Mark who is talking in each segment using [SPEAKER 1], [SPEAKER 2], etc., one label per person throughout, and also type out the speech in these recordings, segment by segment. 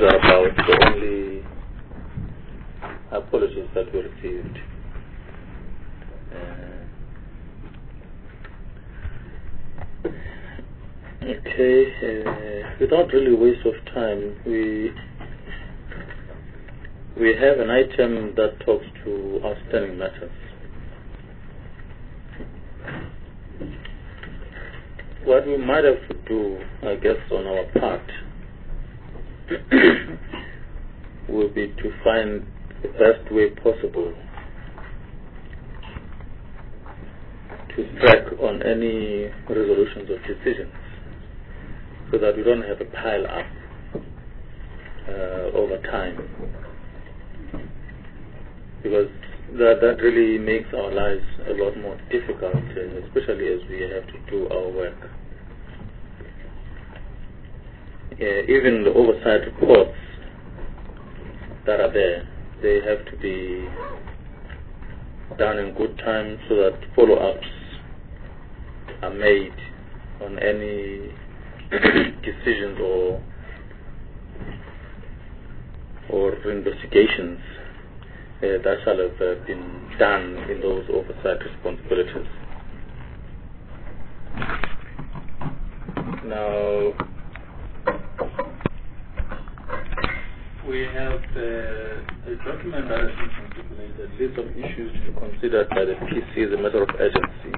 [SPEAKER 1] are about the only apologies that we received. Without really waste of time, we have an item that talks to outstanding matters. What we might have to do, I guess, on our part will be to find the best way possible to track on any resolutions of decisions so that we don't have a pile up over time, because that really makes our lives a lot more difficult, especially as we have to do our work. Even the oversight reports that are there, they have to be done in good time so that follow-ups are made on any decisions or investigations that shall have been done in those oversight responsibilities. Now, we have a document that has been stipulated, list of issues to be considered by the PC as a matter of urgency.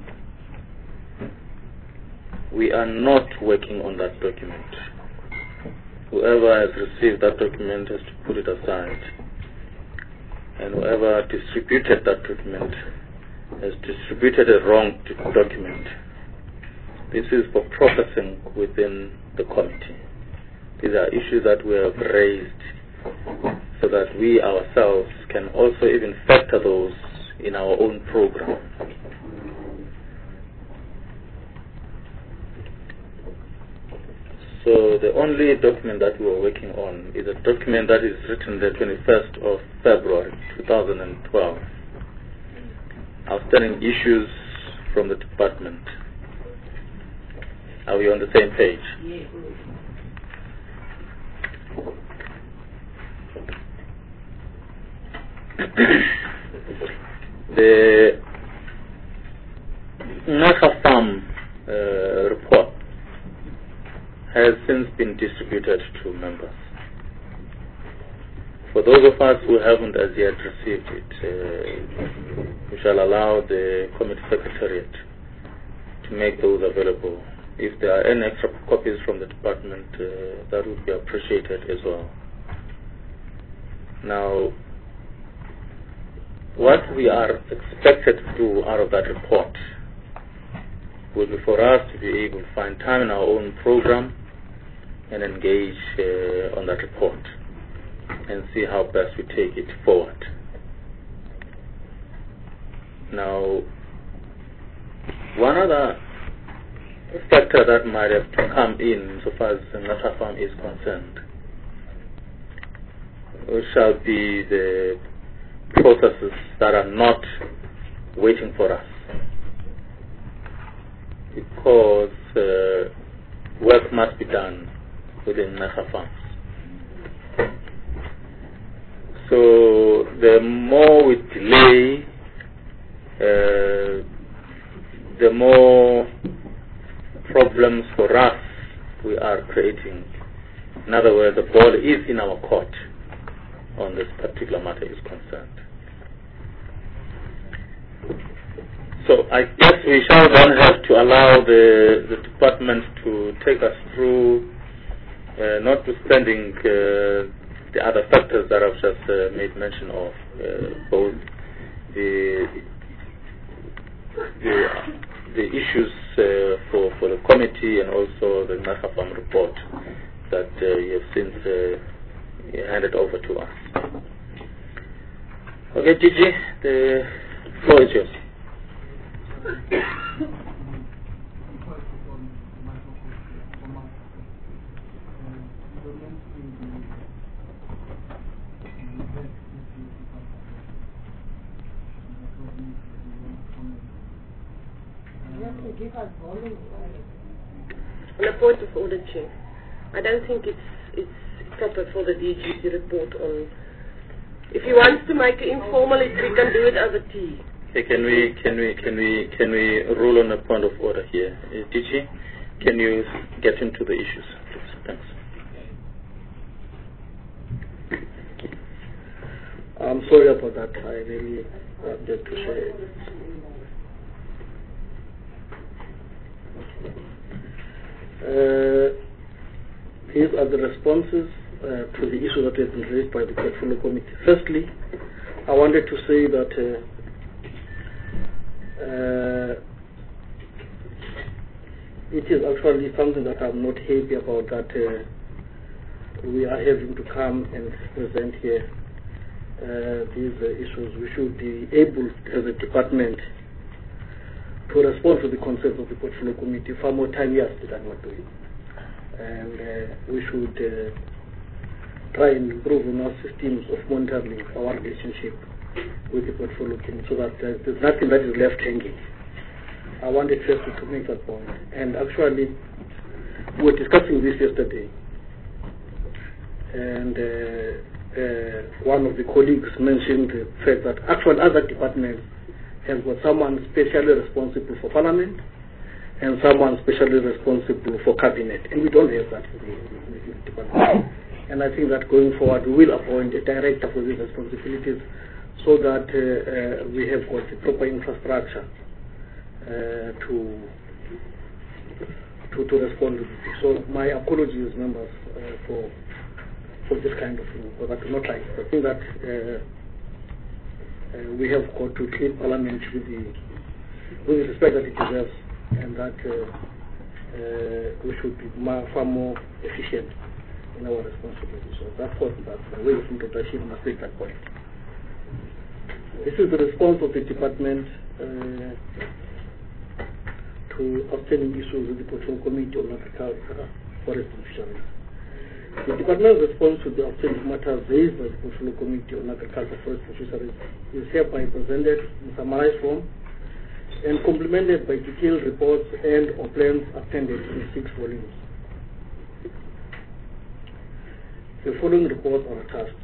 [SPEAKER 1] We are not working on that document. Whoever has received that document has to put it aside. And whoever distributed that document has distributed a wrong document. This is for processing within the committee. These are issues that we have raised so that we ourselves can also even factor those in our own program. So the only document that we are working on is a document that is written the 21st of February 2012. Outstanding issues from the department. Are we on the same page? The Naha Farm report has since been distributed to members. For those of us who haven't as yet received it, we shall allow the committee secretariat to make those available. If there are any extra copies from the department, that would be appreciated as well. Now, what we are expected to do out of that report will be for us to be able to find time in our own program and engage on that report and see how best we take it forward. Now, one other factor that might have to come in so far as the Naha Farm is concerned shall be the processes that are not waiting for us, because work must be done within Naha Farms. So the more we delay, the more problems for us we are creating. In other words, the ball is in our court on this particular matter is concerned. So I guess we shall then have to allow the department to take us through, notwithstanding the other factors that I've just made mention of, both the issues for the committee and also the Naha Farm report that you have since handed over to us. Okay, Gigi, the floor is yours.
[SPEAKER 2] On a point of order, Chair, I don't think it's proper for the DG to report on. If he wants to make it informal, we can do it as a tea.
[SPEAKER 1] Okay, can we rule on a point of order here? DG, can you get into the issues, please? Thanks.
[SPEAKER 3] I'm sorry about that. I really have to share. These are the responses to the issue that have been raised by the Portfolio Committee. Firstly, I wanted to say that it is actually something that I'm not happy about, that we are having to come and present here these issues. We should be able, as a department, to respond to the concerns of the Portfolio Committee far more timely than we're doing. And we should try and improve on our systems of monitoring our relationship with the Portfolio Committee so that there's nothing that is left hanging. I wanted first to make that point. And actually, we were discussing this yesterday, and one of the colleagues mentioned the fact that actually other departments have got someone specially responsible for Parliament and someone specially responsible for Cabinet, and we don't have that in the department. And I think that going forward we will appoint a director for these responsibilities so that we have got the proper infrastructure to respond to this. So my apologies, members, for this kind of thing, but I do not like it. I think that we have got to treat Parliament with the respect that it deserves, and that we should be far more efficient in our responsibility. So that's what, the way of introduction, must make that point. This is the response of the department to outstanding issues with the Portfolio Committee on Agriculture, Forest and Fisheries. The department's response to the outstanding matters raised by the Portfolio Committee on Agriculture, Forest and Fisheries is hereby presented in summarized form and complemented by detailed reports and or plans appended in 6 volumes. The following reports are attached.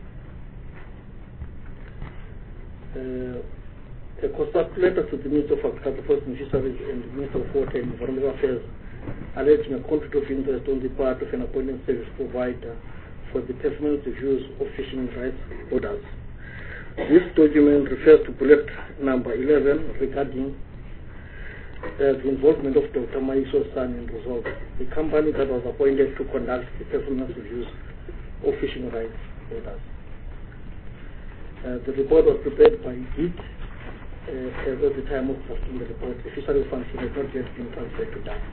[SPEAKER 3] A constructive letter to the Minister of Agriculture, Forest and Fisheries and the Minister of Water and Environmental Affairs alleging a conflict of interest on the part of an appointed service provider for the performance reviews of fishing rights orders. This document refers to bullet number 11 regarding the involvement of Dr. Maiso's son in Resolve, the company that was appointed to conduct the performance reviews of fishing rights orders. The report was prepared by DIT. As at the time of drafting the report, the fisheries function had not yet been transferred to DAF.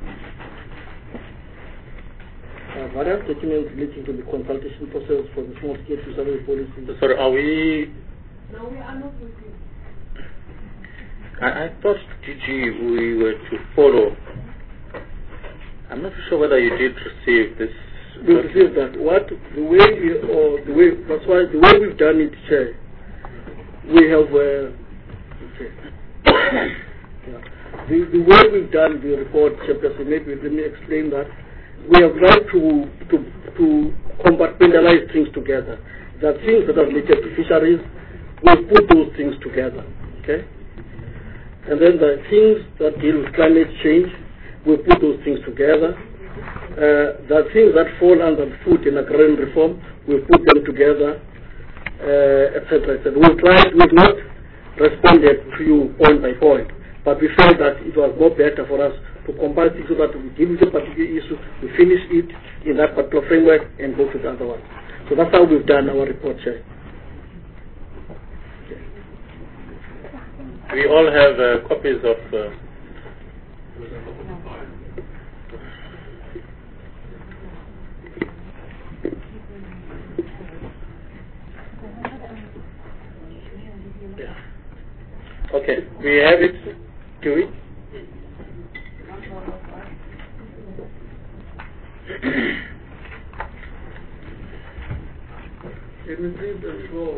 [SPEAKER 3] Various documents relating to the consultation process for the small-scale fisheries policy.
[SPEAKER 1] Sorry, are we?
[SPEAKER 2] No, we are not with you.
[SPEAKER 1] I thought, DG, we were to follow. I'm not sure whether you did receive this.
[SPEAKER 3] We received that. That's why the way we've done it, Chair, we have. The way we've done the report, Chairperson, maybe let me explain that. We have tried to compartmentalize things together. There are things that are related to fisheries, we put those things together, okay? And then the things that deal with climate change, we put those things together. The things that fall under food and agrarian reform, we put them together, etc., etc. We've not responded to you point by point, but we felt that it was more better for us to combine things so that we deal with a particular issue, we finish it in that particular framework and go to the other one. So that's how we've done our report, Chair.
[SPEAKER 1] We all have copies of Okay, we have it. Do we?
[SPEAKER 3] It will be the floor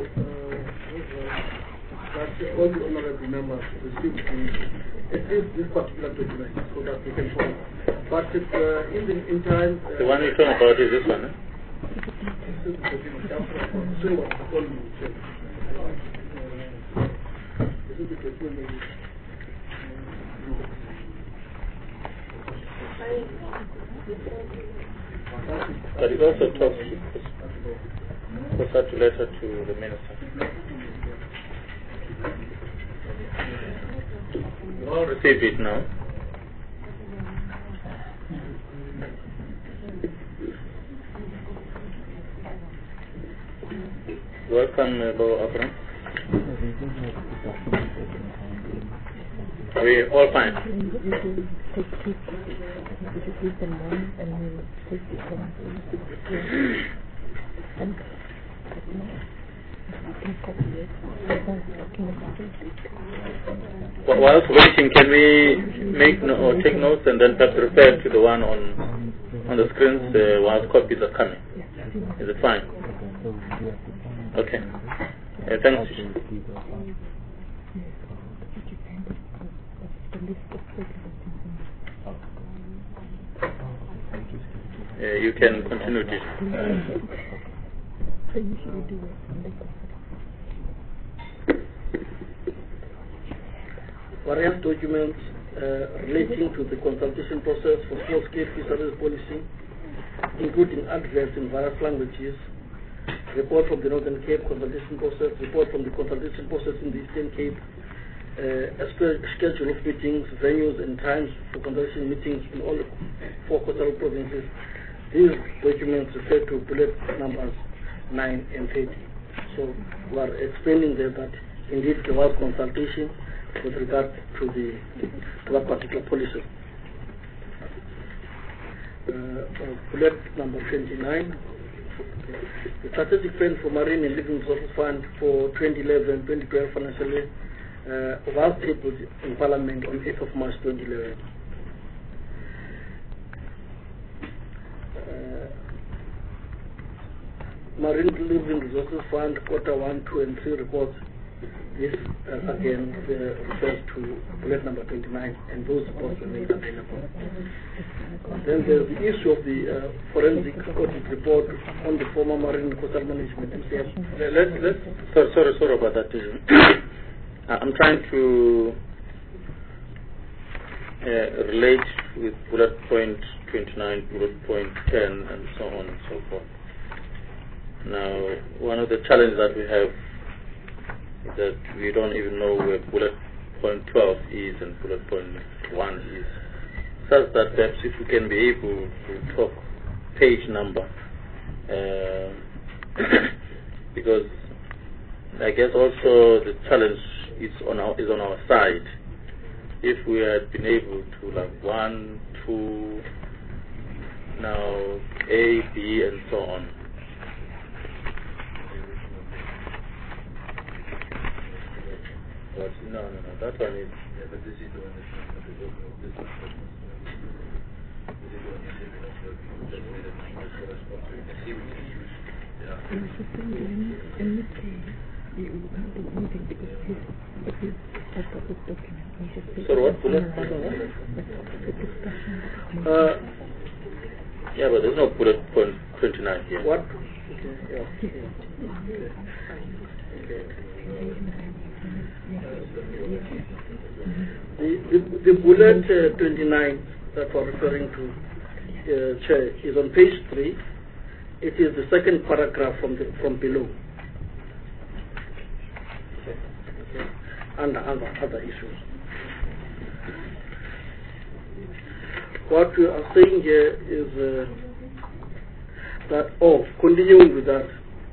[SPEAKER 3] that all the honorable members receive at least this particular document so that we can follow. But if in time...
[SPEAKER 1] the one you're talking about is this one, eh? But it also talks to such a letter to the minister. You all received it now. Welcome, Lord Abraham. Are we all fine? Whilst waiting, can we make or take notes and then perhaps refer to the one on the screens whilst copies are coming? Is it fine? Okay. Thanks. You can continue this.
[SPEAKER 3] Various documents relating to the consultation process for small-scale fisheries policy, including adverts in various languages, report from the Northern Cape consultation process, report from the consultation process in the Eastern Cape, a schedule of meetings, venues and times for consultation meetings in all 4 coastal provinces. These documents refer to bullet numbers 9 and 30. So we are explaining there that indeed there was consultation with regard to that particular policy. Bullet number 29. The Strategic Plan for Marine and Living Resources Fund for 2011-2012 financial year was tabled in Parliament on 8th of March 2011. Marine Living Resources Fund Quarter 1, 2 and 3 reports. This again refers to bullet number 29, and those reports were made available. Then there's the issue of the forensic audit report on the former Marine Coastal Management MCM.
[SPEAKER 1] Sorry about that. I'm trying to relate with bullet point 29, bullet point 10, and so on and so forth. Now, one of the challenges that we have is that we don't even know where bullet point 12 is and bullet point 1 is, such that perhaps if we can be able to talk page number, because I guess also the challenge is on our side. If we had been able to like 1, 2, now A, B, and so on. No, that one is. Yeah, but this is the one that's not the document. This is so what bullet? Yeah, but there's no bullet point 29 here.
[SPEAKER 3] What? The bullet 29 that we're referring to, Chair, is on page 3. It is the second paragraph from below. And other issues. What we are saying here is that, continuing with that,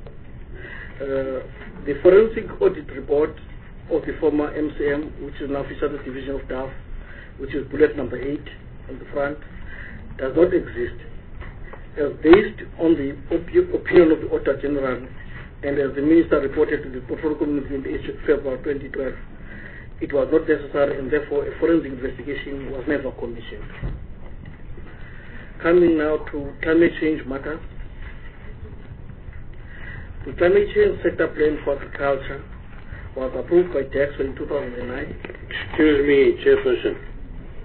[SPEAKER 3] the forensic audit report of the former MCM, which is now Fisheries Division of DAF, which is bullet number 8 on the front, does not exist. Based on the opinion of the Auditor General, and as the Minister reported to the Portfolio Committee in the 8th of February 2012, it was not necessary, and therefore a forensic investigation was never commissioned. Coming now to climate change matters. The climate change sector plan for agriculture was approved by DEXO in 2009.
[SPEAKER 4] Excuse me, Chairperson.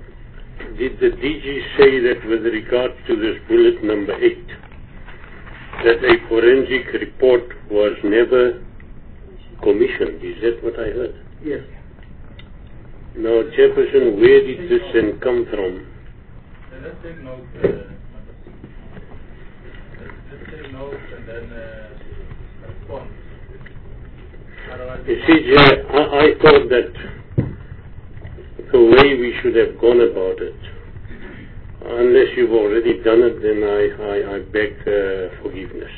[SPEAKER 4] Did the DG say that with regard to this bullet number 8, that a forensic report was never commissioned. Is that what I heard?
[SPEAKER 3] Yes.
[SPEAKER 4] Now, Chairperson, where did this then come from?
[SPEAKER 1] Let's take note. Let's take note and then respond.
[SPEAKER 4] You see, Chair, I thought that the way we should have gone about it, unless you've already done it, then I beg forgiveness.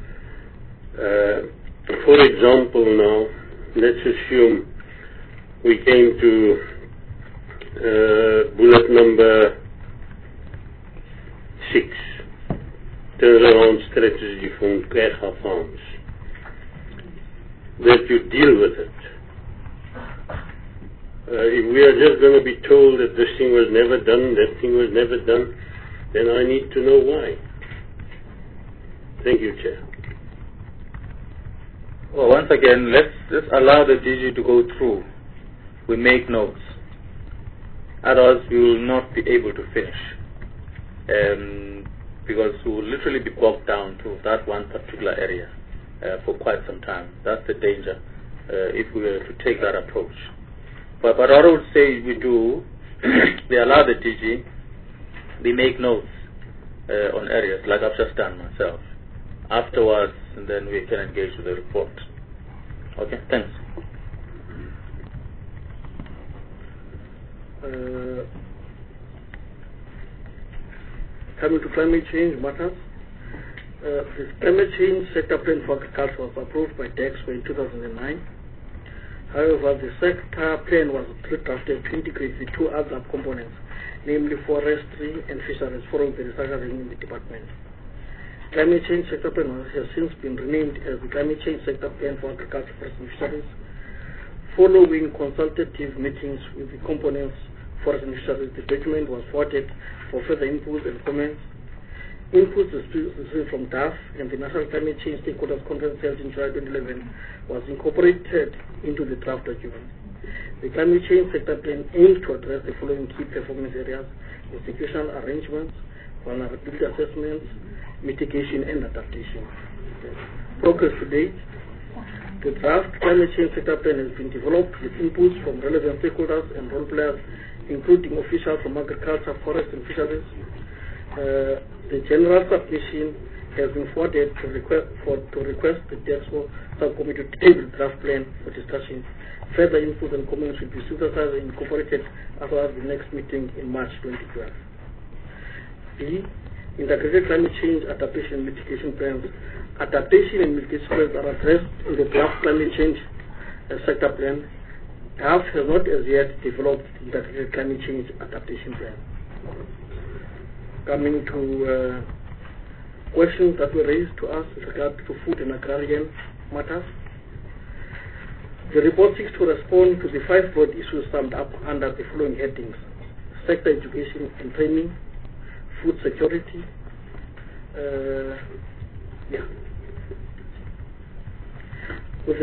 [SPEAKER 4] For example, now, let's assume we came to bullet number 6, turnaround strategy from Kega Farms, that you deal with it. If we are just going to be told that this thing was never done, that thing was never done, then I need to know why. Thank you, Chair.
[SPEAKER 1] Well, once again, let's just allow the DG to go through. We make notes. Otherwise, we will not be able to finish. Because we will literally be bogged down to that one particular area for quite some time. That's the danger if we were to take that approach. But what I would say we do, we allow the DG, we make notes on areas, like I've just done myself. Afterwards, and then we can engage with the report. Okay, thanks.
[SPEAKER 3] Coming to climate change matters, the climate change sector plan for agriculture was approved by DEXCO in 2009. However, the sector plan was redrafted to integrate the two other components, namely forestry and fisheries, following the restructuring in the department. Climate change sector plan has since been renamed as the Climate Change Sector Plan for Agriculture, Forest and Fisheries, following consultative meetings with the components forest and fisheries. The document was forwarded for further inputs and comments. Inputs received from DAF and the National Climate Change Stakeholders Conference held in July 2011 was incorporated into the draft document. The Climate Change Sector Plan aims to address the following key performance areas: institutional arrangements, vulnerability assessments, mitigation and adaptation. Progress to date. The draft Climate Change Sector Plan has been developed with inputs from relevant stakeholders and role players, including officials from agriculture, forest and fisheries. The general submission has been forwarded to request the DEXCO subcommittee to table the draft plan for discussion. Further inputs and comments will be synthesized and incorporated after the next meeting in March 2012. B. Integrated climate change adaptation and mitigation plans. Adaptation and mitigation plans are addressed in the draft climate change sector plan. DAF has not as yet developed the integrated climate change adaptation plan. Coming to questions that were raised to us with regard to food and agrarian matters. The report seeks to respond to the 5 broad issues summed up under the following headings: sector education and training, food security, With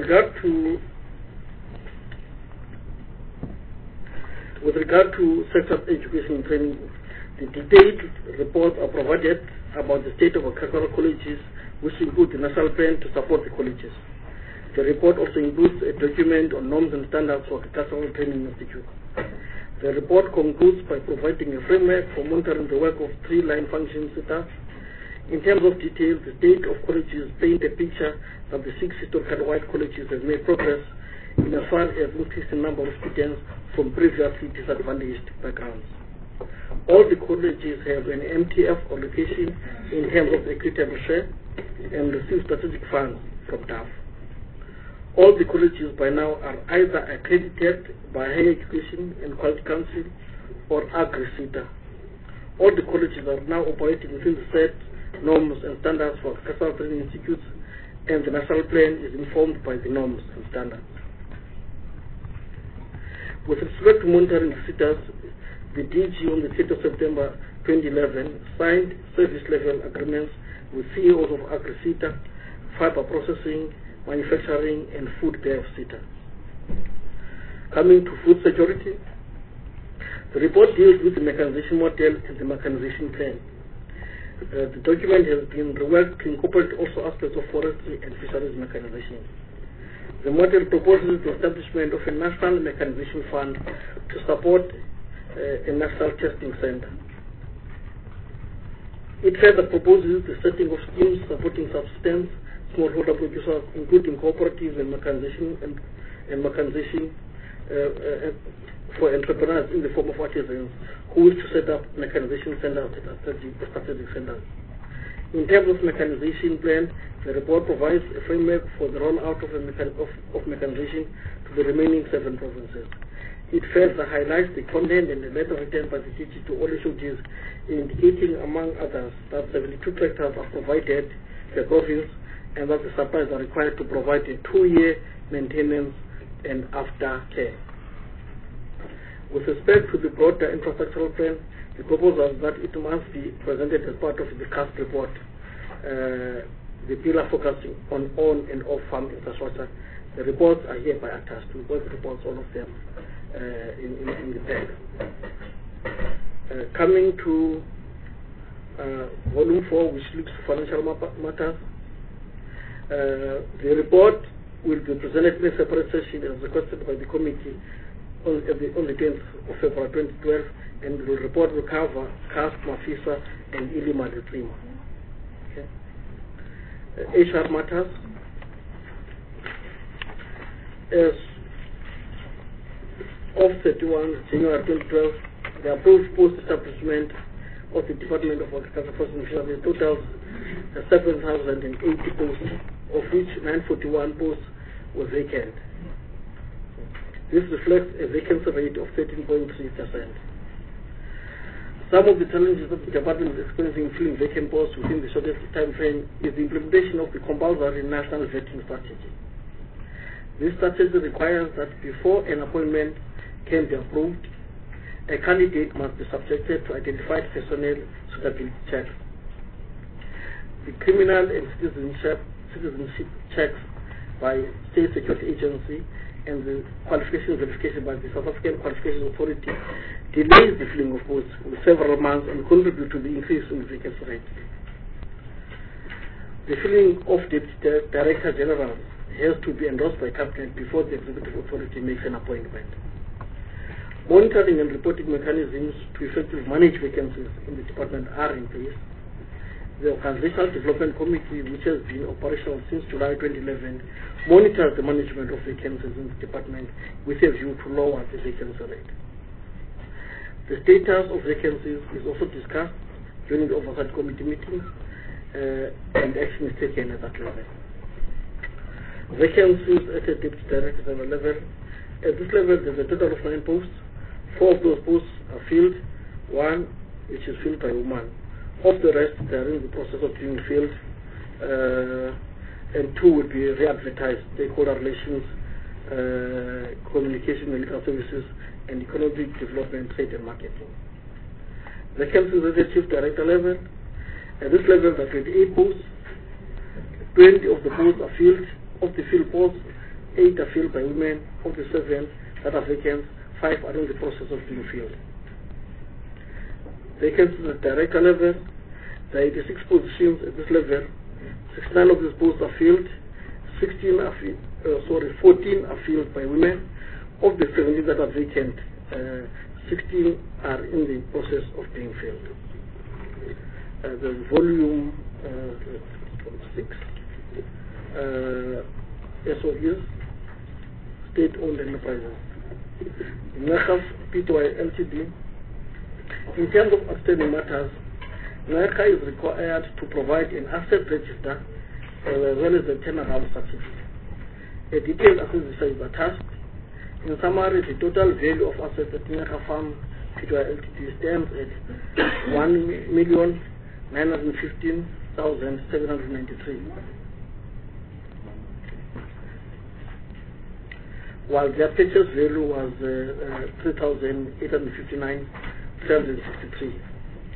[SPEAKER 3] regard to sector education and training, the detailed reports are provided about the state of agricultural colleges, which include the national plan to support the colleges. The report also includes a document on norms and standards for agricultural training institutes. The report concludes by providing a framework for monitoring the work of 3 line function centers. In terms of detail, the state of colleges paint a picture that the 6 historical white colleges have made progress in as far as increasing number of students from previously disadvantaged backgrounds. All the colleges have an MTF allocation in terms of equitable share and receive strategic funds from DAF. All the colleges by now are either accredited by Higher Education and Quality Council or AgriCETA. All the colleges are now operating within the set norms and standards for agricultural training institutes, and the national plan is informed by the norms and standards. With respect to monitoring the CETAs, the DG on the 3rd of September 2011 signed service level agreements with CEOs of AgriCETA, fiber processing, manufacturing and food care of CETA. Coming to food security, the report deals with the mechanization model and the mechanization plan. The document has been reworked to incorporate also aspects of forestry and fisheries mechanization. The model proposes the establishment of a national mechanization fund to support a national testing center. It further proposes the setting of schemes supporting subsistence smallholder producers, including cooperatives and mechanization for entrepreneurs in the form of artisans who wish to set up mechanization centers at strategic centers. In terms of mechanization plan, the report provides a framework for the rollout of mechanization to the remaining 7 provinces. It further highlights the content and the letter written by the DG to all HODs, indicating, among others, that 72 tractors are provided per province and that the suppliers are required to provide a 2-year maintenance and aftercare. With respect to the broader infrastructural plan, the proposal is that it must be presented as part of the CASP report, the pillar focusing on and off-farm infrastructure. The reports are hereby attached to both reports, all of them in the pack. Coming to volume 4, which looks to financial matters, the report will be presented in a separate session as requested by the committee on the 10th of February 2012, and the report will cover CASP, Mafisa, and Ilima Letrima. Okay. HR matters. As of 31 January 2012, the approved post-establishment of the Department of Agriculture, Forestry and Fisheries totals 7,080 posts, of which 941 posts were vacant. This reflects a vacancy rate of 13.3%. Some of the challenges that the department is experiencing filling vacant posts within the shortest time frame is the implementation of the compulsory national vetting strategy. This strategy requires that before an appointment can be approved, a candidate must be subjected to identified personnel suitability checks. The criminal and citizenship checks by State Security Agency and the qualification verification by the South African Qualification Authority delays the filling of posts with several months and contribute to the increase in the vacancy rate. The filling of the Director General has to be endorsed by Cabinet before the Executive Authority makes an appointment. Monitoring and reporting mechanisms to effectively manage vacancies in the department are in place. The Organizational Development Committee, which has been operational since July 2011, monitors the management of vacancies in the department with a view to lower the vacancy rate. The status of vacancies is also discussed during the Oversight Committee meetings, and action is taken at that level. Vacancies at the Deputy Director level. At this level, there's a total of 9 posts. 4 of those posts are filled, 1 which is filled by a woman. Of the rest, they are in the process of being filled, and 2 will be re-advertised: stakeholder relations, communication and legal services, and economic development, trade and marketing. Vacancies at the Chief Director level. At this level, there are 28 posts. 20 of the posts are filled. Of the filled posts, 8 are filled by women. Of the 7 that are vacant, 5 are in the process of being filled. Vacancies at Director level. There are 86 positions at this level. 69 of these posts are filled. 14 are filled by women. Of the 17 that are vacant, 16 are in the process of being filled. The volume 6 SOEs, state-owned enterprises. NACAF Pty Ltd. In terms of outstanding matters, NACA is required to provide an asset register as well as a turnaround certificate. A detailed asset register is attached. In summary, the total value of assets at NACA Farm Pty Ltd stands at 1,915,793. While their purchase value was 3,859,763.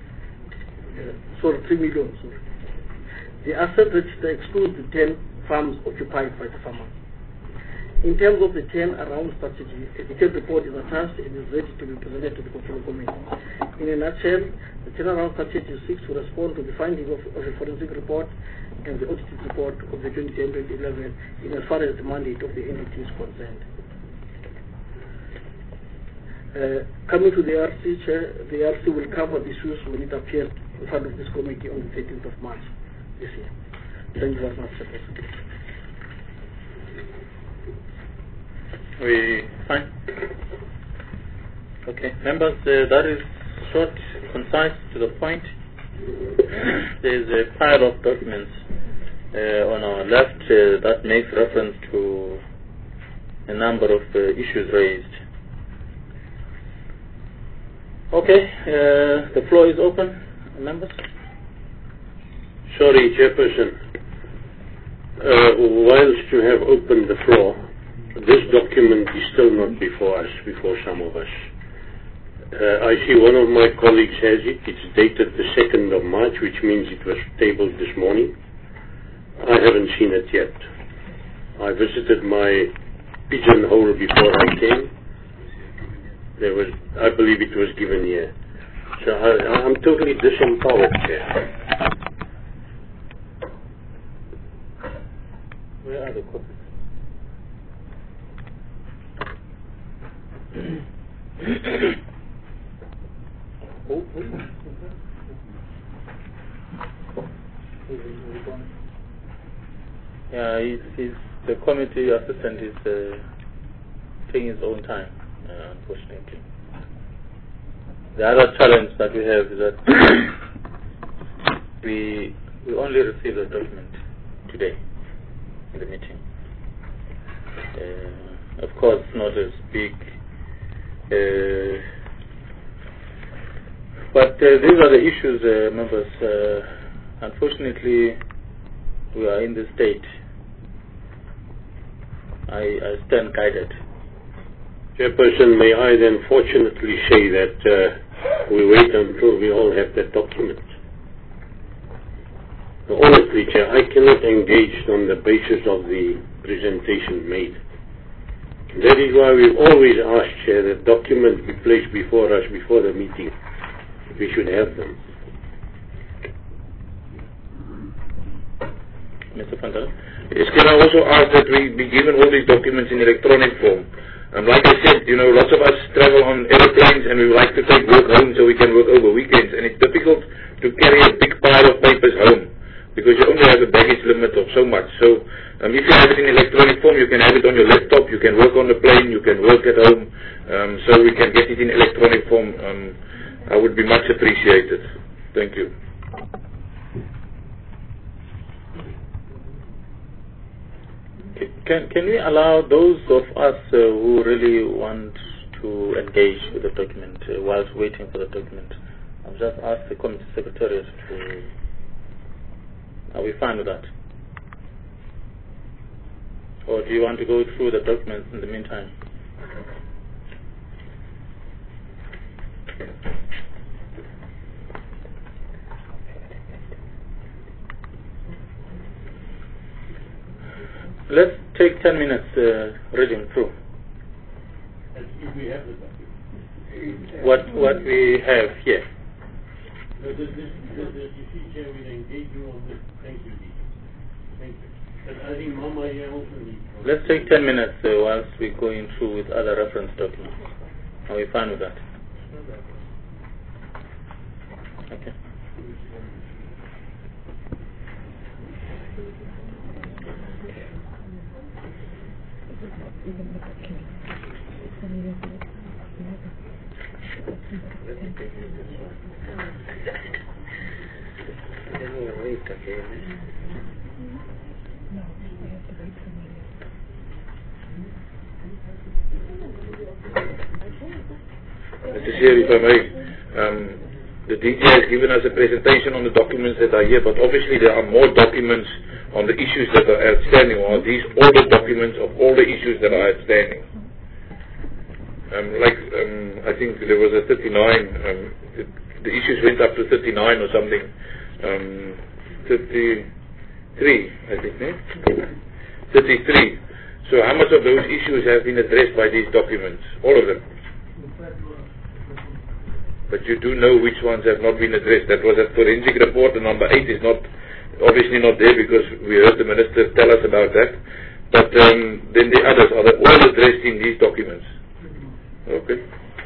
[SPEAKER 3] 3 million. Sorry. The asset register excludes the 10 farms occupied by the farmers. In terms of the turnaround strategy, a detailed report is attached and is ready to be presented to the Control Committee. In a nutshell, the turnaround strategy seeks to respond to the findings of a forensic report and the audited report of the 2010-2011 in as far as the mandate of the NDT is concerned. Coming to the RC Chair, the RC will cover the issues when it appears in front of this committee on the 13th of March this year. Thank you very much, Sir President.
[SPEAKER 1] We fine? Okay, members, that is short, concise, to the point. There is a pile of documents on our left that makes reference to a number of issues raised. Okay, the floor is open, members.
[SPEAKER 4] Sorry, Chairperson. Whilst you have opened the floor, this document is still not before us, before some of us. I see one of my colleagues has it. It's dated the 2nd of March, which means it was tabled this morning. I haven't seen it yet. I visited my pigeonhole before I came. I believe it was given here. So I'm totally disempowered here.
[SPEAKER 1] Where are the copies? Yeah, the committee assistant is taking his own time, unfortunately. The other challenge that we have is that we only received the document today in the meeting. Of course, not as big, but these are the issues, members. Unfortunately, we are in this state. I stand guided.
[SPEAKER 4] Chairperson, may I then fortunately say that we wait until we all have that document. Honestly, Chair, I cannot engage on the basis of the presentation made. That is why we've always asked, Chair, that documents be placed before us before the meeting. We should have them.
[SPEAKER 1] Mr. Fantana? Yes, can I also ask that we be given all these documents in electronic form? Like I said, lots of us travel on aeroplanes and we like to take work home so we can work over weekends, and it's difficult to carry a big pile of papers home because you only have a baggage limit of so much. So if you have it in electronic form, you can have it on your laptop, you can work on the plane, you can work at home, so we can get it in electronic form. I would be much appreciated. Thank you. Can we allow those of us who really want to engage with the document whilst waiting for the document? I'll just ask the committee secretariat to... Are we fine with that? Or do you want to go through the documents in the meantime? Let's take 10 minutes reading through.
[SPEAKER 4] If we have the document.
[SPEAKER 1] What we have here.
[SPEAKER 4] This Chair will engage you on this. Thank you, Deacon. Thank you. But I think Mama here also needs...
[SPEAKER 1] Let's take 10 minutes whilst we're going through with other reference documents. Are we fine with that? Okay. Mr. Chair, if I may, the DJ has given us a presentation on the documents that are here, but obviously there are more documents on the issues that are outstanding, or these all the documents of all the issues that are outstanding. I think there was a 39, the issues went up to 39 or something, 33, I think, 33.
[SPEAKER 5] So how much of those issues have been addressed by these documents? All of them. But you do know which ones have not been addressed. That was a forensic report, and number 8 is not obviously not there because we heard the minister tell us about that. But then the others, are they all addressed in these documents? Okay.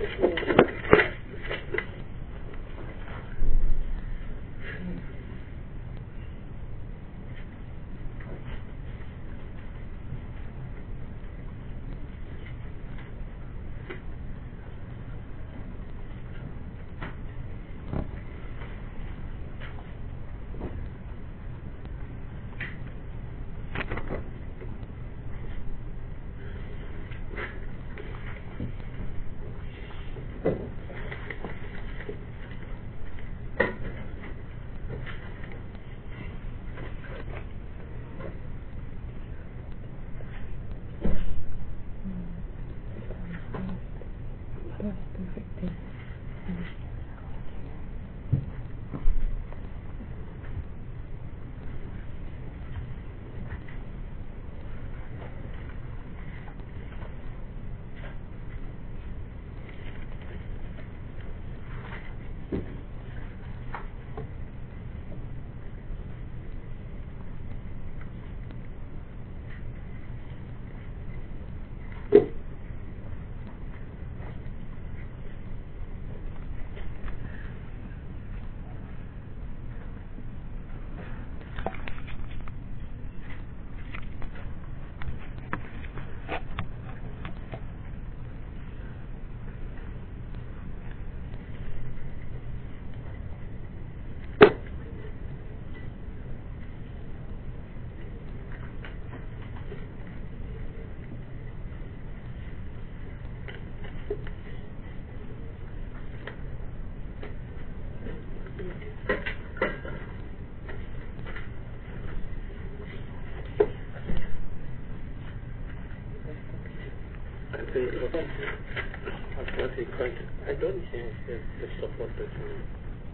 [SPEAKER 4] I don't think the support document.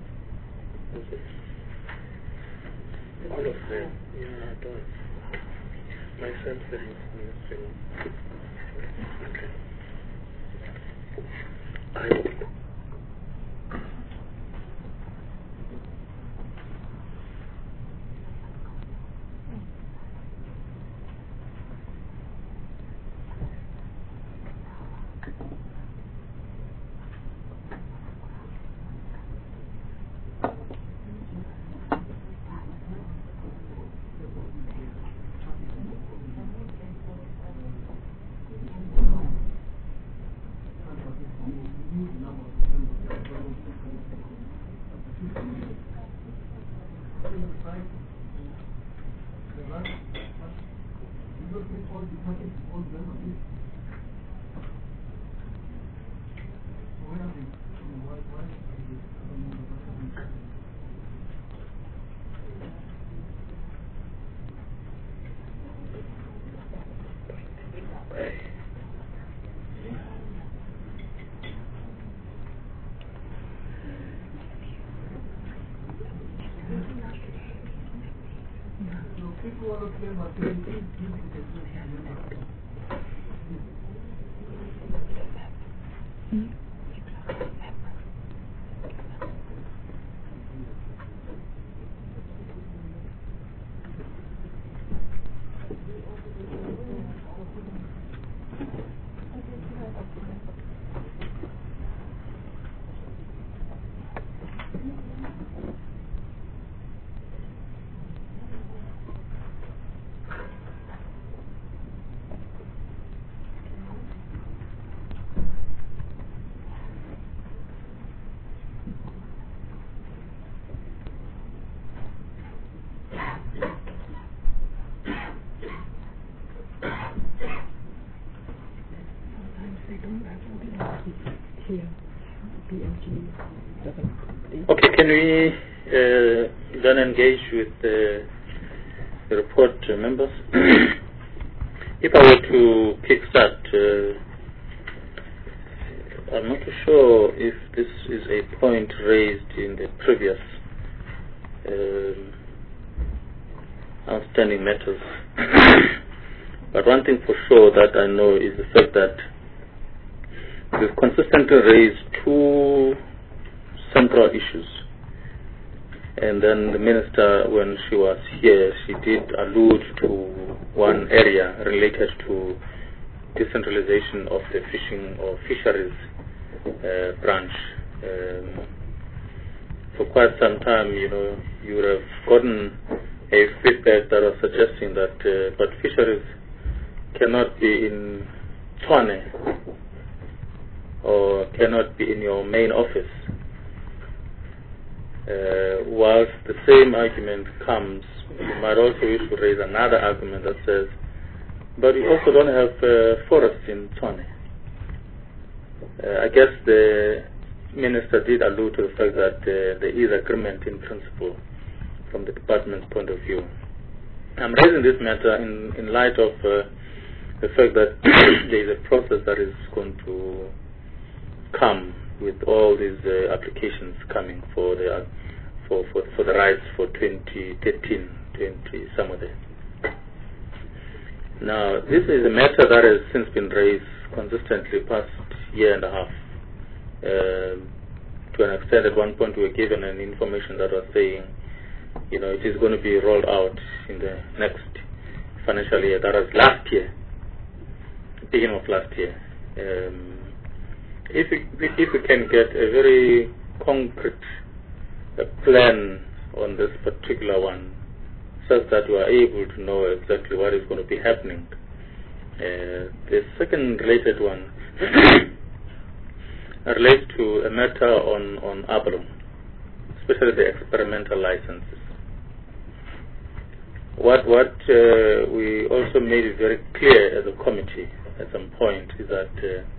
[SPEAKER 4] All of them. Yeah, I don't. My sense that is missing. Okay.
[SPEAKER 1] Okay, can we then engage with the report members? If I were to kickstart, I'm not too sure if this is a point raised in the previous outstanding matters. But one thing for sure that I know is the fact that we've consistently raised two central issues. And then the minister, when she was here, she did allude to one area related to decentralization of the fishing or fisheries branch. For quite some time, you would have gotten a feedback that was suggesting that but fisheries cannot be in Tshwane or cannot be in your main office. Whilst the same argument comes, you might also wish to raise another argument that says, but we also don't have forests in Tshwane. I guess the minister did allude to the fact that there is agreement in principle from the department's point of view. I'm raising this matter in light of the fact that there is a process that is going to come with all these applications coming for the rights for 2013, 20 some of them. Now, this is a matter that has since been raised consistently past year and a half. To an extent, at one point we were given an information that was saying, it is going to be rolled out in the next financial year. That was last year, beginning of last year. If we can get a very concrete plan on this particular one, such that we are able to know exactly what is going to be happening. The second related one relates to a matter on abalone, especially the experimental licenses. What we also made it very clear as a committee at some point is that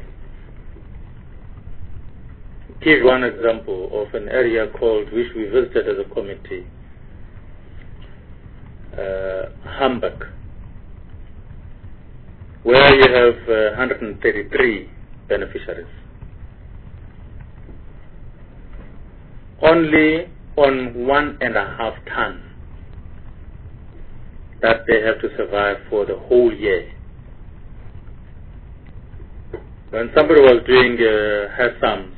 [SPEAKER 1] give one example of an area called, which we visited as a committee, Hamburg, where you have 133 beneficiaries. Only on 1.5 ton that they have to survive for the whole year. When somebody was doing her sums,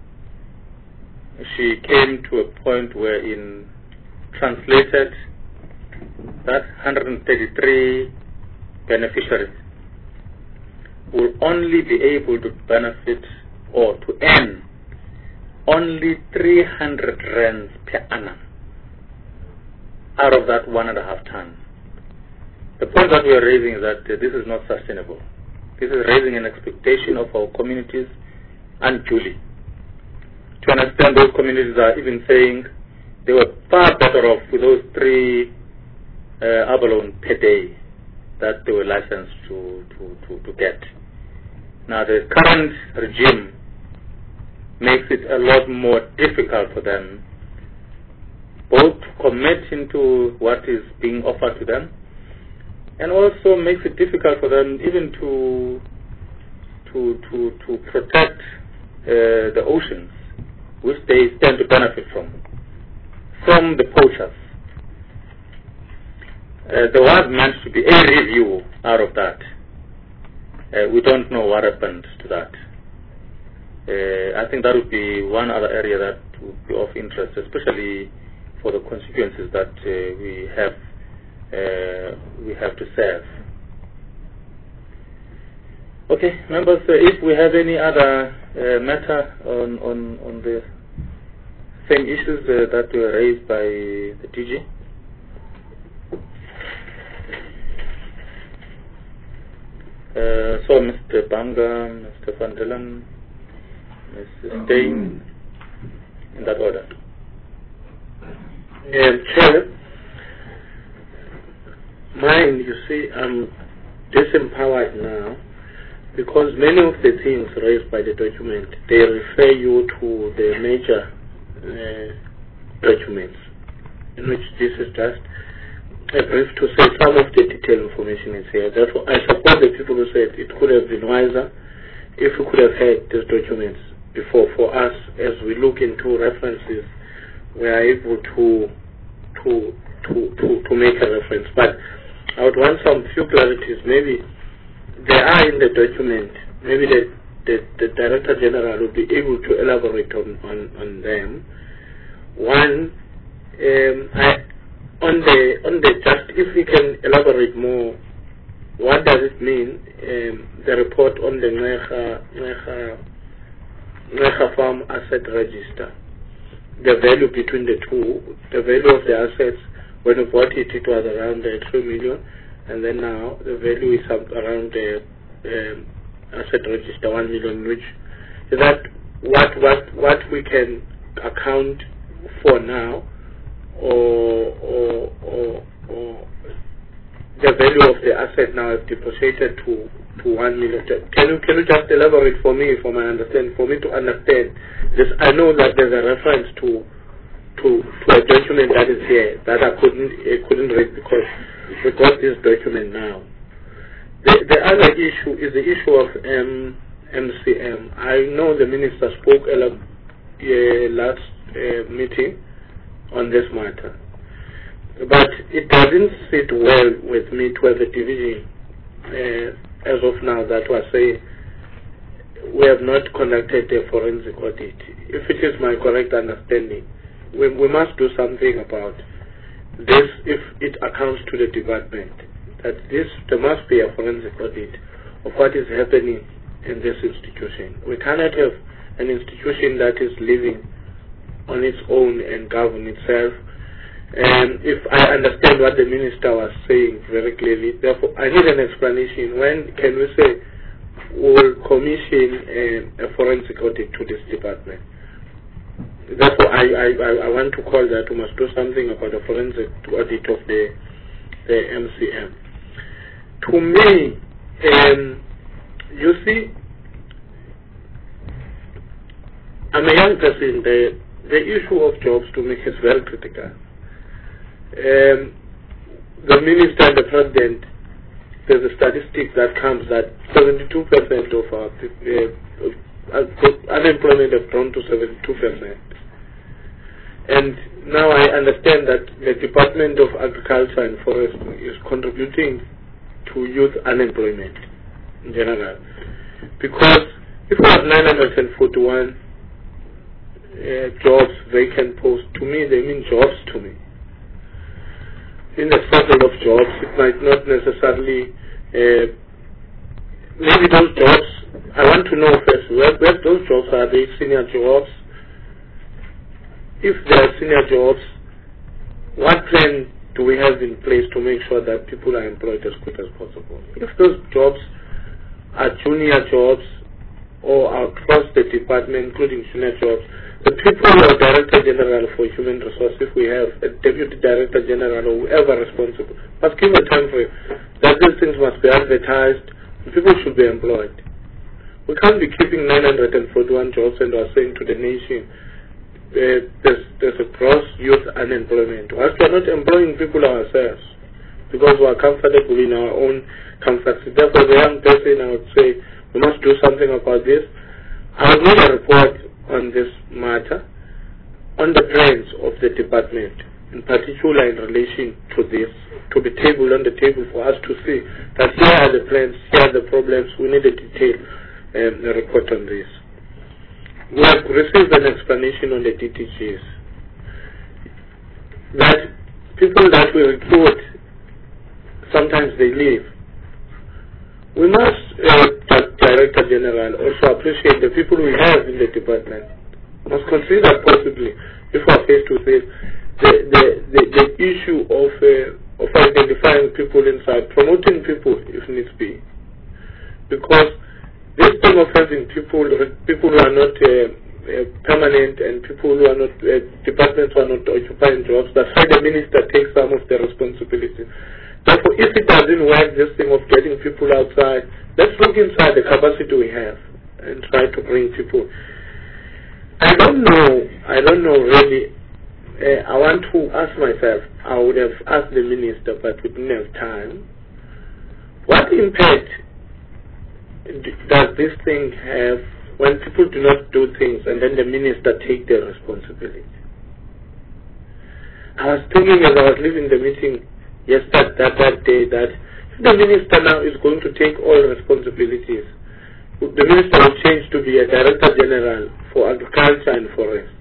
[SPEAKER 1] she came to a point wherein translated that 133 beneficiaries will only be able to benefit or to earn only 300 rands per annum out of that 1.5 ton. The point that we are raising is that this is not sustainable. This is raising an expectation of our communities unduly. To an extent, those communities are even saying they were far better off with those 3 abalone per day that they were licensed to get. Now, the current regime makes it a lot more difficult for them both to commit into what is being offered to them, and also makes it difficult for them even to protect the oceans, which they stand to benefit from the poachers. There was meant to be a review out of that. We don't know what happened to that. I think that would be one other area that would be of interest, especially for the constituencies that we have to serve. Okay, members, if we have any other matter on the same issues that were raised by the DG. So Mr. Banga, Mr. Van Dillon, Mr. Stein, in that order.
[SPEAKER 3] Chair, mine, you see, I'm disempowered now because many of the things raised by the document, they refer you to the major documents, in which this is just a brief to say some of the detailed information is here. Therefore, I support the people who said it could have been wiser if we could have had these documents before. For us, as we look into references, we are able to make a reference. But I would want some few
[SPEAKER 4] clarities. Maybe they are in the document. Maybe the Director General will be able to elaborate on them. One, on the just if we can elaborate more, what does it mean? The report on the Ngqeqa Farm Asset Register, the value between the two, the value of the assets. When we bought it, it was around 3 million, and then now the value is around the asset register 1 million, which is that what we can account for now, or the value of the asset now is depreciated to 1 million. Can you just elaborate for me, for me to understand this? I know that there's a reference to a document that is here that I couldn't read because we got this document now. The other issue is the issue of MCM. I know the minister spoke last meeting on this matter, but it doesn't sit well with me to have a division as of now that was saying we have not conducted a forensic audit. If it is my correct understanding, we must do something about this if it accounts to the department, that there must be a forensic audit of what is happening in this institution. We cannot have an institution that is living on its own and govern itself. And if I understand what the minister was saying very clearly, therefore I need an explanation. When can we say we will commission a forensic audit to this department? Therefore I want to call that we must do something about the forensic audit of the MCM. To me, you see, I'm a young person. The issue of jobs to me is very critical. The minister and the president, there's a statistic that comes that 72% of our unemployment has grown to 72%. And now I understand that the Department of Agriculture and Forestry is contributing to youth unemployment in general. Because if we have 941 jobs, vacant posts, to me they mean jobs to me. In the circle of jobs, it might not necessarily, maybe those jobs, I want to know first, where those jobs are they senior jobs? If they are senior jobs, what plan do we have in place to make sure that people are employed as quick as possible? If those jobs are junior jobs or are across the department, including junior jobs, the people who are Director General for Human Resources, if we have a Deputy Director General or whoever responsible, must give a time frame that these things must be advertised and people should be employed. We can't be keeping 941 jobs and are saying to the nation there's a gross youth unemployment. Whilst we are not employing people ourselves because we are comfortable in our own comfort. Therefore, the young person, I would say, we must do something about this. I will make a report on this matter, on the plans of the department, in particular in relation to this, to be tabled on the table for us to see that here are the plans, here are the problems, we need a detailed report on this. We have received an explanation on the DTGs, that people that we recruit, sometimes they leave. We must, Director General, also appreciate the people we have in the department. Must consider possibly, if we are faced with this, the issue of identifying people inside, promoting people if needs be. Because this thing of having people who are not permanent and people who are not, departments who are not occupying jobs, that's why the minister takes some of the responsibility. Therefore, if it doesn't work, this thing of getting people outside, let's look inside the capacity we have and try to bring people. I don't know really. I want to ask myself, I would have asked the minister, but we didn't have time. What impact does this thing have when people do not do things and then the minister take the responsibility? I was thinking as I was leaving the meeting yesterday, that
[SPEAKER 6] the minister now is going to take all responsibilities, the minister will change to be a Director General for Agriculture and Forest.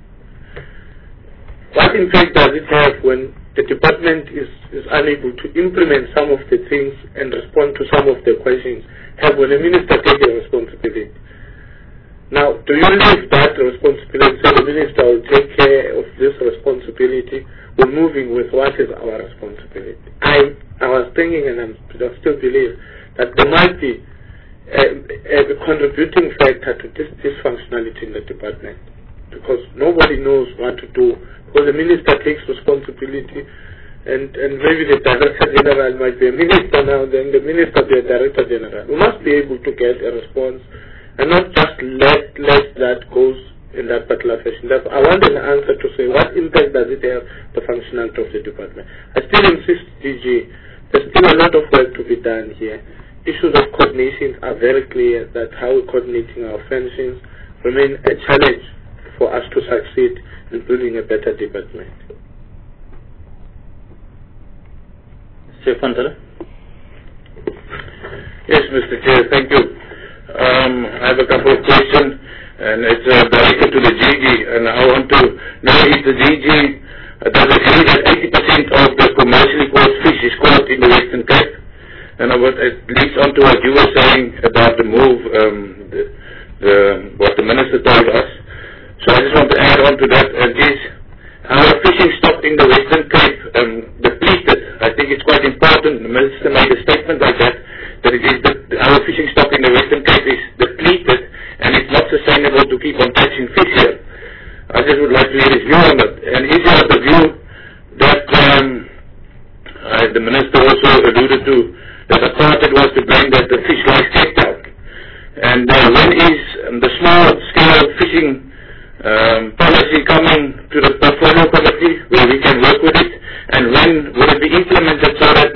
[SPEAKER 6] What impact does it have when the department is unable to implement some of the things and respond to some of the questions, have when a minister takes a responsibility? Now, do you leave that responsibility so the minister will take care of this responsibility? We're moving with what is our responsibility. I was thinking, and I still believe, that there might be a contributing factor to this dysfunctionality in the department, because nobody knows what to do. Because the minister takes responsibility, and maybe the Director General might be a minister now, then the minister be a Director General. We must be able to get a response and not just let that goes in that particular fashion. Therefore, I want an answer to say what impact does it have the functionality of the department. I still insist, DG, there's still a lot of work to be done here. Issues of coordination are very clear, that how we're coordinating our functions remain a challenge for us to succeed in building a better department.
[SPEAKER 1] Stefan,
[SPEAKER 5] yes, Mr. Chair, thank you. I have a couple of questions, and it's directed to the DG, and I want to know if the DG does agree that 80% of the commercially caught fish is caught in the Western Cape, and it leads on to what you were saying about the move, what the minister told us. So I just want to add on to that, is our fishing stock in the Western Cape depleted? I think it's quite important. The minister made a statement like that it is our fishing stock in the Western Cape is depleted, and it's not sustainable to keep on catching fish here. I just would like to hear his view on it. And is there the view that the minister also alluded to, that the apartheid was to blame that the fish lies kept out? And when is the small-scale fishing policy coming to the portfolio committee where we can work with it, and when will it be implemented so that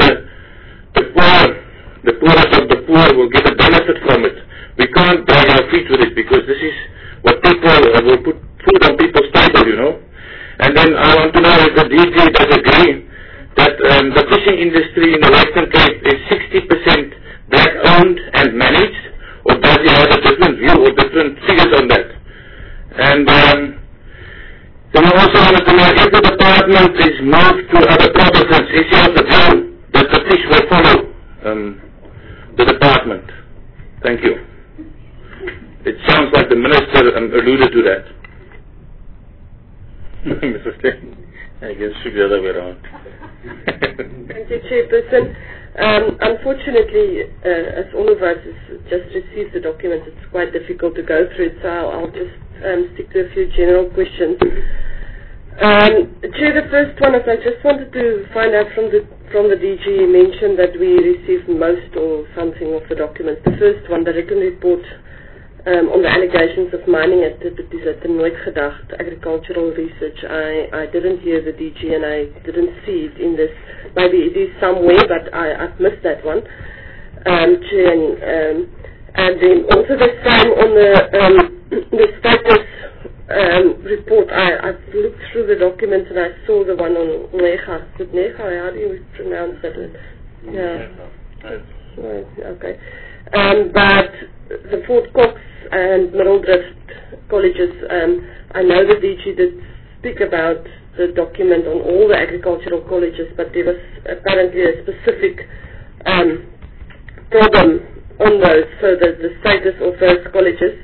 [SPEAKER 5] the poorest of the poor will get a benefit from it? We can't drag our feet with it, because this is what people will put food on people's table, you know. And then I want to know if the DG does agree that the fishing industry in the Western Cape is 60% black-owned and managed, or does he have a different view or different figures on that? And then I also wanted to know if the department is moved to other provinces, is he of the view that the fish will follow the department? Thank you. It sounds like the minister alluded to that.
[SPEAKER 1] Mr. Steen, I guess it should be the other way around.
[SPEAKER 2] Thank you, Chairperson. Unfortunately, as all of us just received the documents, it's quite difficult to go through it, so I'll just stick to a few general questions. Chair, the first one is I just wanted to find out from the DG. You mentioned that we received most or something of the documents. The first one, the written report on the allegations of mining activities at the Nooit Gedacht Agricultural Research. I didn't hear the DG and I didn't see it in this. Maybe it is somewhere, but I've missed that one. Chair, and then also the same on the status report. I've looked through the documents and I saw the one on Nega. Is it Nega? How do you pronounce that? Yeah. Right, okay. But the Fort Cox and Middeldrift colleges, I know the DG did speak about the document on all the agricultural colleges, but there was apparently a specific problem on those, so the status of those colleges.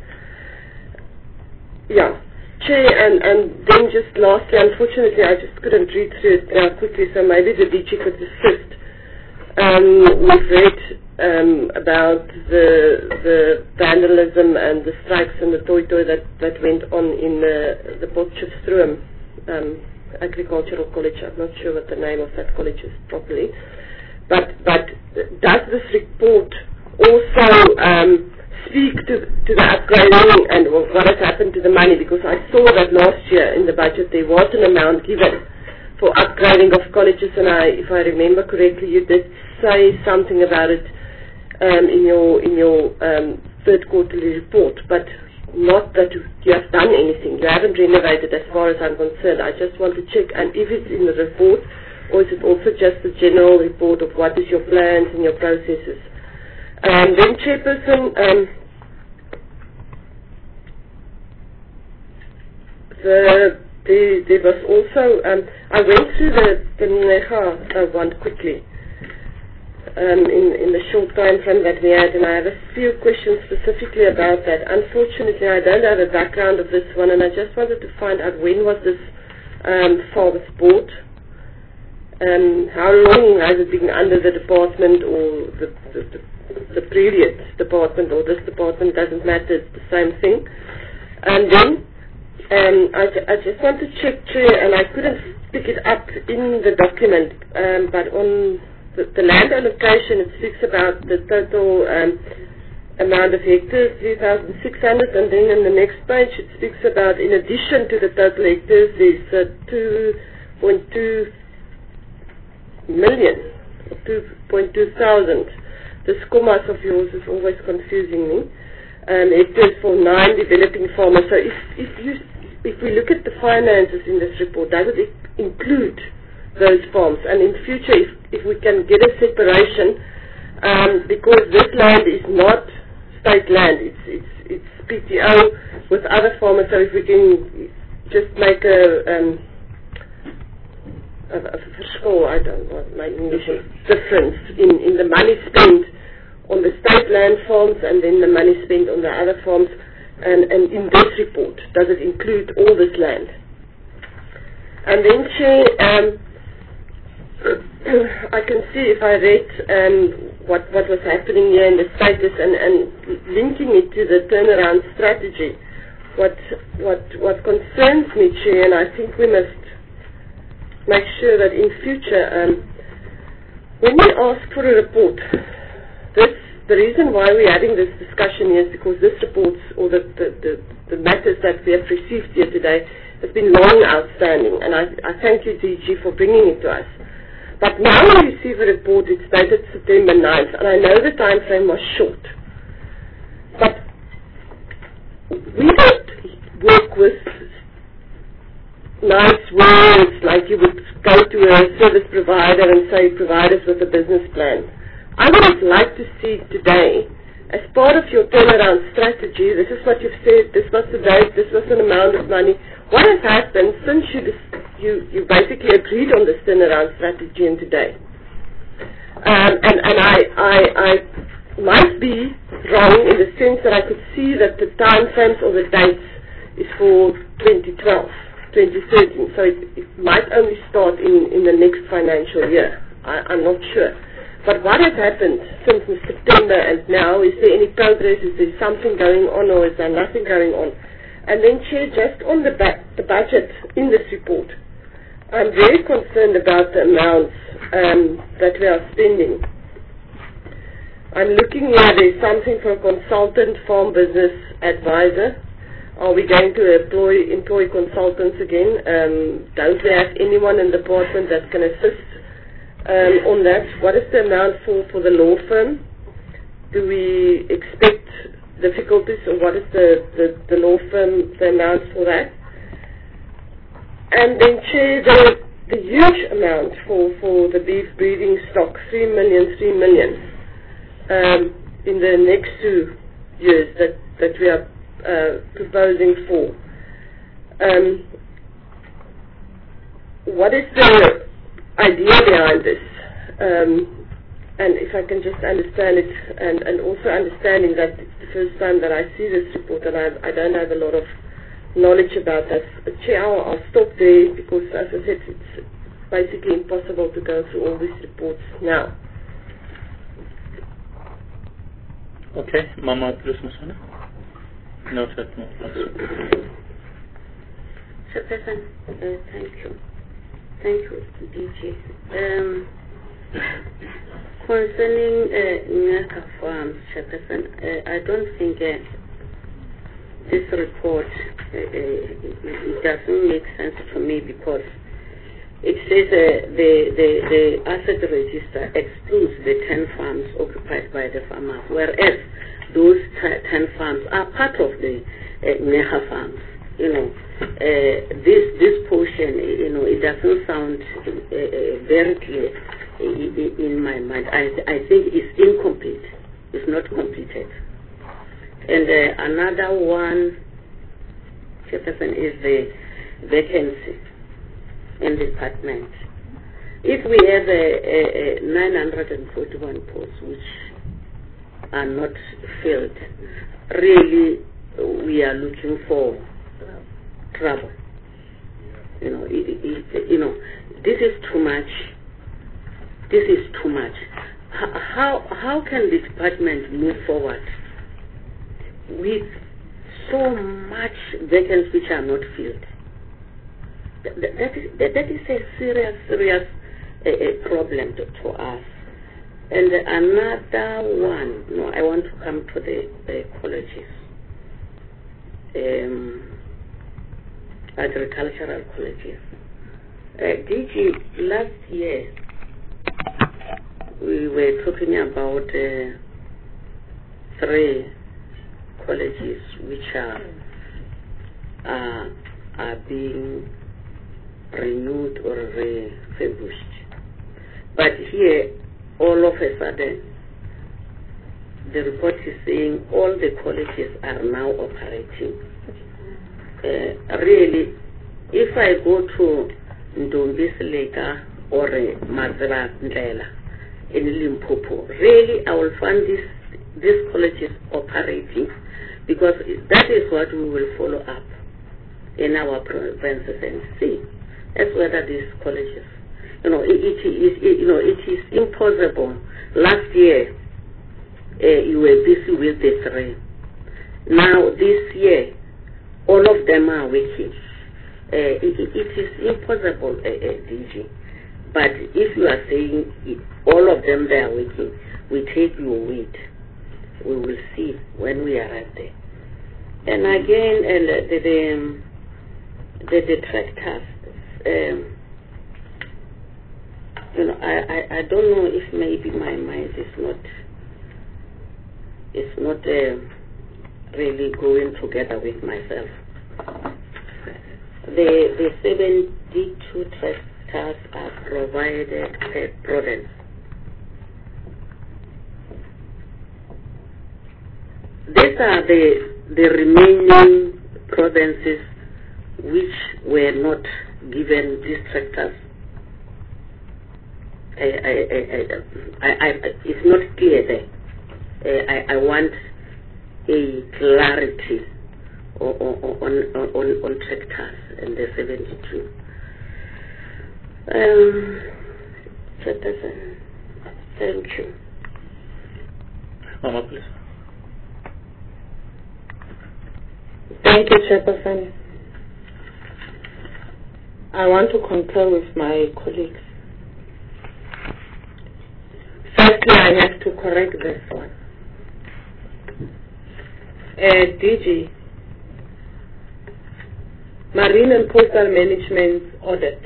[SPEAKER 2] Yeah. Chair, and then just lastly, unfortunately I just couldn't read through it quickly, so maybe the DG could assist. We've read about the vandalism and the strikes and the toy that went on in the Potchefstroom Agricultural College. I'm not sure what the name of that college is properly. But does this report also speak to the upgrading and what has happened to the money? Because I saw that last year in the budget there was an amount given for upgrading of colleges, and if I remember correctly, you did say something about it in your third quarterly report, but not that you have done anything. You haven't renovated as far as I'm concerned. I just want to check, and if it's in the report, or is it also just a general report of what is your plans and your processes? Then Chairperson, there was also, I went through the NEGA one quickly in the short time frame that we had, and I have a few questions specifically about that. Unfortunately, I don't have a background of this one, and I just wanted to find out when was this farm bought, how long has it been under the department or the previous department or this department, doesn't matter, it's the same thing. And then I just want to check, Chair, and I couldn't pick it up in the document, but on the land allocation, it speaks about the total amount of hectares, 3,600, and then in the next page it speaks about, in addition to the total hectares, there's 2.2 million, or 2.2 thousand. This commas of yours is always confusing me. Hectares for 9 developing farmers. So if we look at the finances in this report, does it include those farms? And in future, if we can get a separation, because this land is not state land, it's PTO with other farmers. So if we can just make a verschil, I don't know what my English is, difference in the money spent on the state land farms and then the money spent on the other farms, and in this report, does it include all this land? And then, Chair, I can see if I read what was happening here in the status and linking it to the turnaround strategy, what concerns me, Chair, and I think we must make sure that in future, when we ask for a report, the reason why we're having this discussion here is because this report, or the matters that we have received here today, has been long outstanding, and I thank you, DG, for bringing it to us. But now we receive a report, it's dated September 9th, and I know the time frame was short. But we don't work with nice words like you would go to a service provider and say, provide us with a business plan. I would like to see today, as part of your turnaround strategy, this is what you've said, this was the date, this was an amount of money. What has happened since you basically agreed on this turnaround strategy and today? And I might be wrong in the sense that I could see that the time frames or the dates is for 2012, 2013, so it might only start in the next financial year. I'm not sure. But what has happened since September and now? Is there any progress? Is there something going on, or is there nothing going on? And then, Chair, just on the budget in this report, I'm very concerned about the amounts that we are spending. I'm looking here, there's something for a consultant, farm business advisor. Are we going to employ consultants again? Don't we have anyone in the department that can assist on that? What is the amount for the law firm? Do we expect difficulties, or what is the law firm, the amount for that? And then, Chair, the huge amount for the beef breeding stock, 3 million, in the next 2 years that we are proposing for. What is the idea behind this? And if I can just understand it, and also understanding that it's the first time that I see this report, and I don't have a lot of knowledge about that. Chair, I'll stop there, because as I said, it's basically impossible to go through all these reports now.
[SPEAKER 7] Okay, Mama Musana. No, sir. No.
[SPEAKER 8] Chairperson, thank you. Thank you, DG. Concerning Nyaka Farms, Chairperson, I don't think this report it doesn't make sense to me, because it says the asset register excludes the 10 farms occupied by the farmers, whereas those 10 farms are part of the NEHA farms. this portion, it doesn't sound very clear in my mind. I think it's incomplete. It's not completed. And another one, Chairperson, is the vacancy in the department. If we have 941 posts which are not filled, really we are looking for trouble. This is too much. This is too much. How can the department move forward with so much vacancies which are not filled? That is a serious problem to us. And another one, I want to come to the colleges, agricultural colleges. DG, last year we were talking about 3 colleges which are being renewed or refurbished. But here, all of a sudden, the report is saying all the colleges are now operating. Really, if I go to Ndombisi Leka or Mazra Ndlela in Limpopo, really I will find these colleges operating, because that is what we will follow up in our provinces and see as whether these colleges, it is impossible. Last year you were busy with the 3. Now this year all of them are working. It is impossible, DG. But if you are saying all of them they are working, we take your word. We will see when we arrive there. And again, the tractors. I don't know if maybe my mind is not really going together with myself. The 72 tractors are provided per province. These are the remaining provinces which were not given these tractors. It's not clear there. I want a clarity on tractors and the 72. Thank you.
[SPEAKER 7] Mama, please.
[SPEAKER 9] Thank you, Chairperson. I want to concur with my colleagues. Firstly, I have to correct this one. DG, Marine and Coastal Management audit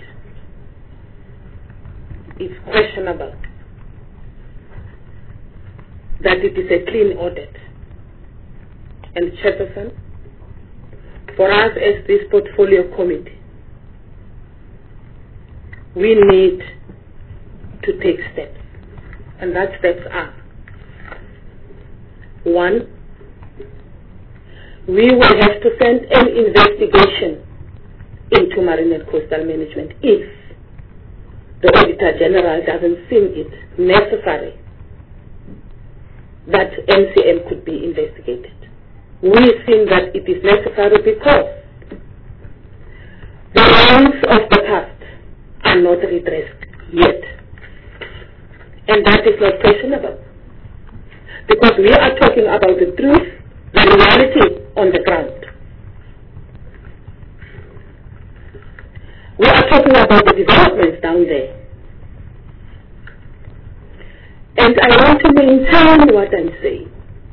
[SPEAKER 9] is questionable. That it is a clean audit. And Chairperson, for us as this portfolio committee, we need to take steps. And that steps are: 1, we will have to send an investigation into Marine and Coastal Management if the Auditor General doesn't seem it necessary that MCM could be investigated. We think that it is necessary because the wrongs of the past are not redressed yet. And that is not questionable. Because we are talking about the truth, the reality on the ground. We are talking about the developments down there. And I want to maintain what I'm saying.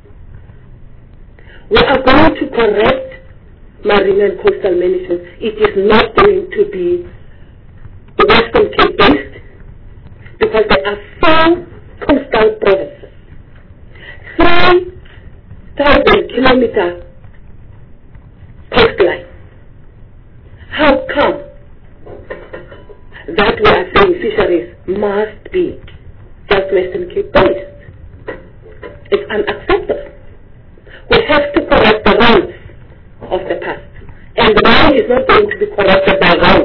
[SPEAKER 9] We are going to correct Marine and Coastal Management. It is not going to be Western Cape based, because there are 4 coastal provinces, 3,000 kilometer coastline, just Western Cape based. It's unacceptable. We have to correct the wrongs of the past. And the wrong is not going to be corrected by wrong.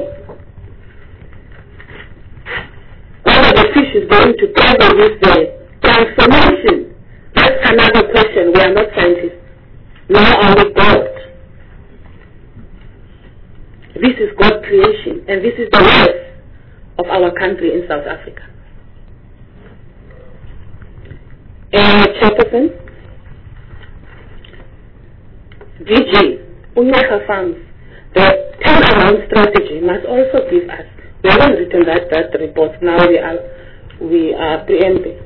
[SPEAKER 9] Whether the fish is going to travel with the transformation, that's another question. We are not scientists. Nor are we God. This is God's creation, and this is the wealth of our country in South Africa. Chairperson, DG, UNECA funds, the turnaround strategy must also give us. We haven't written that report. Now we are preempting.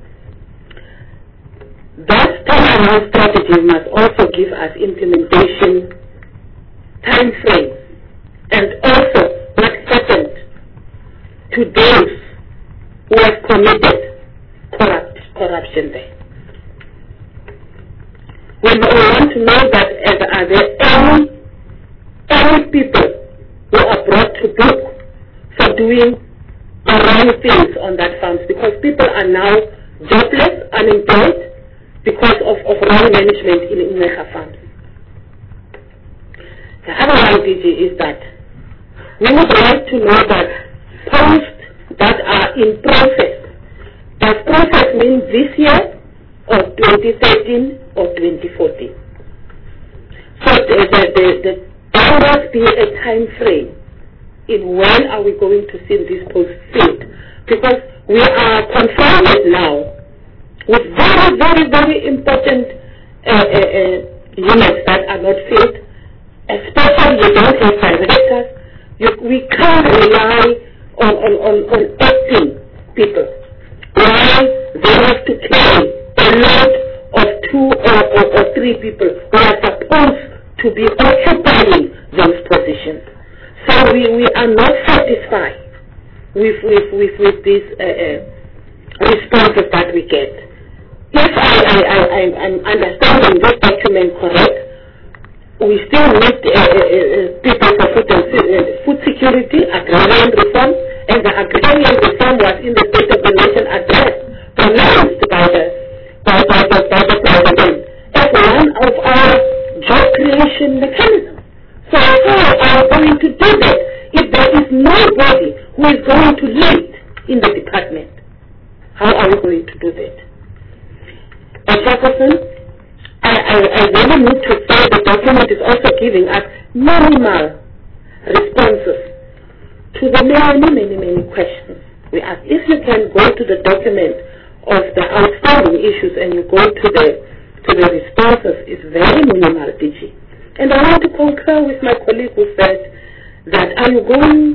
[SPEAKER 9] That turnaround strategy must also give us implementation time frame, and also what happened to those who have committed corruption there. We want to know that are there any people who are brought to book for doing the wrong things on that funds, because people are now jobless, unemployed, because of wrong management in UNECA funds. The other one, DG, is that we would like to know that posts that are in process. Does process mean this year, or 2013, or 2014? So there must be a time frame in when are we going to see this post filled, because we are confronted now with very, very, very important units that are not filled, especially you don't have directors. We can't rely on acting people. Why they have to claim a lot of 2 or 3 people who are supposed to be occupying those positions. So we are not satisfied with these responses that we get. If I'm understanding this document correct, we still need people for food security, agrarian reform, and the agrarian reform was in the State of the Nation address pronounced by the President as one of our job creation mechanisms. So how are we going to do that if there is nobody who is going to lead in the department? How are we going to do that? Chairperson, I really need to say the document is also giving us minimal responses to the many questions we ask. If you can go to the document of the outstanding issues and you go to the responses, it's very minimal, DG. And I want to concur with my colleague who said that are we going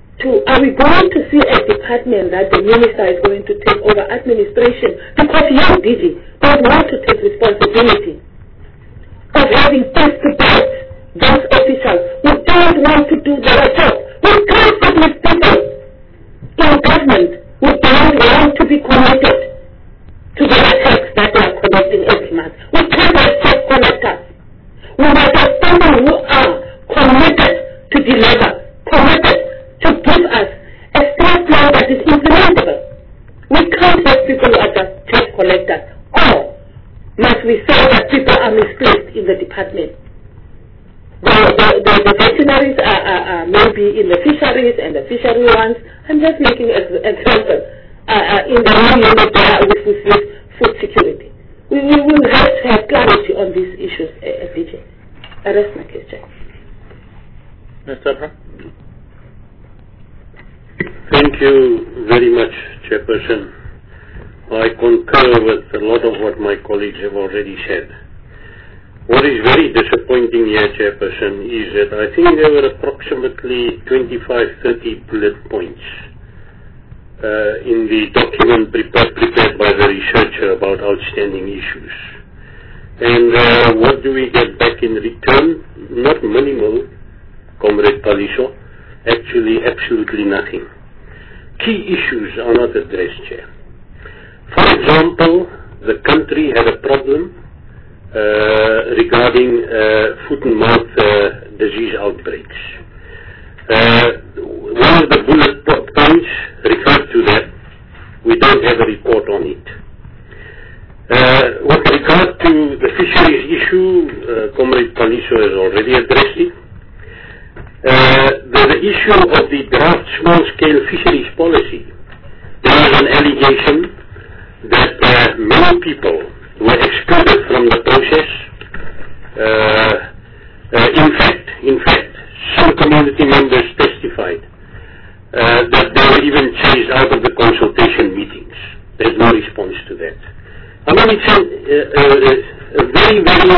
[SPEAKER 9] to see a department that the minister is going to take over administration, because young DG don't want to take responsibility of having testified those officials who don't want to do their job. We can't sit with people in government who don't want to be committed to the attacks that they are collecting every month. We can't have tax collectors. We must have someone who are committed to deliver, committed to give us a state law that is implementable. We can't have people who are just tax collectors. Or must we say that people are misplaced in the department? The veterinarians are maybe in the fisheries and the fishery ones. I'm just making an example. In the new unit with food security. We will have to have clarity on these issues, DJ. I rest my case, Jack.
[SPEAKER 7] Mr. Abraham?
[SPEAKER 4] Thank you very much, Chairperson. I concur with a lot of what my colleagues have already said. What is very disappointing here, Chairperson, is that I think there were approximately 25-30 bullet points in the document prepared by the researcher about outstanding issues. And what do we get back in return? Not minimal, Comrade Paliso, actually absolutely nothing. Key issues are not addressed here. For example, the country had a problem regarding foot and mouth disease outbreaks. One of the bullet points referred to that We don't have a report on it. With regard to the fisheries issue, Comrade Paliso has already addressed it. The issue of the draft small-scale fisheries policy, there was an allegation that many people were excluded from the process. In fact, some community members testified that they were even chased out of the consultation meetings. There's no response to that. I mean, it's a very, very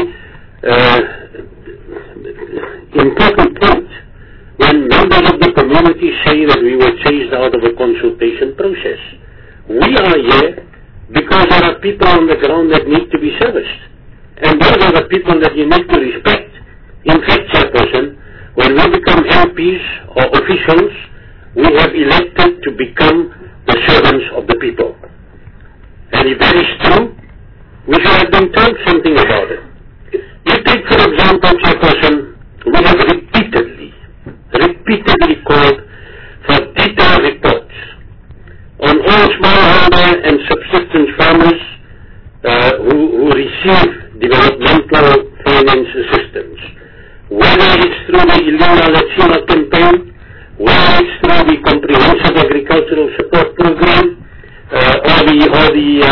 [SPEAKER 4] important point when members of the community say that we were chased out of a consultation process. We are here because there are people on the ground that need to be serviced. And those are the people that you need to respect. In fact, Chairperson, when we become MPs or officials, we have elected to become the servants of the people. And if that is true, we should have been told something about it. You take, for example, Chairperson, we have repeatedly called for detailed reports on all smallholder and subsistence farmers who receive developmental finance assistance. Whether it's through the Iluna Latina campaign, whether it's through the Comprehensive Agricultural Support Program, or the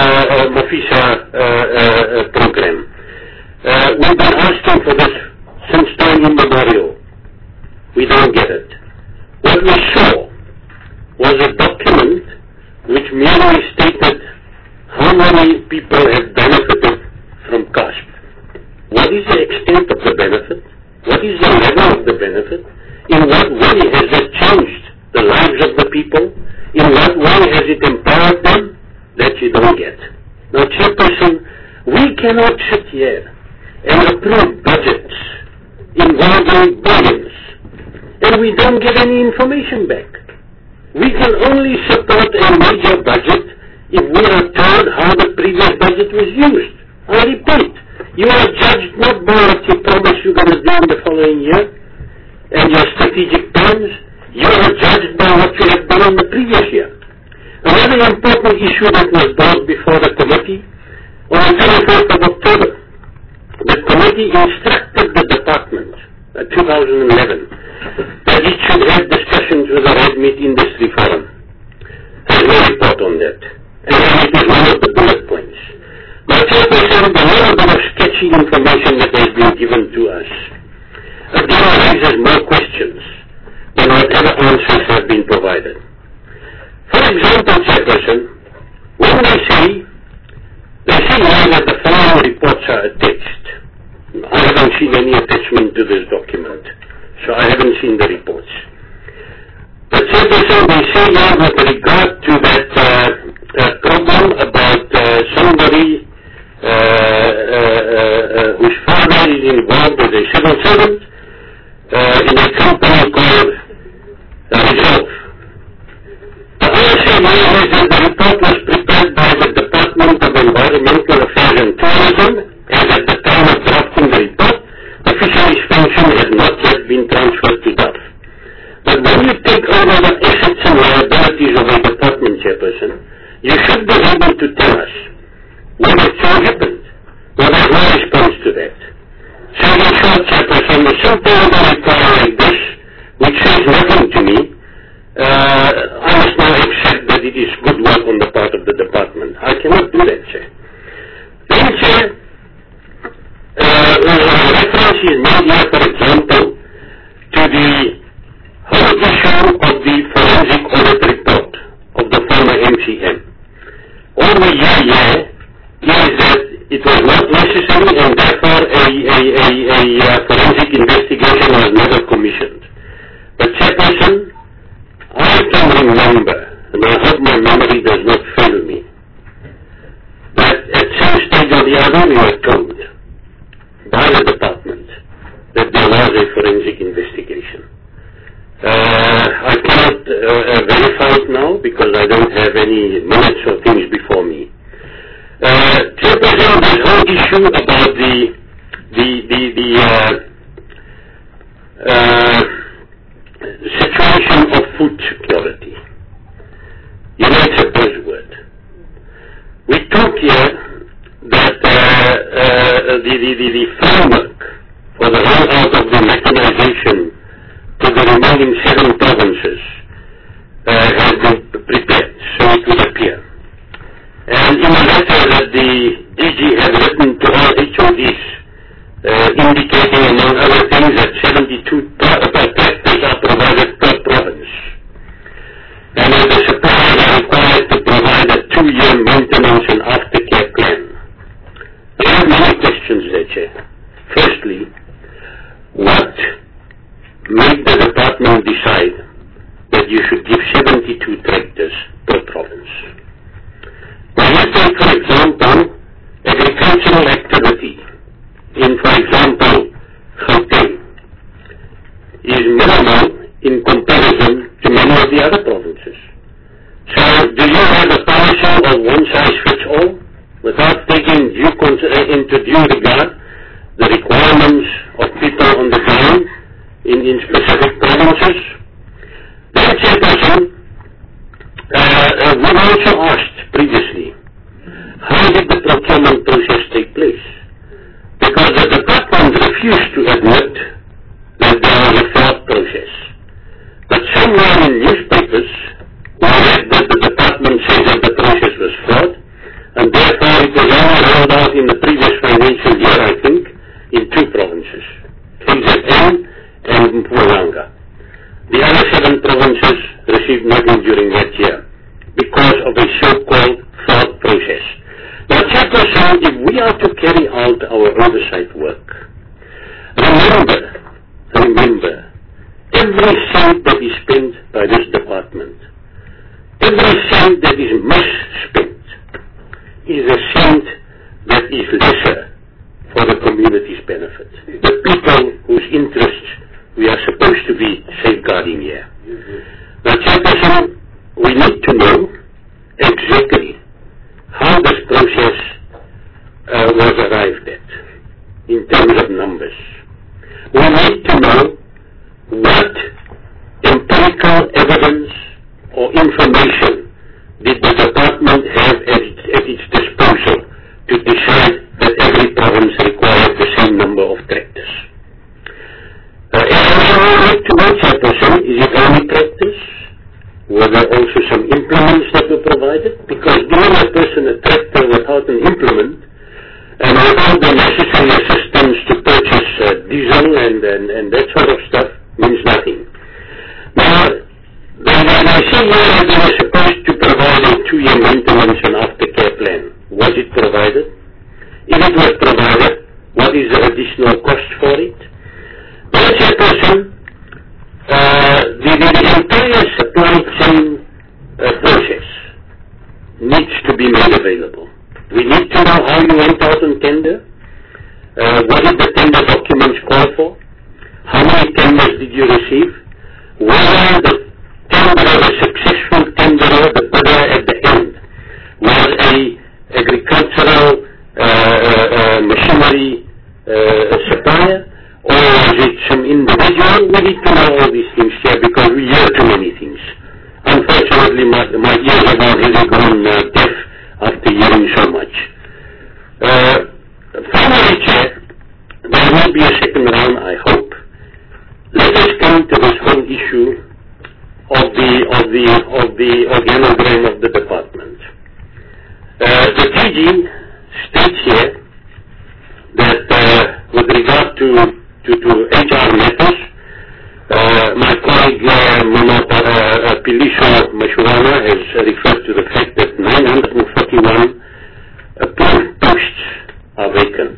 [SPEAKER 4] Mafisa program. We've been asking for this since time immemorial. We don't get it. What we saw was a document which merely stated how many people have benefited from CASP. What is the extent of the benefit? What is the level of the benefit? In what way has it changed the lives of the people? In what way has it empowered them? That you don't get. Now, Chairperson, we cannot sit here and approve budgets involving billions, and we don't get any information back. We can only support a major budget if we are told how the previous budget was used. I repeat, you are judged not by what you promise you're going to do in the following year and your strategic plans. You are judged by what you have done in the previous year. Another important issue that was brought before the committee, on the 21st of October, the committee instructed the department, 2011, that it should have discussions with the Red Meat Industry Forum. There's no report on that. And it is one of the bullet points. Now, Chairperson, the little bit of sketchy information that has been given to us again raises more questions than whatever answers have been provided. For example, Chairperson, when they say now that the following reports are attached. I haven't seen any attachment to this document, so I haven't seen the reports. But Chairperson, they say now with regard to that problem about somebody whose father is involved as a civil servant in a company called Resolve. The RSA now is that the report was prepared by the Department of Environmental Affairs and Tourism, and at the time of drafting the report, the fisheries function had not yet been transferred to DAF. But when you take over the assets and liabilities of a department, Chairperson, you should be able to tell us what actually happened. Well, there's no response to that. So in short, Chairperson, the simple reply like this, which says nothing to me, I must now accept that it is good work on the part of the department. I cannot do that, Chair. Then, Chair, reference is made here, for example, to the whole issue of the forensic audit report of the former MCM. All we hear here is that it was not necessary and therefore a forensic investigation was never commissioned. But, Chairperson, I can remember, and I hope my memory does not fail me, that at some stage or the other we were told by the department that there was a forensic investigation. I cannot verify it now because I don't have any minutes or things before me. Chairperson, this whole issue about the situation of food security. You know, it's a buzzword.
[SPEAKER 10] note here that the framework for the rollout of the mechanization to the remaining 7 provinces has been prepared, so it would appear. And in a letter that the DG has written to all HODs, indicating among other things that 72 tractors are provided per province. And the suppliers are required to provide a 2-year maintenance and aftercare plan. I have many questions there, Chair. Firstly, what made the department decide that you should give 72 tractors per province? Now let's take, for example, agricultural activity in, for example, Gauteng is minimal in comparison to many of the other provinces. So do you have a policy of one size fits all without taking into due regard the requirements of people on the ground in specific provinces? Then, Chairperson, we've also asked previously, how did the procurement process take place? Because the department refused to admit that there was a fraud process. But somewhere in newspapers, we read that the department said that the process was fraud, and therefore it was only rolled out in the previous financial year, I think, in 2 provinces, KZN and Mpumalanga. The other 7 provinces received nothing during that year because of a so-called fraud process. Now, Chairperson, if we are to carry out our oversight work, remember, every cent that is spent by this department, every cent that is misspent, is a cent that is lesser for the community's benefit. The people whose interests we are supposed to be safeguarding here. Now, Chairperson, we need to know exactly how this process was arrived at in terms of numbers. We need to know what empirical evidence or information did the department have at its disposal to decide that every province required the same number of tractors. And I would like to know, Chairperson, is it only tractors? Were there also some implements that were provided? Because giving a person a tractor without an implement and without the necessary assistance to purchase diesel and that sort of stuff means nothing. Now, I say here that they were supposed to provide a 2-year maintenance and aftercare plan. Was it provided? If it was provided, what is the additional cost for it? Well, Chairperson, the entire supply chain process needs to be made available. We need to know how you went out on tender, what did the tender documents call for, how many tenders did you receive, whether the tenderer, the successful tenderer, the bidder at the end, was a agricultural machinery supplier, or was it some individual? We need to know all these things here because we hear too many things. Unfortunately, my ears have already gone deaf after hearing so much. Finally, Chair, there will be a second round, I hope. Let us come to this whole issue of the organogram of the department. The DG states here that with regard to HR matters, my colleague Piliso Mashurana has referred to the fact that 941 posts are vacant.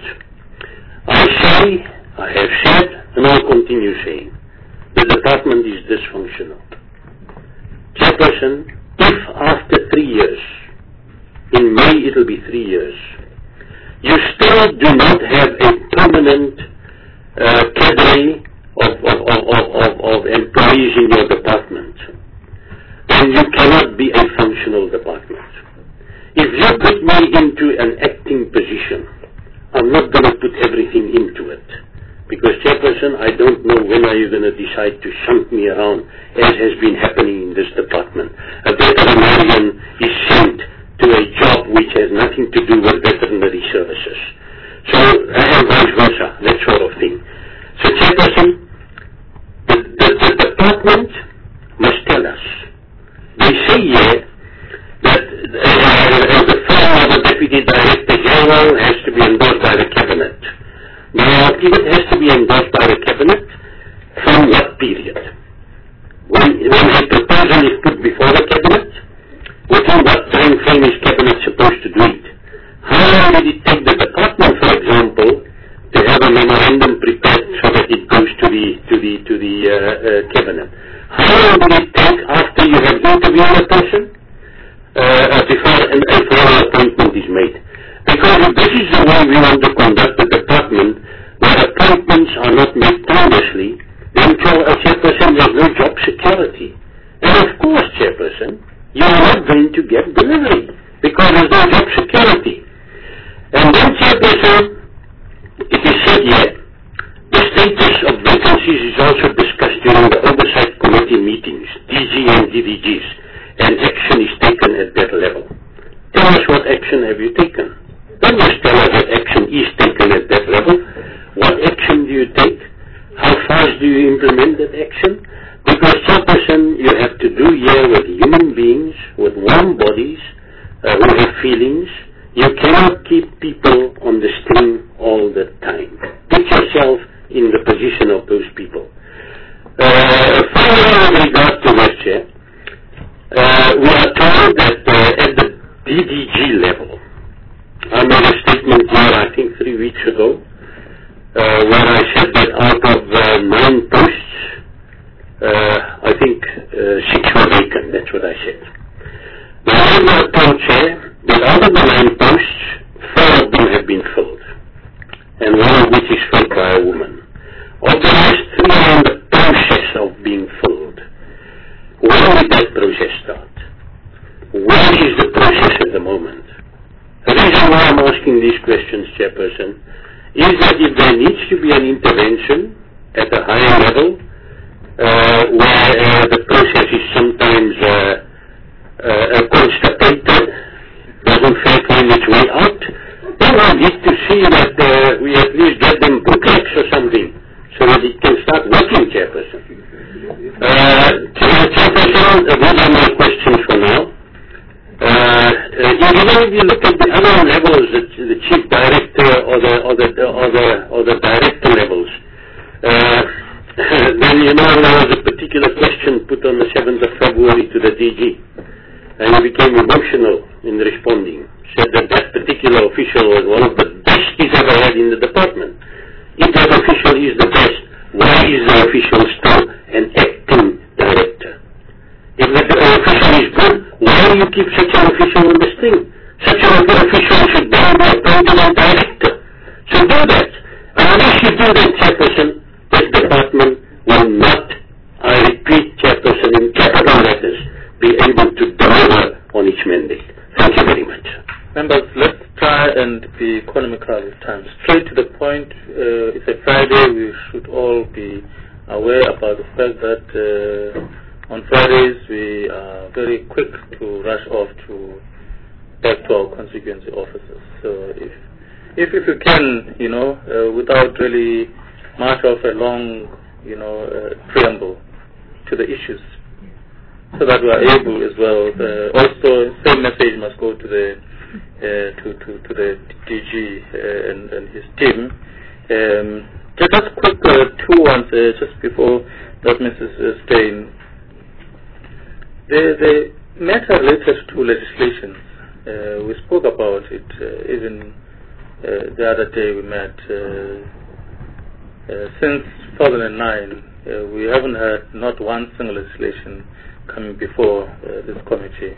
[SPEAKER 10] I have said, and I'll continue saying, the department is dysfunctional. Chairperson, if after 3 years, in May it will be 3 years, you still do not have a permanent cadre of employees in your department, then you cannot be a functional department. If you put me into an acting position, I'm not going to put everything into it. Because, Chairperson, I don't know when are you going to decide to shunt me around, as has been happening in this department. A veterinarian is sent to a job which has nothing to do with veterinary services. So, and vice versa, that sort of thing. So, Chairperson, the department must tell us. They say here that the firm of the Deputy Director General has to be endorsed by the Cabinet. Now, if it has to be endorsed by the Cabinet, from what period? When a proposal is put before the Cabinet, within what time frame is Cabinet supposed to do it? How long did it take the department, for example, to have a memorandum prepared so that it goes to the Cabinet? How long did it take after you have interviewed a person before a formal appointment is made? Because if this is the way we want to conduct the department, where appointments are not made timelessly, then Chairperson, there's no job security. And of course, Chairperson, you are not going to get delivery because there's no job security. And then, Chairperson, it is said here, the status of vacancies is also discussed during the Oversight Committee meetings, DG and DDGs, and action is taken at that level. Tell us what action have you taken. Don't just tell us that action is taken at that level. What action do you take? How fast do you implement that action? Because, Chairperson, you have to do here with human beings, with warm bodies, who have feelings. You cannot keep people on the string all the time. Put yourself in the position of those people. Finally, with regard to Westshare, we are told that at the DDG level, I made a statement here, I think 3 weeks ago, where I said that out of 9 posts, I think 6 were vacant, that's what I said. Now I was told, Chair, that out of the 9 posts, 4 of them have been filled, and 1 of which is filled by a woman. Of the last 3 are in the process of being filled. When did that process start? Where is the process at the moment? The reason why I'm asking these questions, Chairperson, is that if there needs to be an intervention at a higher level, where the process is sometimes constipated, doesn't find its way out, then we need to see that we at least get them booklets or something, so that it can start working, Chairperson. Chairperson, those are my questions for now. Even if you look at the other levels, the chief director or the director levels, then there was a particular question put on the 7th of February to the DG, and he became emotional in responding. Said that particular official was one of the best he's ever had in the department. If that official is the best, why is the official still an acting director? If the official is good, why do you keep such an official on the string? Such an official should be appointed as director. So do that. And unless you do that, Chairperson, this department will not, I repeat, Chairperson, in capital letters, be able to deliver on its mandate. Thank you very much.
[SPEAKER 1] Members, let's try and be economical this time. Straight to the point. It's a Friday. We should all be aware about the fact that on Fridays we are very quick to rush off back to our constituency offices. So if you can, without really much of a long, preamble to the issues, so that we are able as well. Also, same message must go to the DG and his team. Just quick 2 ones just before that, Mrs. Stein. The matter related to legislation, we spoke about it even the other day we met. Since 2009, we haven't had not one single legislation coming before this committee.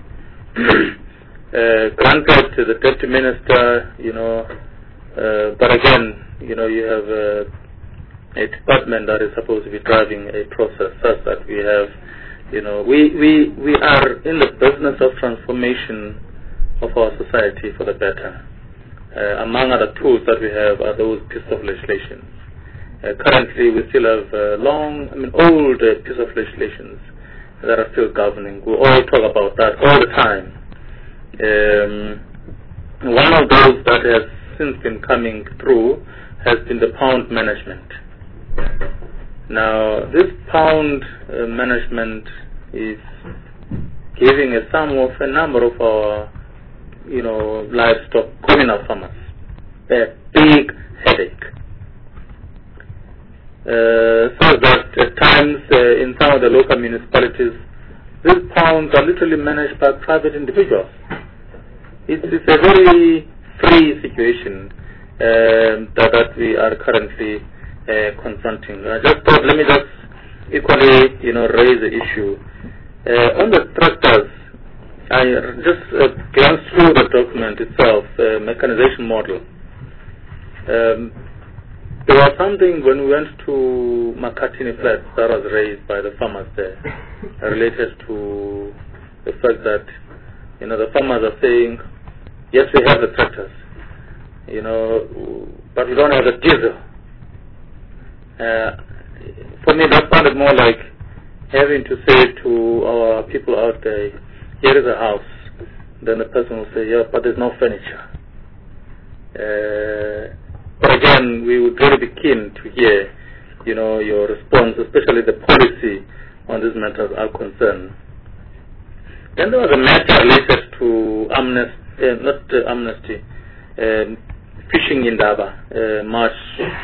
[SPEAKER 1] Granted to the Deputy Minister, but again, you have a department that is supposed to be driving a process such that we have, we are in the business of transformation of our society for the better. Among other tools that we have are those pieces of legislation. Currently, we still have old pieces of legislation that are still governing. We all talk about that all the time. One of those that has since been coming through has been the pound management. Now, this pound management is giving a sum of a number of our, livestock communal farmers a big headache. So that at times in some of the local municipalities, these pounds are literally managed by private individuals. It's a very free situation that we are currently confronting. Let me just equally, raise the issue. On the tractors, I just glanced through the document itself, mechanization model. There was something when we went to Makatini Flats that was raised by the farmers there, related to the fact that, the farmers are saying, yes, we have the tractors, but we don't have the diesel. For me, that sounded more like having to say to our people out there, here is a house. Then the person will say, yeah, but there's no furniture. But again, we would really be keen to hear, your response, especially the policy on these matters are concerned. Then there was a matter related to fishing in Daba, March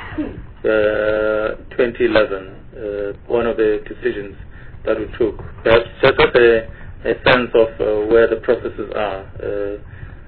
[SPEAKER 1] 2011, one of the decisions that we took. Perhaps just a sense of where the processes are.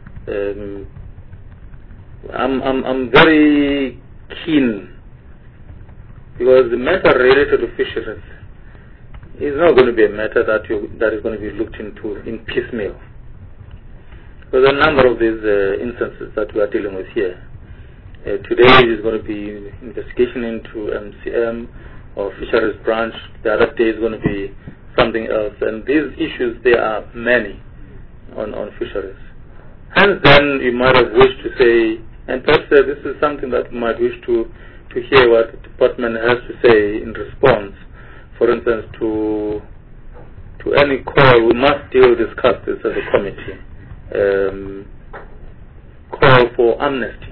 [SPEAKER 1] I'm very keen, because the matter related to fisheries is not going to be a matter that is going to be looked into in piecemeal. There's a number of these instances that we are dealing with here. Today is going to be investigation into MCM or fisheries branch. The other day is going to be something else. And these issues, there are many on fisheries. Hence then you might have wished to say, and perhaps this is something that you might wish to hear what the department has to say in response. For instance, to any call, we must still discuss this as a committee. Call for amnesty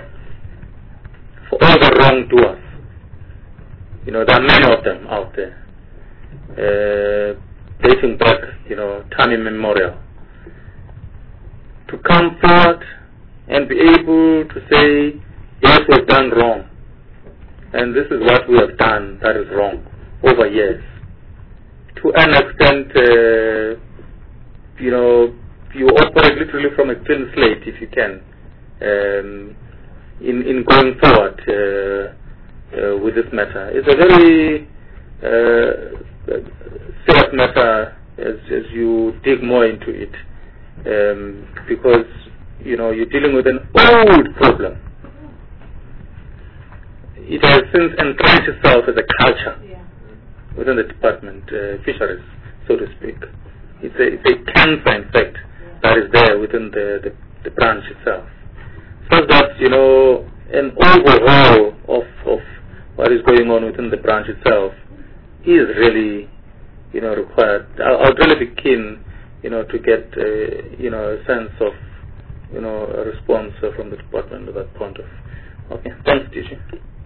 [SPEAKER 1] for all the wrongdoers. There are many of them out there, dating back, time immemorial. To come forward and be able to say, yes, we've done wrong, and this is what we have done that is wrong over years. To an extent, you operate literally from a clean slate, if you can, in going forward with this matter. It's a very serious matter as you dig more into it, because you're dealing with an old problem. It has since entrenched itself as a culture within the department, fisheries, so to speak. It's a cancer, in fact, that is there within the branch itself. So that, an overhaul of what is going on within the branch itself is really, required. I'd really be keen, to get, a sense of, a response from the department at that point of. Okay, thanks, DG.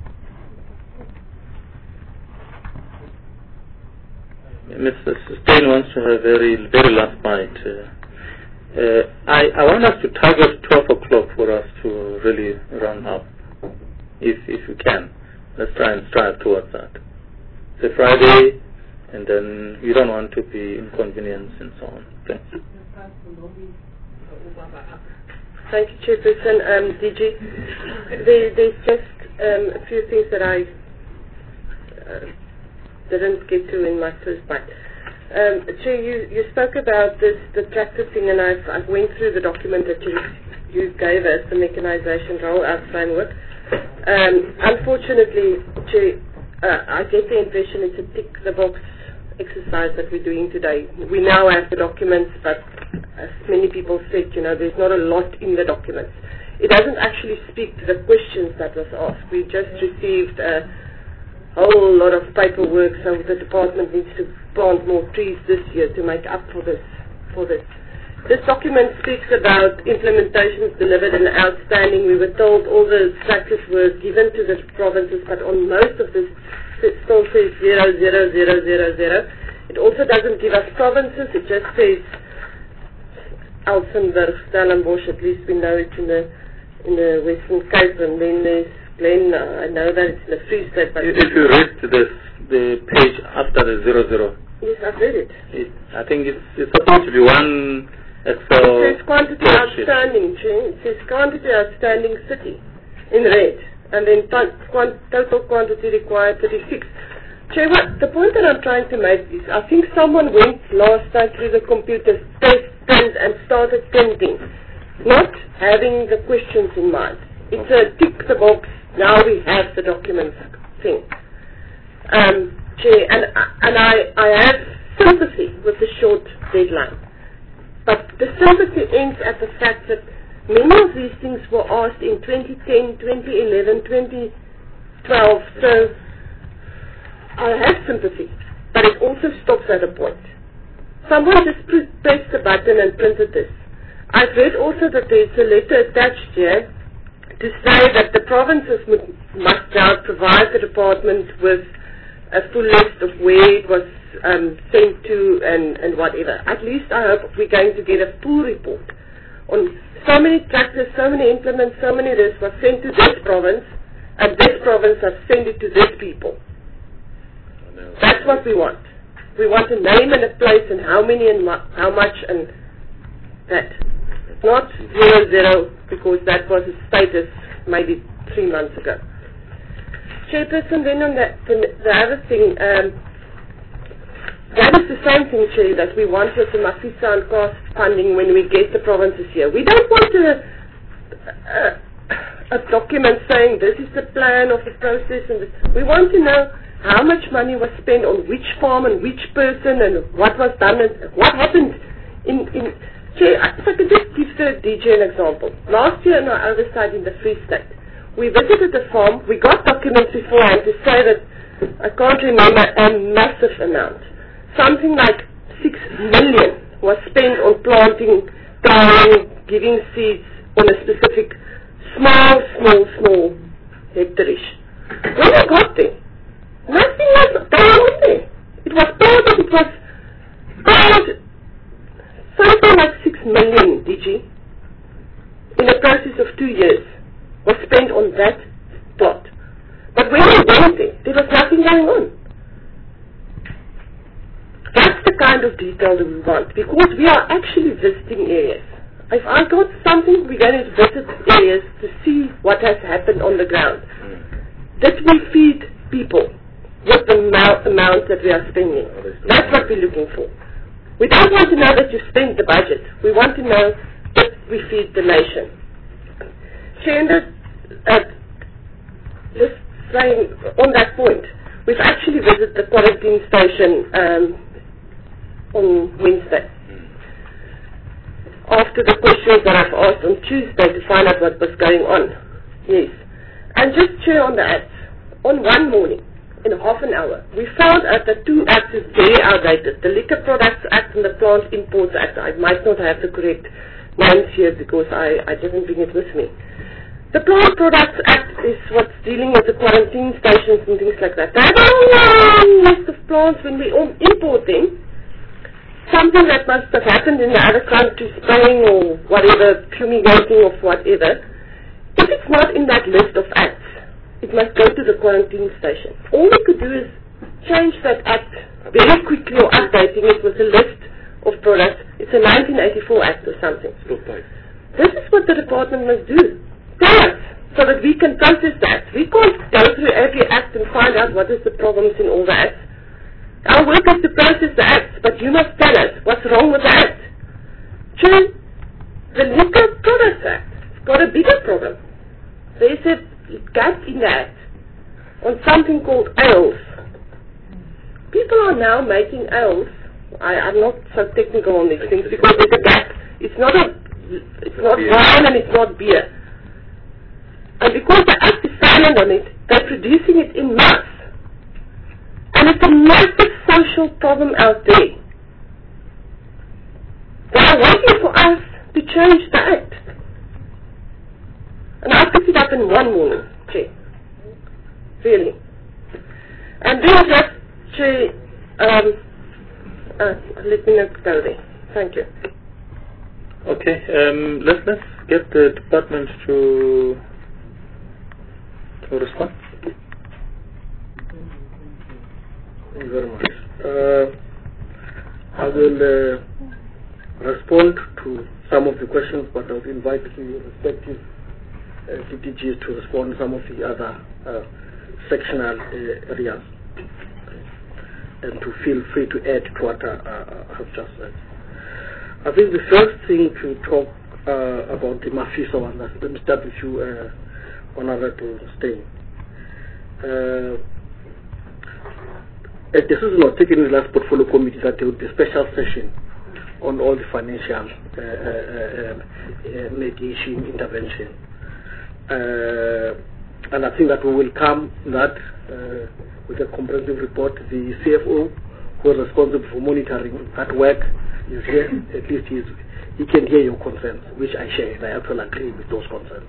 [SPEAKER 1] Mr. Stein wants to have very last bite. I want us to target 12 o'clock for us to really run up, if you can. Let's try and strive towards that. It's a Friday, and then we don't want to be inconvenienced and so on. Thanks.
[SPEAKER 2] Thank you, Chairperson. DG, there's just a few things that I didn't get to in my first bite. Chair, you spoke about the tractor thing, and I went through the document that you gave us, the mechanization rollout framework. Unfortunately, Chair, I get the impression it's a tick-the-box exercise that we're doing today. We now have the documents, but as many people said, there's not a lot in the documents. It doesn't actually speak to the questions that was asked. We just received a whole lot of paperwork, so the department needs to plant more trees this year to make up for this. This document speaks about implementations delivered and outstanding. We were told all the structures were given to the provinces, but on most of this it still says 0, 0, 0, 0, 0. It also doesn't give us provinces, it just says Elsenburg, Stellenbosch, at least we know it's in the Western Cape, and then there's Glen, I know that it's in the Free State. But
[SPEAKER 6] if you read the page after the 00.
[SPEAKER 2] Yes, I've read it.
[SPEAKER 6] I think it's supposed to be one Excel.
[SPEAKER 2] It says quantity outstanding, it says quantity outstanding city in red, and then total quantity required 36. Chair, the point that I'm trying to make is, I think someone went last time through the computer, print and started printing, not having the questions in mind. It's a tick the box, now we have the documents thing. Chair, and I have sympathy with the short deadline. But the sympathy ends at the fact that many of these things were asked in 2010, 2011, 2012, so I have sympathy, but it also stops at a point. Someone just pressed the button and printed this. I've read also that there's a letter attached here to say that the provinces must now provide the department with a full list of where it was sent to and whatever. At least I hope we're going to get a full report on so many tractors, so many implements, so many this was sent to this province, and this province has sent it to this people. That's what we want. We want a name and a place and how many and how much and that. Not 00, because that was a status maybe 3 months ago. Chairperson, then on the other thing, that is the same thing, Chair, that we want with the Mafisa and cost funding when we get the provinces here. We don't want a document saying this is the plan of the process, and we want to know how much money was spent on which farm and which person and what was done and what happened in Chair, if I could just give the DJ an example. Last year on our oversight in the Free State, we visited the farm, we got documents beforehand to say that, I can't remember, a massive amount. Something like 6 million was spent on planting, plowing, giving seeds on a specific small hectare-ish. When I got there, nothing was done on there. It was something like 6 million, DG, in a process of 2 years, was spent on that plot. But when we went there was nothing going on. That's the kind of detail that we want, because we are actually visiting areas. If I got something, we're going to visit areas to see what has happened on the ground. Did we feed people with the amount that we are spending? That's what we're looking for. We don't want to know that you spent the budget. We want to know that we feed the nation. Chair, just saying on that point, we've actually visited the quarantine station on Wednesday. After the questions that I've asked on Tuesday to find out what was going on. Yes. And just Chair on the ads, on one morning, in half an hour, we found out that 2 acts is very outdated. The Liquor Products Act and the Plant Imports Act. I might not have the correct names here because I didn't bring it with me. The Plant Products Act is what's dealing with the quarantine stations and things like that. They have a long list of plants when we import them. Something that must have happened in the other country, spraying or whatever, fumigating or whatever. If it's not in that list of acts, it must go to the quarantine station. All we could do is change that act very quickly or updating it with a list of products. It's a 1984 act or something. This is what the department must do. Tell us, so that we can process that. We can't go through every act and find out what is the problems in all the acts. Our work is to process the acts, but you must tell us what's wrong with the act. Chair, the Liquor Products Act has got a bigger problem. There's a gap in the act on something called ales. People are now making ales. I'm not so technical on these things because there's a gap. It's not wine and it's not beer. And because the act is silent on it, they're producing it in mass. And it's a massive social problem out there. They are waiting for to change the Act. And I picked it up in one morning, Chair. Really. And then just, Chair, let me not go there. Thank you.
[SPEAKER 6] Okay, let's get the department to respond.
[SPEAKER 3] Thank you very much. I will respond to some of the questions, but I will invite the respective DPGs to respond to some of the other sectional areas, and to feel free to add to what I have just said. I think the first thing to talk about the Mafisa one, let me start with you, Honorable Steyn. A decision was taken in the last portfolio committee that there would be a special session on all the financial mediation intervention. And I think that we will come that with a comprehensive report. The CFO, who is responsible for monitoring that work, is here. At least he can hear your concerns, which I share, and I actually agree with those concerns.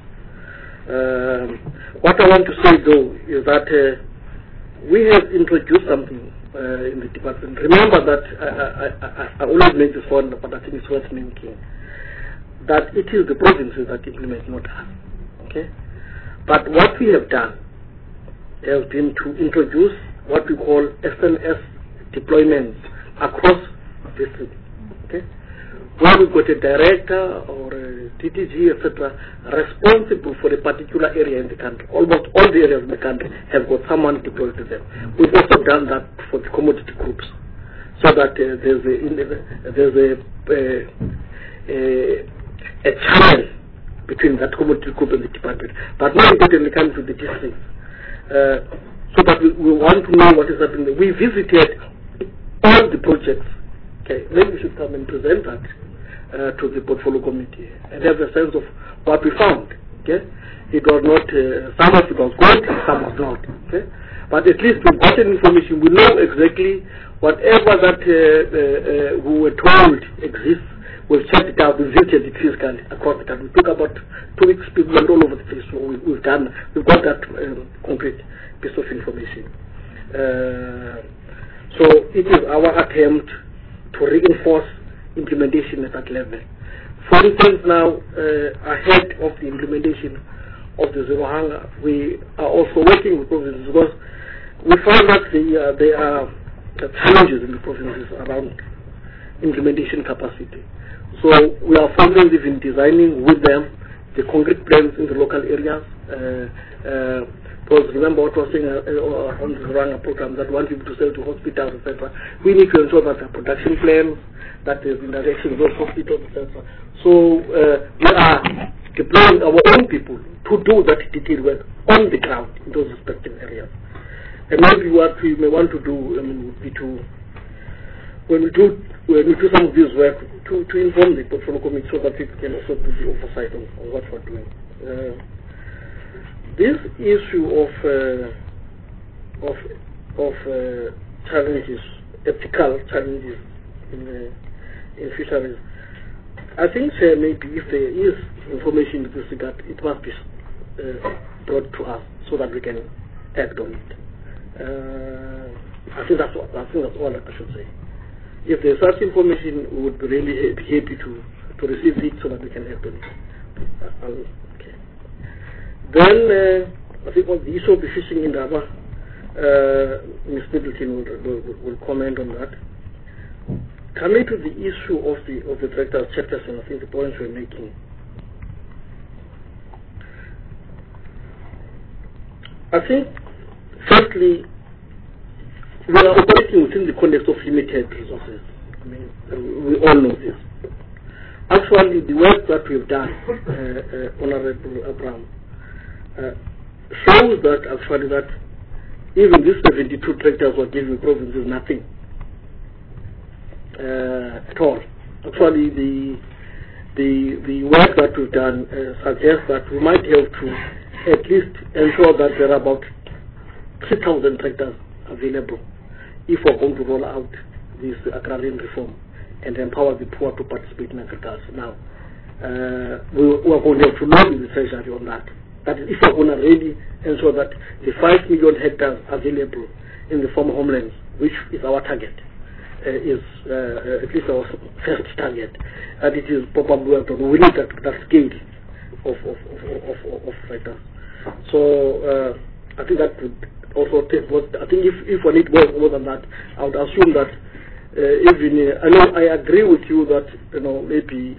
[SPEAKER 3] What I want to say, though, is that we have introduced something in the department. Remember that I always make this point, but I think it's worth making, that it is the provinces that implement, not us. Okay? But what we have done has been to introduce what we call SNS deployments across districts. Okay? Where we've got a director or a DTG, etc., responsible for a particular area in the country. Almost all the areas in the country have got someone deployed to them. We've also done that for the commodity groups, so that there's a channel between that commodity group and the department. But more importantly, coming to the districts, so that we want to know what is happening. We visited all the projects. Okay, maybe we should come and present that to the portfolio committee and have a sense of what we found. Okay, it was not, some of it was good, some was not. Okay, but at least we've gotten information. We know exactly whatever that we were told exists. We've checked it out. We've visited it physically across the country. We took about 2 weeks. People went all over the place. So we've got that concrete piece of information. So it is our attempt to reinforce implementation at that level. For instance, now, ahead of the implementation of the Zero Hunger, we are also working with provinces, because we found that there are challenges in the provinces around implementation capacity. So we are funding in designing with them the concrete plans in the local areas. Because remember what I was saying on the Zero Hunger program, that want people to sell to hospitals, etc. We need to ensure that the production plans, that is in direction of those hospitals, etc. So we are deploying our own people to do that detailed work on the ground in those respective areas. And maybe what we may want to do would be to, when we do some of this work, to inform the portfolio committee so that people can also do the oversight on what we're doing. This issue of challenges, ethical challenges in fisheries, I think maybe if there is information in this regard, it must be brought to us so that we can act on it. I think that's all I should say. If there's such information, we would be really happy to receive it so that we can act on it. Okay. Then I think on the issue of the fishing in Daba, Ms. Middleton will comment on that. Coming to the issue of the director's chairperson, I think the points we're making. I think, firstly, we are operating within the context of limited resources. I mean, we all know this. Actually, the work that we've done, Honorable Abraham, shows that actually that even these 72 tractors were given provinces nothing at all. Actually, the work that we've done suggests that we might have to at least ensure that there are about 3,000 tractors available if we're going to roll out this agrarian reform and empower the poor to participate in agriculture. Now, we are going to have to lobby the Treasury on that. That is, if we are going to really ensure that the 5 million hectares available in the former homelands, which is our target, is at least our first target, and it is probably we need that scale of sectors. So I think that would also take. I think if we need more than that, I would assume that even I know I agree with you that maybe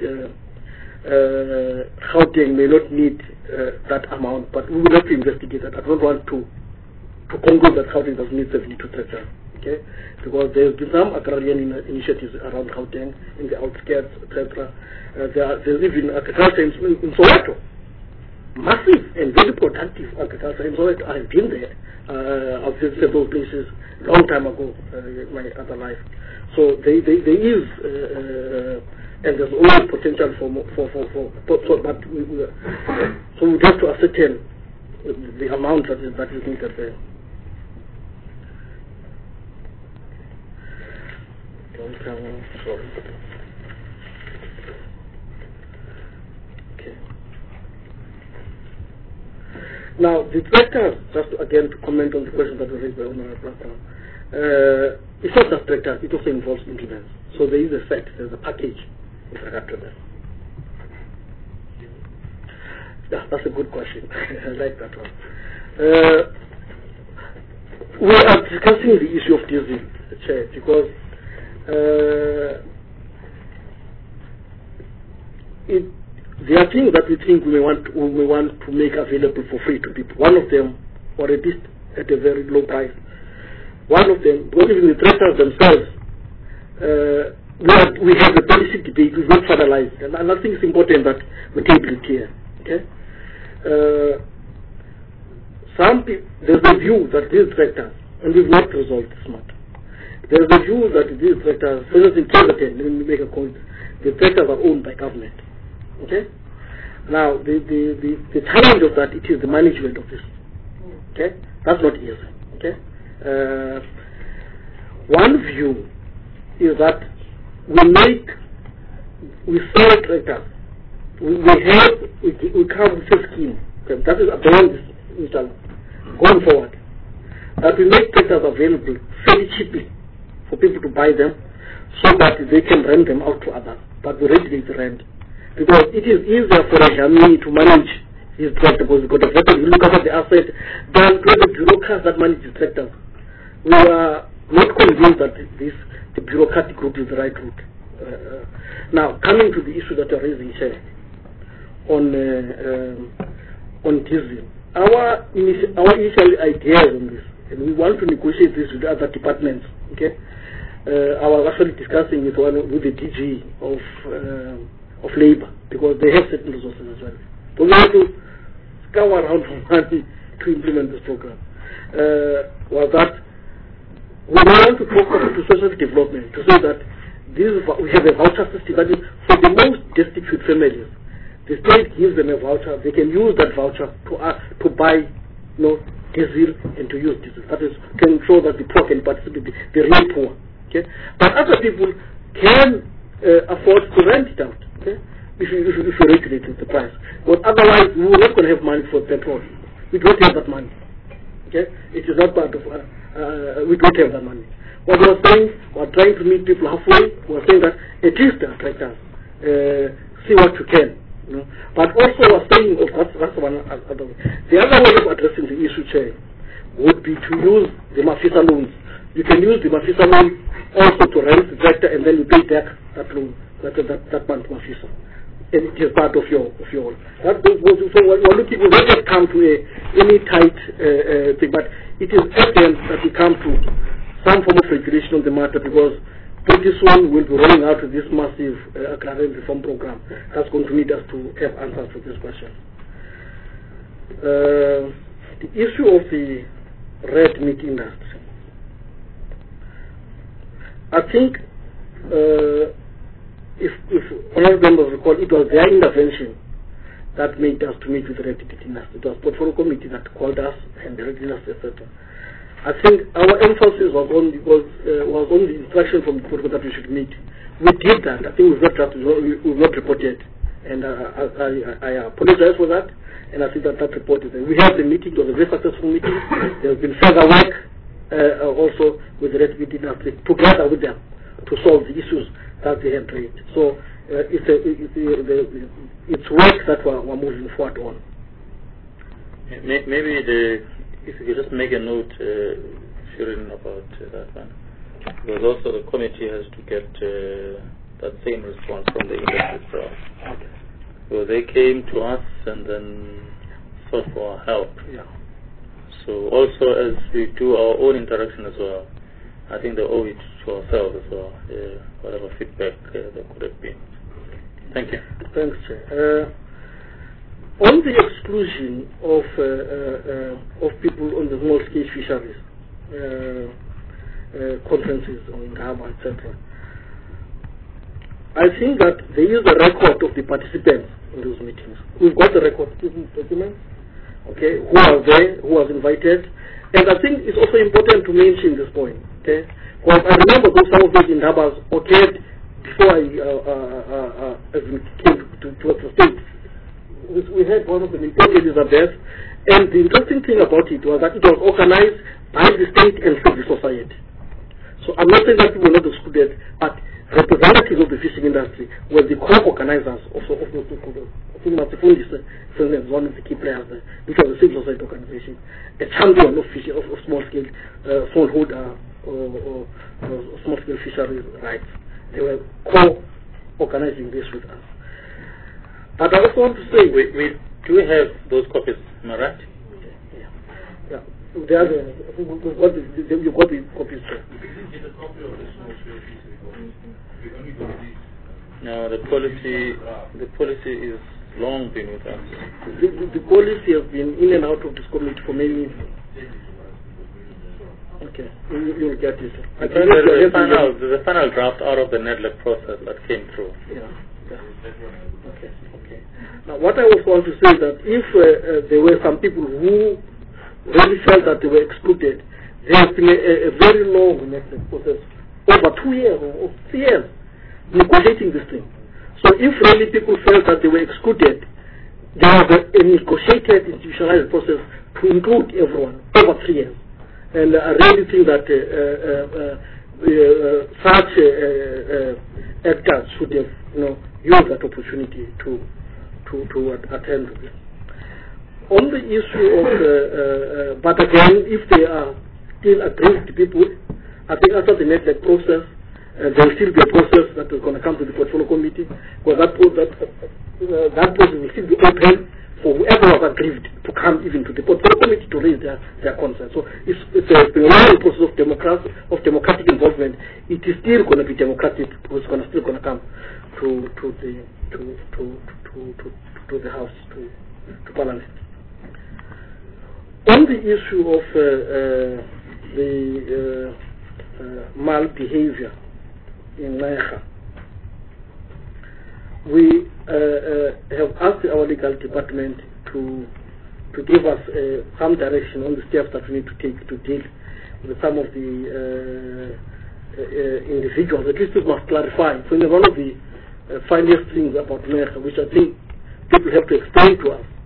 [SPEAKER 3] Gauteng may not need that amount, but we will have to investigate that. I don't want to conclude that Gauteng doesn't need 72 tractors. Okay, because there's been some agrarian initiatives around Gauteng in the outskirts, etc. There's even agriculture in Soweto, massive and very productive agriculture in Soweto. I've been there. I've visited those places a long time ago in my other life. So there is and there's always potential so we have to ascertain the amount that is needed there. Okay. Now the tractors, just again to comment on the question that was raised by Honorable Blackburn, it's not just tractors, it also involves implements. So there is a set, there's a package with regard to that. Yeah, that's a good question. I like that one. We are discussing the issue of diesel, Chair, because there are things that we think we want to make available for free to people. One of them, or at least at a very low price. One of them, because even the tractors themselves, we have a policy debate, we've not finalized, and I think it's important that we table it here. Okay? Some people, there's a view that these tractors, and we've not resolved this matter. There's a view that these tractors, for instance in Treverton, let me make a point, the tractors are owned by government. Okay? Now, the challenge of that, it is the management of this. Okay? That's not easy. Okay? One view is that we sell tractors. We come with a scheme. Okay? That is beyond this going forward. That we make tractors available very cheaply for people to buy them so that they can rent them out to others. But we regulate the rent. Because it is easier for a Jamie to manage his tractor because we've got a tractor, you look after the asset, than to the bureaucrats that manage the tractors. We are not convinced that the bureaucratic route is the right route. Now, coming to the issue that you're raising, Chair, on diesel, our initial ideas on this, and we want to negotiate this with other departments. Okay, I was actually discussing with the DG of Labour because they have certain resources as well. So we have to scour around for money to implement this program. Was that we want to talk about social development to say that we have a voucher system that is for the most destitute families. The state gives them a voucher. They can use that voucher to buy, diesel and to use diesel. That is to ensure that the poor can participate, the real poor. Okay, but other people can afford to rent it out. Okay, if you regulate the price, but otherwise we are not going to have money for petrol. We don't have that money. Okay, it is not part of. We don't have that money. What we are saying, we are trying to meet people halfway. We are saying that at least the tractors, see what you can. But also we are saying, that's one other way. The other way of addressing the issue, Chair, would be to use the Mafisa loans. You can use the Mafisa loan also to rent the tractor and then you pay back that loan, that month Mafisa. And it is part of your own. So we're looking, we won't just come to any tight thing, but it is evident that we come to some form of regulation on the matter because pretty soon we'll be rolling out this massive agrarian reform program that's going to need us to have answers to this question. The issue of the red meat industry. I think if all members recall, it was their intervention that made us to meet with the red meat industry. It was portfolio committee that called us and the red industry, etc. I think our emphasis was on the instruction from the portfolio that we should meet. We did that. I think we've not reported And I apologize for that, and I think that report is there. We had the meeting, it was a very successful meeting. There has been further work also with the Red Meat industry, together with them, to solve the issues that they had raised. So it's work that we're moving forward on.
[SPEAKER 1] Maybe if you could just make a note, Shirin, about that one. Because also the committee has to get that same response from the industry itself.
[SPEAKER 3] Okay.
[SPEAKER 1] So they came to us and then sought for our help.
[SPEAKER 3] Yeah.
[SPEAKER 1] So also as we do our own interaction as well, I think they owe it to ourselves as well, whatever feedback there could have been. Thank you.
[SPEAKER 3] Thanks, Chair. On the exclusion of people on the small-scale fisheries, conferences on Indaba, etc., I think that there is a record of the participants in those meetings. We've got the record documents, okay, who are there, who was invited, and I think it's also important to mention this point, okay, because I remember some of those Indabas occurred before I came to the state. We had one of them in Port Elizabeth, and the interesting thing about it was that it was organized by the state and civil society. So I'm not saying that people were not excluded, but representatives of the fishing industry were the co-organizers of those people. I think Matifundis, for instance, one of the key players there, which was a civil society organization, a champion of fishing, of small-scale smallholder or small-scale fisheries rights. They were co-organizing this with us. But I also want to say,
[SPEAKER 1] we do have those copies, am I right?
[SPEAKER 3] Yeah. The other, you've got the copies there.
[SPEAKER 1] No, the policy is long been with us.
[SPEAKER 3] The policy has been in and out of this committee for many. Okay, you'll get it.
[SPEAKER 1] There's a final draft out of the NEDLEC process that came through.
[SPEAKER 3] Yeah. Okay. Now, what I also want to say is that if there were some people who really felt that they were excluded, there has been a very long NEDLEC process, over 2 years or 3 years, negotiating this thing. So if really people felt that they were excluded, there was a negotiated institutionalized process to include everyone over 3 years. And I really think that such actors should have, used that opportunity to attend to this. On the issue of, but again, if they are still aggrieved people, I think after the NEDLEC process, there will still be a process that is going to come to the portfolio committee, because that process will still be open for whoever was aggrieved to come even to the portfolio committee to raise their concerns. So it's a long process of democratic involvement. It is still going to be democratic, because it's still going to come to the House, to Parliament. On the issue of the malbehavior in Naiha, we have asked our legal department to give us some direction on the steps that we need to take to deal with some of the individuals. At least we must clarify. So one of the finest things about Naiha, which I think people have to explain to us,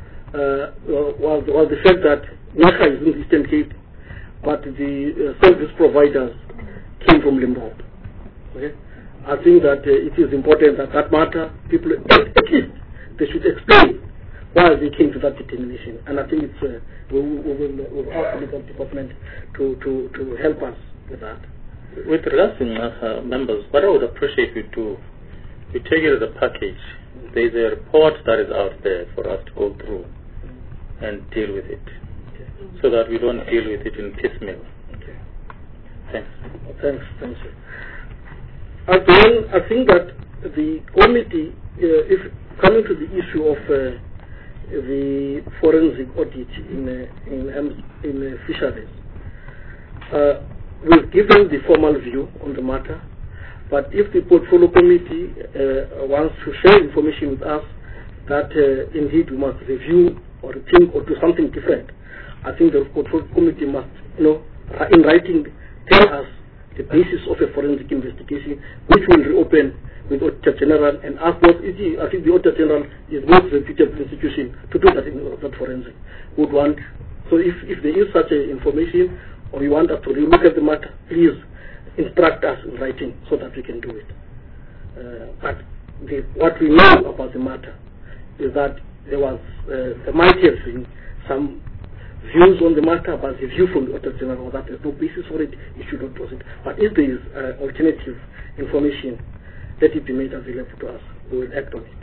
[SPEAKER 3] was the fact that Naiha is in the Eastern Cape, but the service providers came from Limpopo. Okay? I think that it is important that matter, people, at least, they should explain why they came to that determination. And I think it's, we'll ask the legal department to help us with that.
[SPEAKER 1] With regards to members, what I would appreciate you do, you take it as a package. There's a report that is out there for us to go through and deal with it, so that we don't deal with it in piecemeal. Thanks.
[SPEAKER 3] Thanks. Again, I think that the committee, if coming to the issue of the forensic audit in fisheries, we've given the formal view on the matter, but if the portfolio committee wants to share information with us that indeed we must review or think or do something different, I think the portfolio committee must, in writing, tell us the basis of a forensic investigation, which will reopen with Auditor General and ask what I think the Auditor General is most reputable institution to do that forensic. Would want, so if there is such information, or you want us to relook at the matter, please instruct us in writing so that we can do it. But what we know about the matter is that there might have been some views on the matter, but the view from the Auditor General was that there's no basis for it, it should not proceed. But if there is alternative information, let it be made available to us. We will act on it.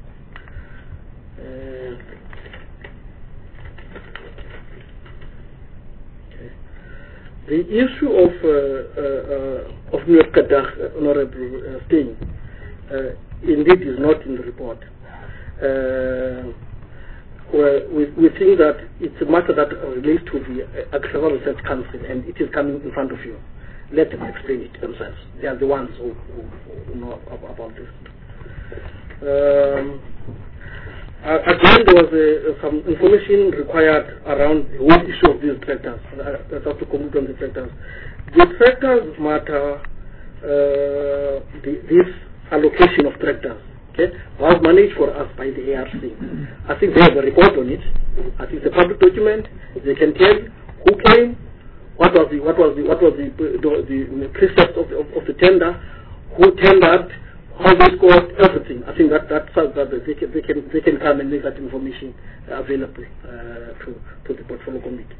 [SPEAKER 3] The issue of New Kadah, Honorable Sting, indeed is not in the report. We think that it's a matter that relates to the Agricultural Research Council, and it is coming in front of you. Let them explain it themselves. They are the ones who know about this. Again, there was some information required around the whole issue of these tractors. I have to comment on the tractors. The tractors matter, this allocation of tractors, okay, was managed for us by the ARC. I think they have a report on it. I think it's a public document. They can tell who came, what was the precepts of the tender, who tendered, how they scored, everything. I think that they can come and make that information available to the portfolio committee.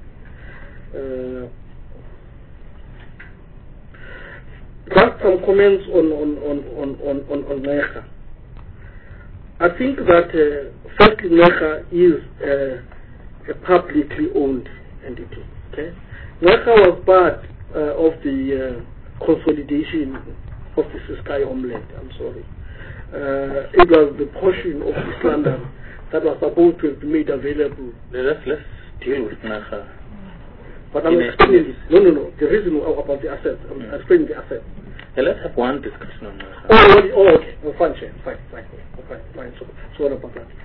[SPEAKER 3] Just some comments on NECA. I think that firstly NECA is a publicly owned entity. Okay, NECA was part of the consolidation of the Ciskei Homeland. I'm sorry. It was the portion of East London that was supposed to be made available.
[SPEAKER 1] Let's deal with NECA.
[SPEAKER 3] But I'm explaining this. No. The reason about the assets. I'm explaining the assets.
[SPEAKER 1] Yeah, let's have one discussion on NECA.
[SPEAKER 3] Oh, okay. Oh, fine. Sorry about that.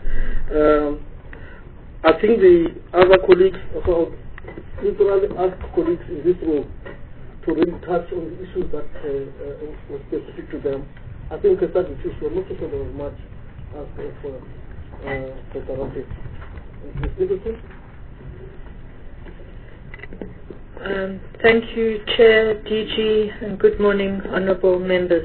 [SPEAKER 3] I think the other colleagues, literally ask colleagues in this room to really touch on the issues that were specific to them. I think that issue was not talking as much as for Tarate. Ms. Nicholson?
[SPEAKER 11] Thank you, Chair, DG, and good morning, honourable members.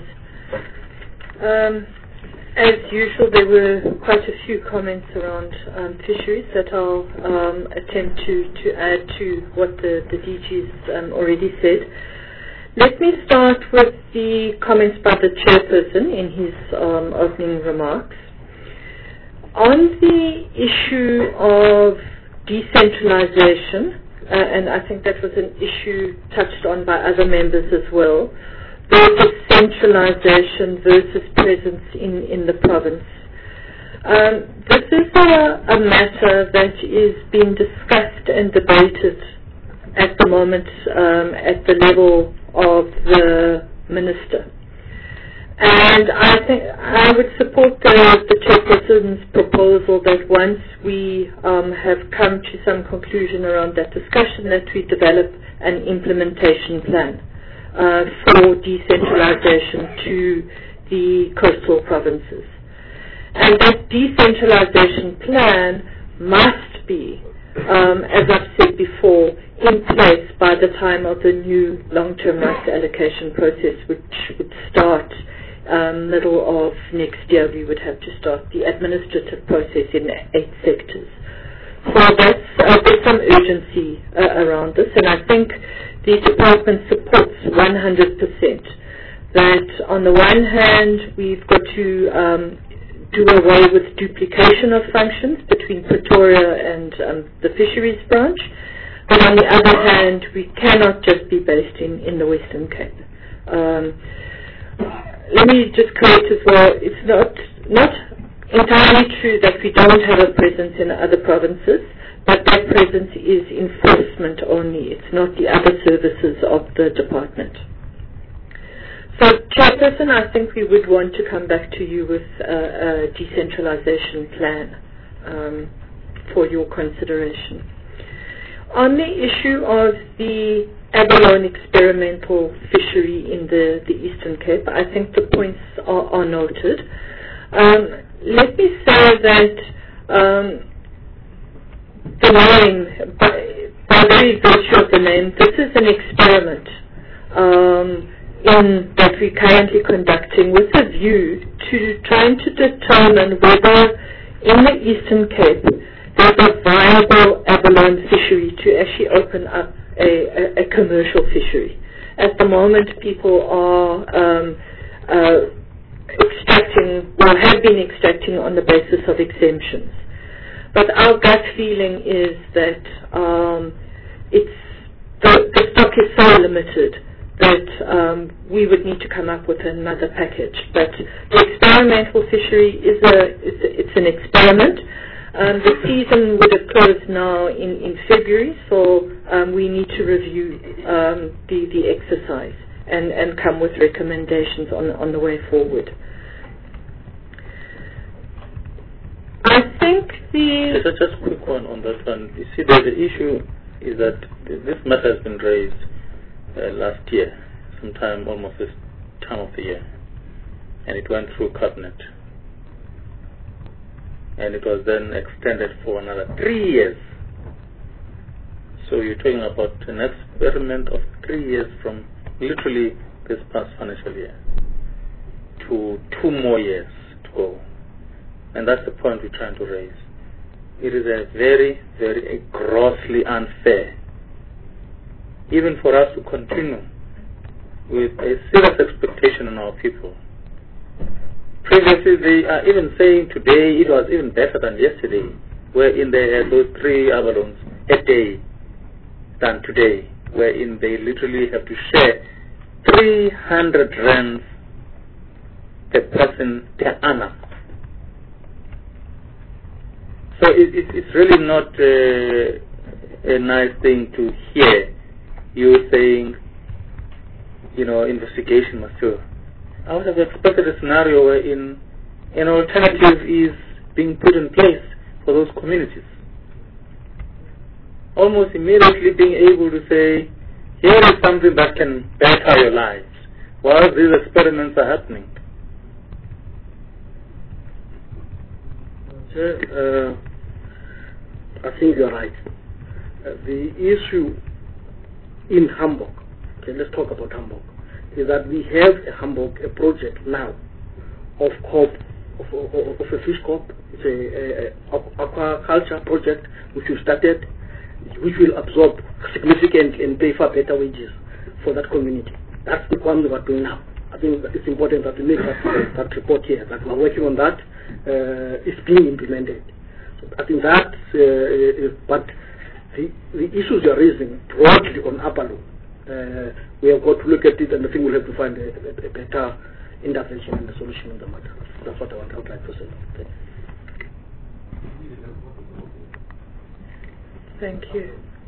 [SPEAKER 11] As usual, there were quite a few comments around fisheries that I'll attempt to add to what the DG's already said. Let me start with the comments by the chairperson in his opening remarks. On the issue of decentralization, and I think that was an issue touched on by other members as well, versus centralization versus presence in the province. This is a matter that is being discussed and debated at the moment at the level of the minister. And I think I would support the chairperson's proposal that once we have come to some conclusion around that discussion, that we develop an implementation plan for decentralization to the coastal provinces. And that decentralization plan must be, as I've said before, in place by the time of the new long-term rights allocation process, which would start middle of next year. We would have to start the administrative process in 8 sectors. So there's some urgency around this, and I think the department supports 100% that on the one hand we've got to do away with duplication of functions between Pretoria and the fisheries branch, but on the other hand we cannot just be based in the Western Cape. Let me just correct as well, it's not entirely true that we don't have a presence in other provinces, but that presence is enforcement only. It's not the other services of the department. So, Chairperson, I think we would want to come back to you with a decentralization plan for your consideration. On the issue of the abalone experimental fishery in the Eastern Cape, I think the points are noted. Let me say that the name, by very virtue of the name, this is an experiment that we're currently conducting with a view to trying to determine whether in the Eastern Cape there's a viable abalone fishery to actually open up a commercial fishery. At the moment, people are extracting, or have been extracting on the basis of exemptions. But our gut feeling is that the stock is so limited that we would need to come up with another package. But the experimental fishery it's an experiment. The season would have closed now in February, so we need to review the exercise and come with recommendations on the way forward. I think
[SPEAKER 1] just a quick one on that one. You see, the issue is that this matter has been raised last year, sometime almost this time of the year, and it went through cabinet, and it was then extended for another 3 years. So you're talking about an experiment of 3 years from literally this past financial year to 2 more years to go. And that's the point we're trying to raise. It is a very, very grossly unfair, even for us to continue with a serious expectation on our people. Previously, they are even saying today it was even better than yesterday, wherein they had those 3 avalones a day than today, wherein they literally have to share 300 rands per person per annum. So it's really not a nice thing to hear you saying, investigation must do. I would have expected a scenario wherein an alternative is being put in place for those communities. Almost immediately being able to say, here is something that can better your lives while these experiments are happening.
[SPEAKER 3] I think you're right. The issue in Hamburg, okay, let's talk about Hamburg, is that we have a Hamburg, a project now of a fish corp. It's a aquaculture project which we started, which will absorb significant and pay far better wages for that community. That's the one we are doing now. I think it's important that we make that report here, that we're working on that. It's being implemented. So I think that's, but the issues you're raising broadly on abalone, we have got to look at it, and I think we'll have to find a better intervention and a solution on the matter. That's what I would like to say.
[SPEAKER 11] Thank you.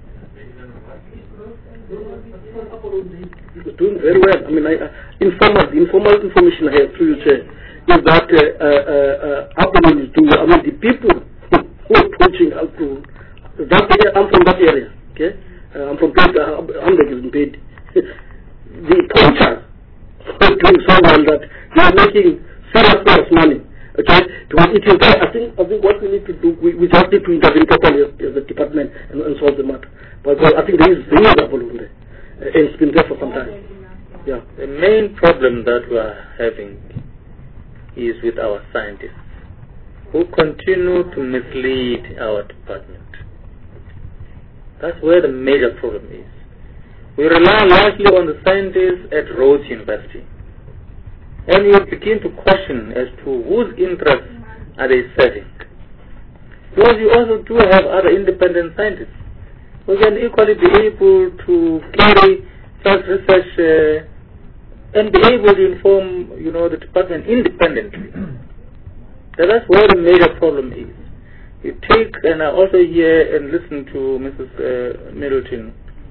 [SPEAKER 3] It's doing very well. I mean, the informal information I have through you, Chair, is that abalone is doing well. I mean, the people who are poaching alcohol, I'm from that area, okay? I'm from Hamburg is in Bed. The poachers are doing so well that they are making serious money, okay? I think what we need to do, we just need to intervene properly as the department and solve the matter. But I think there is abalone there. And it's been there for some time. Yeah.
[SPEAKER 1] The main problem that we are having is with our scientists, who continue to mislead our department. That's where the major problem is. We rely largely on the scientists at Rhodes University. And you begin to question as to whose interests are they serving. Because you also do have other independent scientists who can equally be able to carry such research and be able to inform, the department independently. That's where the major problem is. You take, and I also hear and listen to Mrs. Middleton,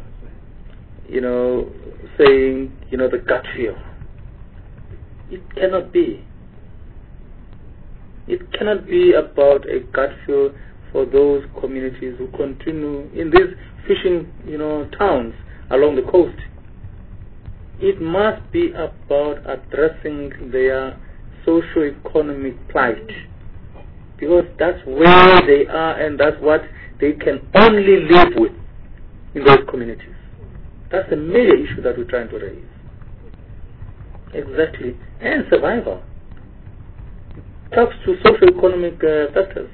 [SPEAKER 1] saying, the gut feel. It cannot be. It cannot be about a gut feel
[SPEAKER 6] for those communities who continue in these fishing, towns along the coast. It must be about addressing their socio-economic plight, because that's where they are and that's what they can only live with in those communities. That's the major issue that we're trying to raise. Exactly. And survival. Talks to socio-economic factors.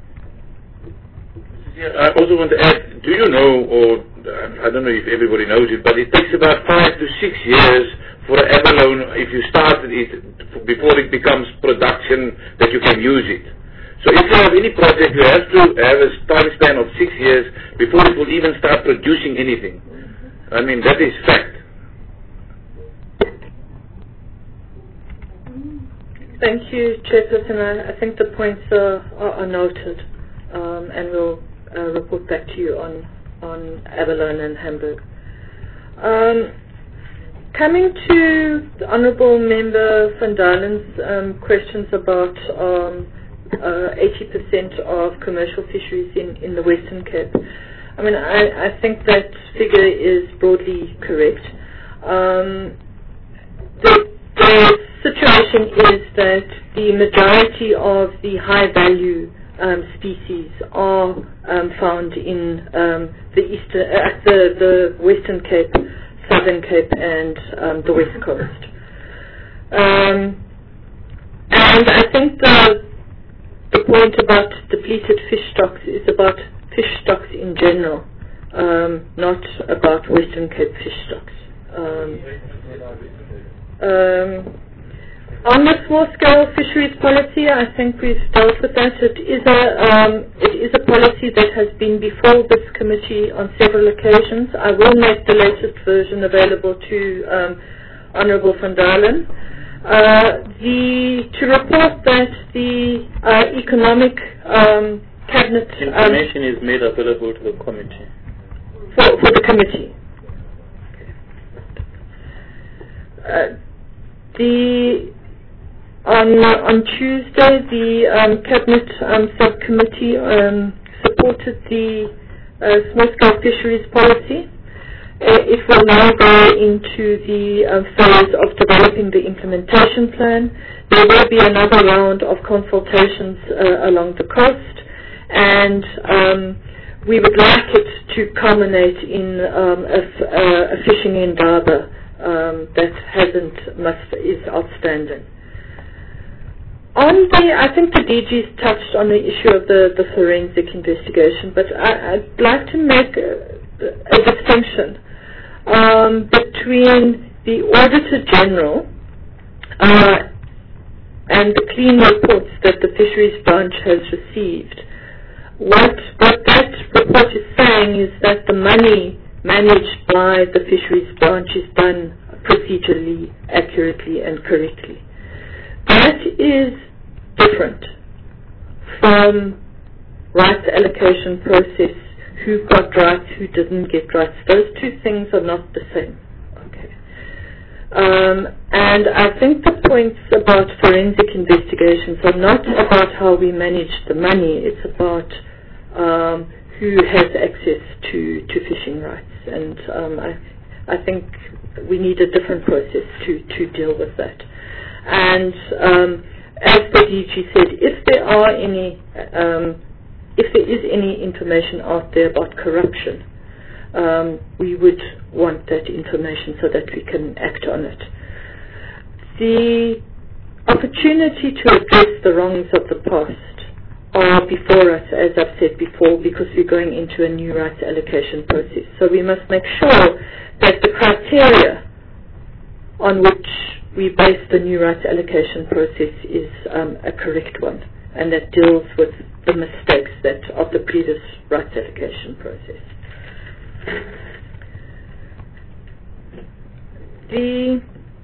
[SPEAKER 5] I also want to add, do you know, or I don't know if everybody knows it, but it takes about 5 to 6 years for an abalone, if you start it, before it becomes production, that you can use it. So if you have any project, you have to have a time span of 6 years before it will even start producing anything. I mean, that is fact.
[SPEAKER 11] Thank you, Chairperson. I think the points are noted, and we'll report back to you on abalone and Hamburg. Coming to the Honourable Member Van Dalen's questions about 80% of commercial fisheries in the Western Cape. I mean, I think that figure is broadly correct. The situation is that the majority of the high-value species are found in the Western Cape, Southern Cape, and the West Coast. And I think the point about depleted fish stocks is about fish stocks in general, not about Western Cape fish stocks. On the small-scale fisheries policy, I think we've dealt with that. It is a policy that has been before this committee on several occasions. I will make the latest version available to Honourable Van Dalen. To report that the economic cabinet
[SPEAKER 1] information is made available to the committee.
[SPEAKER 11] For the committee. On Tuesday, the cabinet subcommittee supported the small-scale fisheries policy. It will now go into the phase of developing the implementation plan. There will be another round of consultations along the coast, and we would like it to culminate in a fishing indaba that is outstanding. I think the DG's touched on the issue of the forensic investigation, but I'd like to make a distinction between the Auditor General and the clean reports that the Fisheries Branch has received. What that report is saying is that the money managed by the Fisheries Branch is done procedurally, accurately, and correctly. That is different from rights allocation process, who got rights, who didn't get rights. Those two things are not the same. Okay. And I think the points about forensic investigations are not about how we manage the money, it's about who has access to fishing rights. And I think we need a different process to deal with that. And as the DG said, if there is any information out there about corruption, we would want that information so that we can act on it. The opportunity to address the wrongs of the past are before us, as I've said before, because we're going into a new rights allocation process. So we must make sure that the criteria on which we base the new rights allocation process is a correct one, and that deals with the mistakes of the previous rights allocation process. The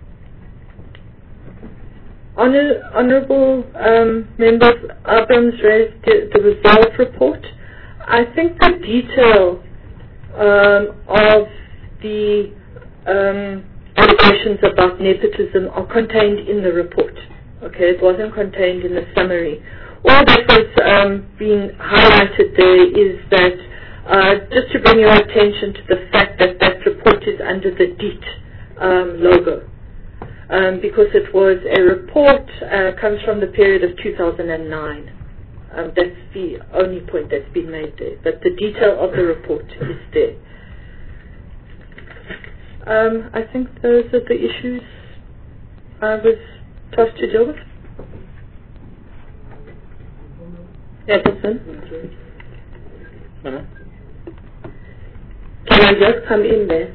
[SPEAKER 11] Honourable Member Abrams raised the resolve report. I think the detail of the allegations about nepotism are contained in the report. Okay, it wasn't contained in the summary. all that was being highlighted there is that just to bring your attention to the fact that that report is under the DEET logo. Because it was a report, comes from the period of 2009. That's the only point that's been made there. But the detail of the report is there. I think those are the issues I was tasked to deal with. Epperson? Can I just come in there?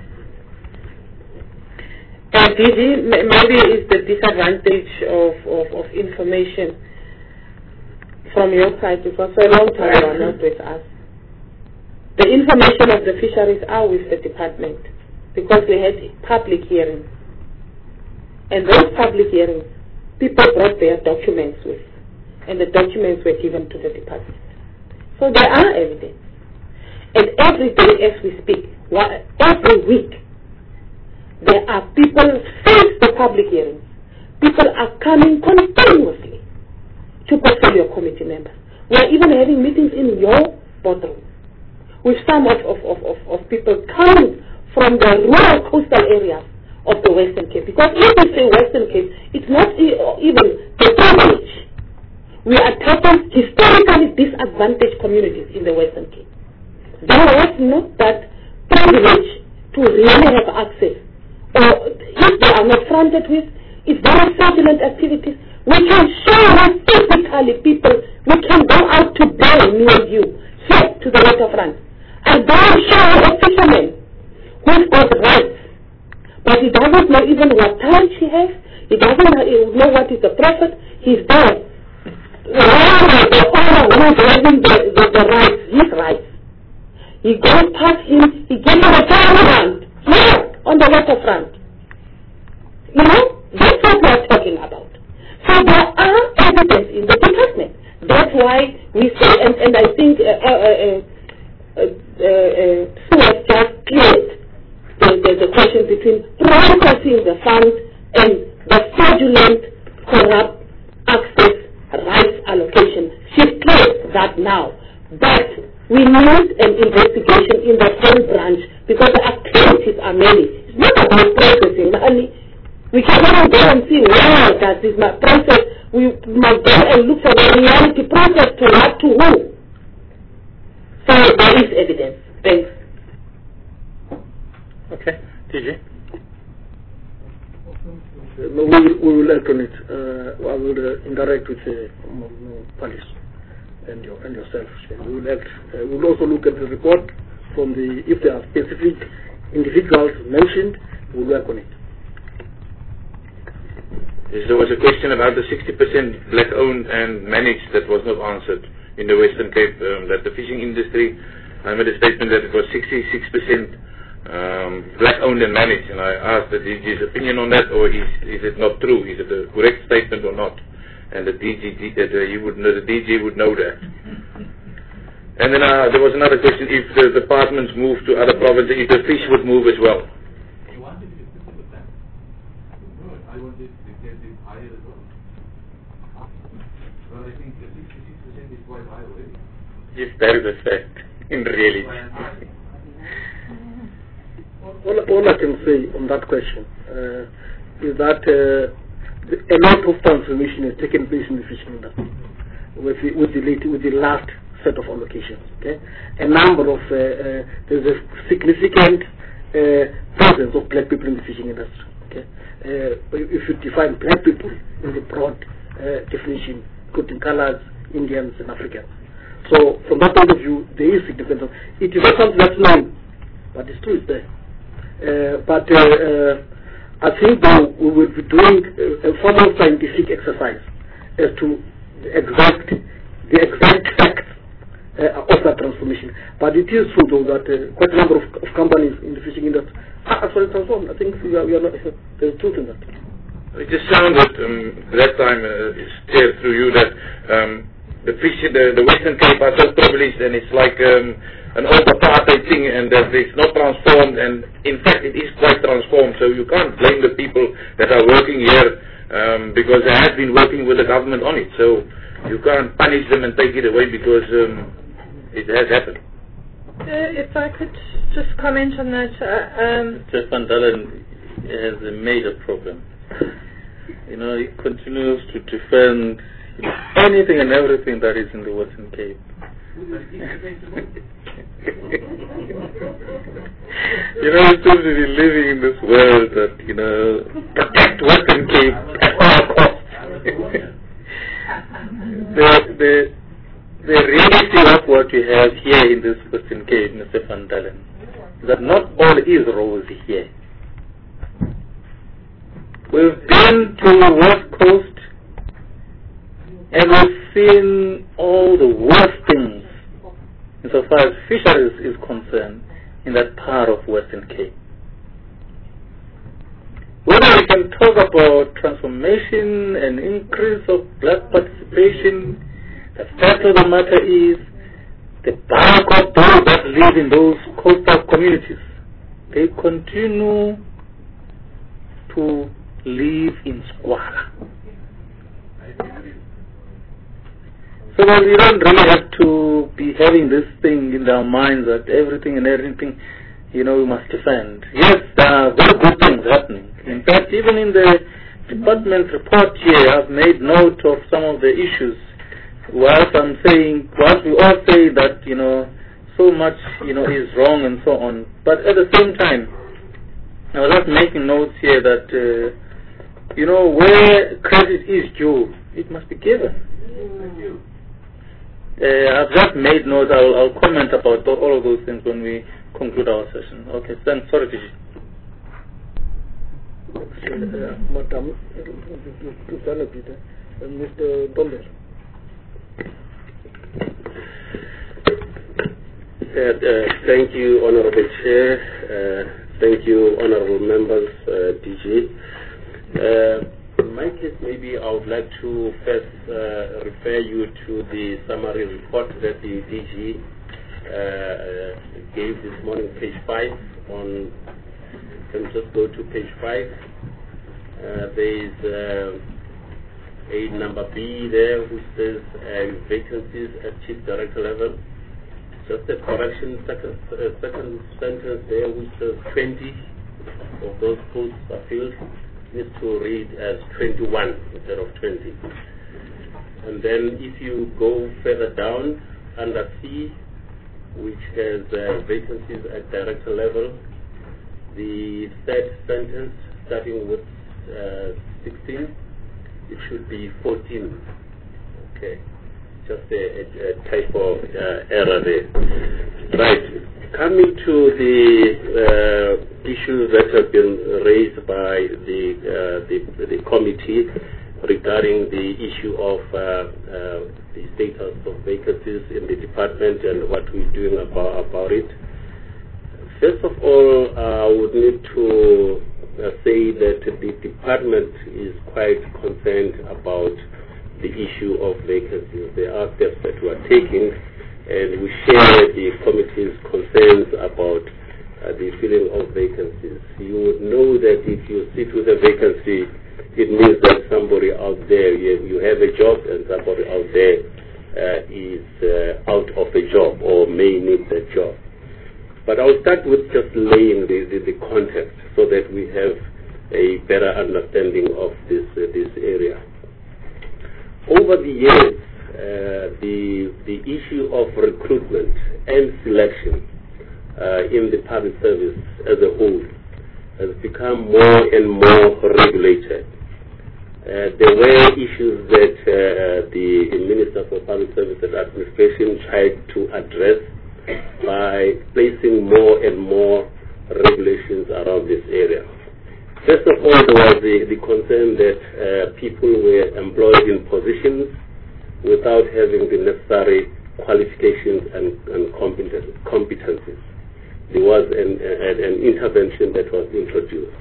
[SPEAKER 11] DG, maybe it's the disadvantage of information from your side, because for a long time you are not with us. The information of the fisheries are with the department, because we had public hearings. And those public hearings, people brought their documents with, and the documents were given to the department. So there are evidence. And every day as we speak, every week, there are people since the public hearings. People are coming continuously to portfolio committee members. We are even having meetings in your boardroom with some of people coming from the rural coastal areas of the Western Cape. Because if we say Western Cape, it's not even the privilege. We are taking historically disadvantaged communities in the Western Cape. There was not that privilege to really have access. Or if they are not fronted with, if there are fraudulent activities, we can show them physically people, we can go out to buy near you, here to the waterfront, and go and show a fisherman who's got rights, but he doesn't know even what time she has, he doesn't know what is the profit, he's there. The owner who is having the rights, his rights. He goes past him, he gives him a turnaround, here, on the waterfront. You know, that's what we are talking about. So there are evidence in the department. That's why we say, and I think Sue has just cleared the question between processing the funds and the fraudulent, corrupt access rights allocation. She's cleared that now. But we need an investigation in the whole branch because the activities are many. It's not about processing money. We cannot go and see where does this process. We must go and look for the reality process to what to who. So there is evidence. Thanks.
[SPEAKER 6] Okay. TJ?
[SPEAKER 3] No, we will act on it. I will interact with police and yourself. We will act. We will also look at the report from if there are specific individuals mentioned, we will work on it.
[SPEAKER 5] Yes, there was a question about the 60% black owned and managed that was not answered in the Western Cape, that the fishing industry, I made a statement that it was 66% black owned and managed, and I asked the DG's opinion on that, or is it not true? Is it a correct statement or not? And the DG would know that. And then there was another question, if the departments move to other provinces, if the fish would move as well.
[SPEAKER 12] You wanted it 50%. No, I wanted to get it higher as well. Well, I think the 66% is quite high already.
[SPEAKER 6] If that is a fact, in reality.
[SPEAKER 3] All I can say on that question is that a lot of transformation has taken place in the fishing industry with the last set of allocations. Okay, a number of there's a significant presence of black people in the fishing industry. Okay, if you define black people in the broad definition, including colors, Indians, and Africans. So from that point of view, there is significance. It is not something that's known, but it's true, it's there. But I think we will be doing a formal scientific exercise as to the exact facts of that transformation. But it is true, though, that quite a number of companies in the fishing industry are actually transformed. I think we are not, there's truth in that.
[SPEAKER 5] It just sounded that time, it's clear through you that the Western Cape are so privileged, and it's like an old apartheid thing, and that it's not transformed, and in fact it is quite transformed. So you can't blame the people that are working here because they have been working with the government on it. So you can't punish them and take it away because it has happened.
[SPEAKER 11] If I could just comment on that.
[SPEAKER 1] Mr. Van Dalen has a major problem. He continues to defend anything and everything that is in the Western Cape. He seems to be living in this world that, protect Western Cape at all costs. The reality of what we have here in this Western Cape, Mr. Van Dalen, is that not all is rosy here. We've been to the West Coast and we've seen all the worst things insofar as fisheries is concerned in that part of Western Cape. Whether we can talk about transformation and increase of black participation, the fact of the matter is the bulk of those that live in those coastal communities, they continue to live in squalor. So we don't really have to be having this thing in our minds that everything and everything, we must defend. Yes, there are very good things happening. In fact, even in the department report here, I've made note of some of the issues. Whilst we all say that, so much, is wrong and so on. But at the same time, I was just making notes here that, where credit is due, it must be given. I've just made notes. I'll comment about all of those things when we conclude our session. Okay, thanks. Sorry, Tiji.
[SPEAKER 3] Madam, Mr. Domber.
[SPEAKER 10] Thank you, Honorable Chair. Thank you, Honorable Members, DG. In my case, maybe I would like to first refer you to the summary report that the DG gave this morning, page 5. Can we just go to page 5? There is a number B there which says vacancies at Chief Director level. Just a correction, second sentence there which says 20 of those posts are filled. Needs to read as 21 instead of 20. And then if you go further down under C, which has vacancies at director level, the third sentence starting with 16, it should be 14. Okay, just a type of error there. Right. Coming to the issues that have been raised by the committee regarding the issue of the status of vacancies in the department and what we're doing about it. First of all, I would need to say that the department is quite concerned about the issue of vacancies. There are steps that we are taking, and we share the committee's concerns about the filling of vacancies. You would know that if you sit with a vacancy, it means that somebody out there, you have a job and somebody out there is out of a job or may need that job. But I'll start with just laying the context so that we have a better understanding of this area. Over the years, the issue of recruitment and selection in the public service as a whole has become more and more regulated. There were issues that the Minister for Public Service and Administration tried to address by placing more and more regulations around this area. First of all, there was the concern that people were employed in positions without having the necessary qualifications and competencies. There was an intervention that was introduced.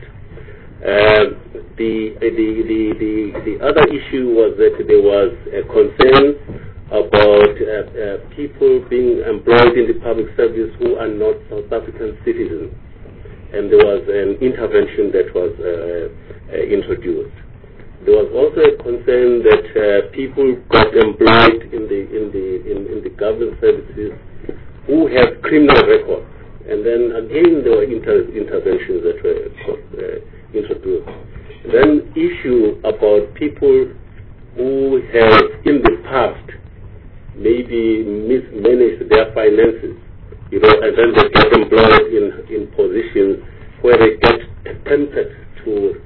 [SPEAKER 10] The other issue was that there was a concern about people being employed in the public service who are not South African citizens. And there was an intervention that was introduced. There was also a concern that people got employed in the government services who have criminal records. And then again there were interventions that were introduced. Then issue about people who have in the past maybe mismanaged their finances, and then they get employed in positions where they get tempted to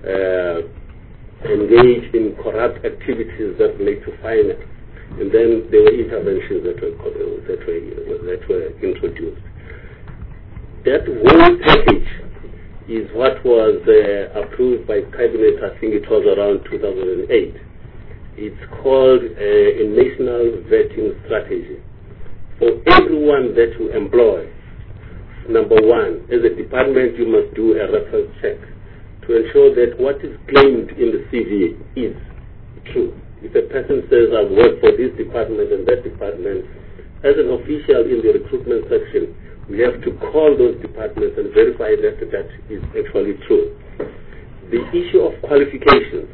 [SPEAKER 10] engage in corrupt activities that relate to finance. And then there were interventions that were introduced. That whole package is what was approved by Cabinet, I think it was around 2008. It's called a national vetting strategy. For everyone that you employ, number one, as a department you must do a reference check to ensure that what is claimed in the CV is true. If a person says, I've worked for this department and that department, as an official in the recruitment section, we have to call those departments and verify that that is actually true. The issue of qualifications,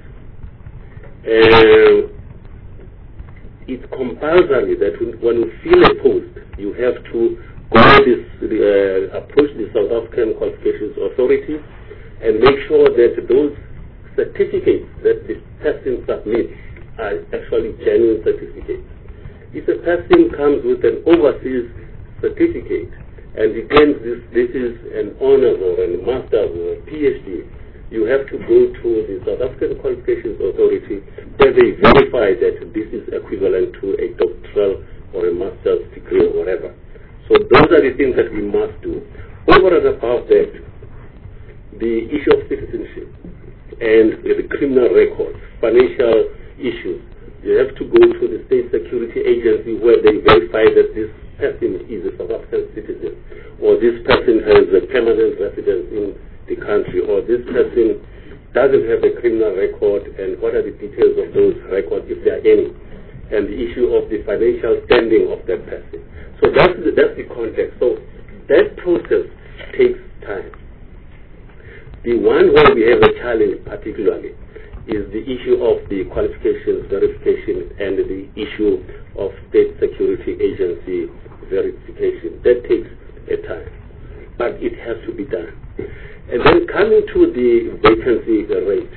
[SPEAKER 10] it's compulsory that when you fill a post, you have to approach the South African Qualifications Authority and make sure that those certificates that the person submits are actually genuine certificates. If a person comes with an overseas certificate and he claims this is an honors or a master's or a PhD, you have to go to the South African Qualifications Authority where they verify that this is equivalent to a doctoral or a master's degree or whatever. So those are the things that we must do. Over and above that, the issue of citizenship and the criminal records, financial issues, you have to go to the State Security Agency where they verify that this person is a South African citizen, or this person has a permanent residence in the country, or this person doesn't have a criminal record, and what are the details of those records, if there are any, and the issue of the financial standing of that person. So that's the context. So that process takes time. The one where we have a challenge particularly is the issue of the qualifications verification and the issue of State Security Agency verification. That takes a time, but it has to be done. And then coming to the vacancy rate.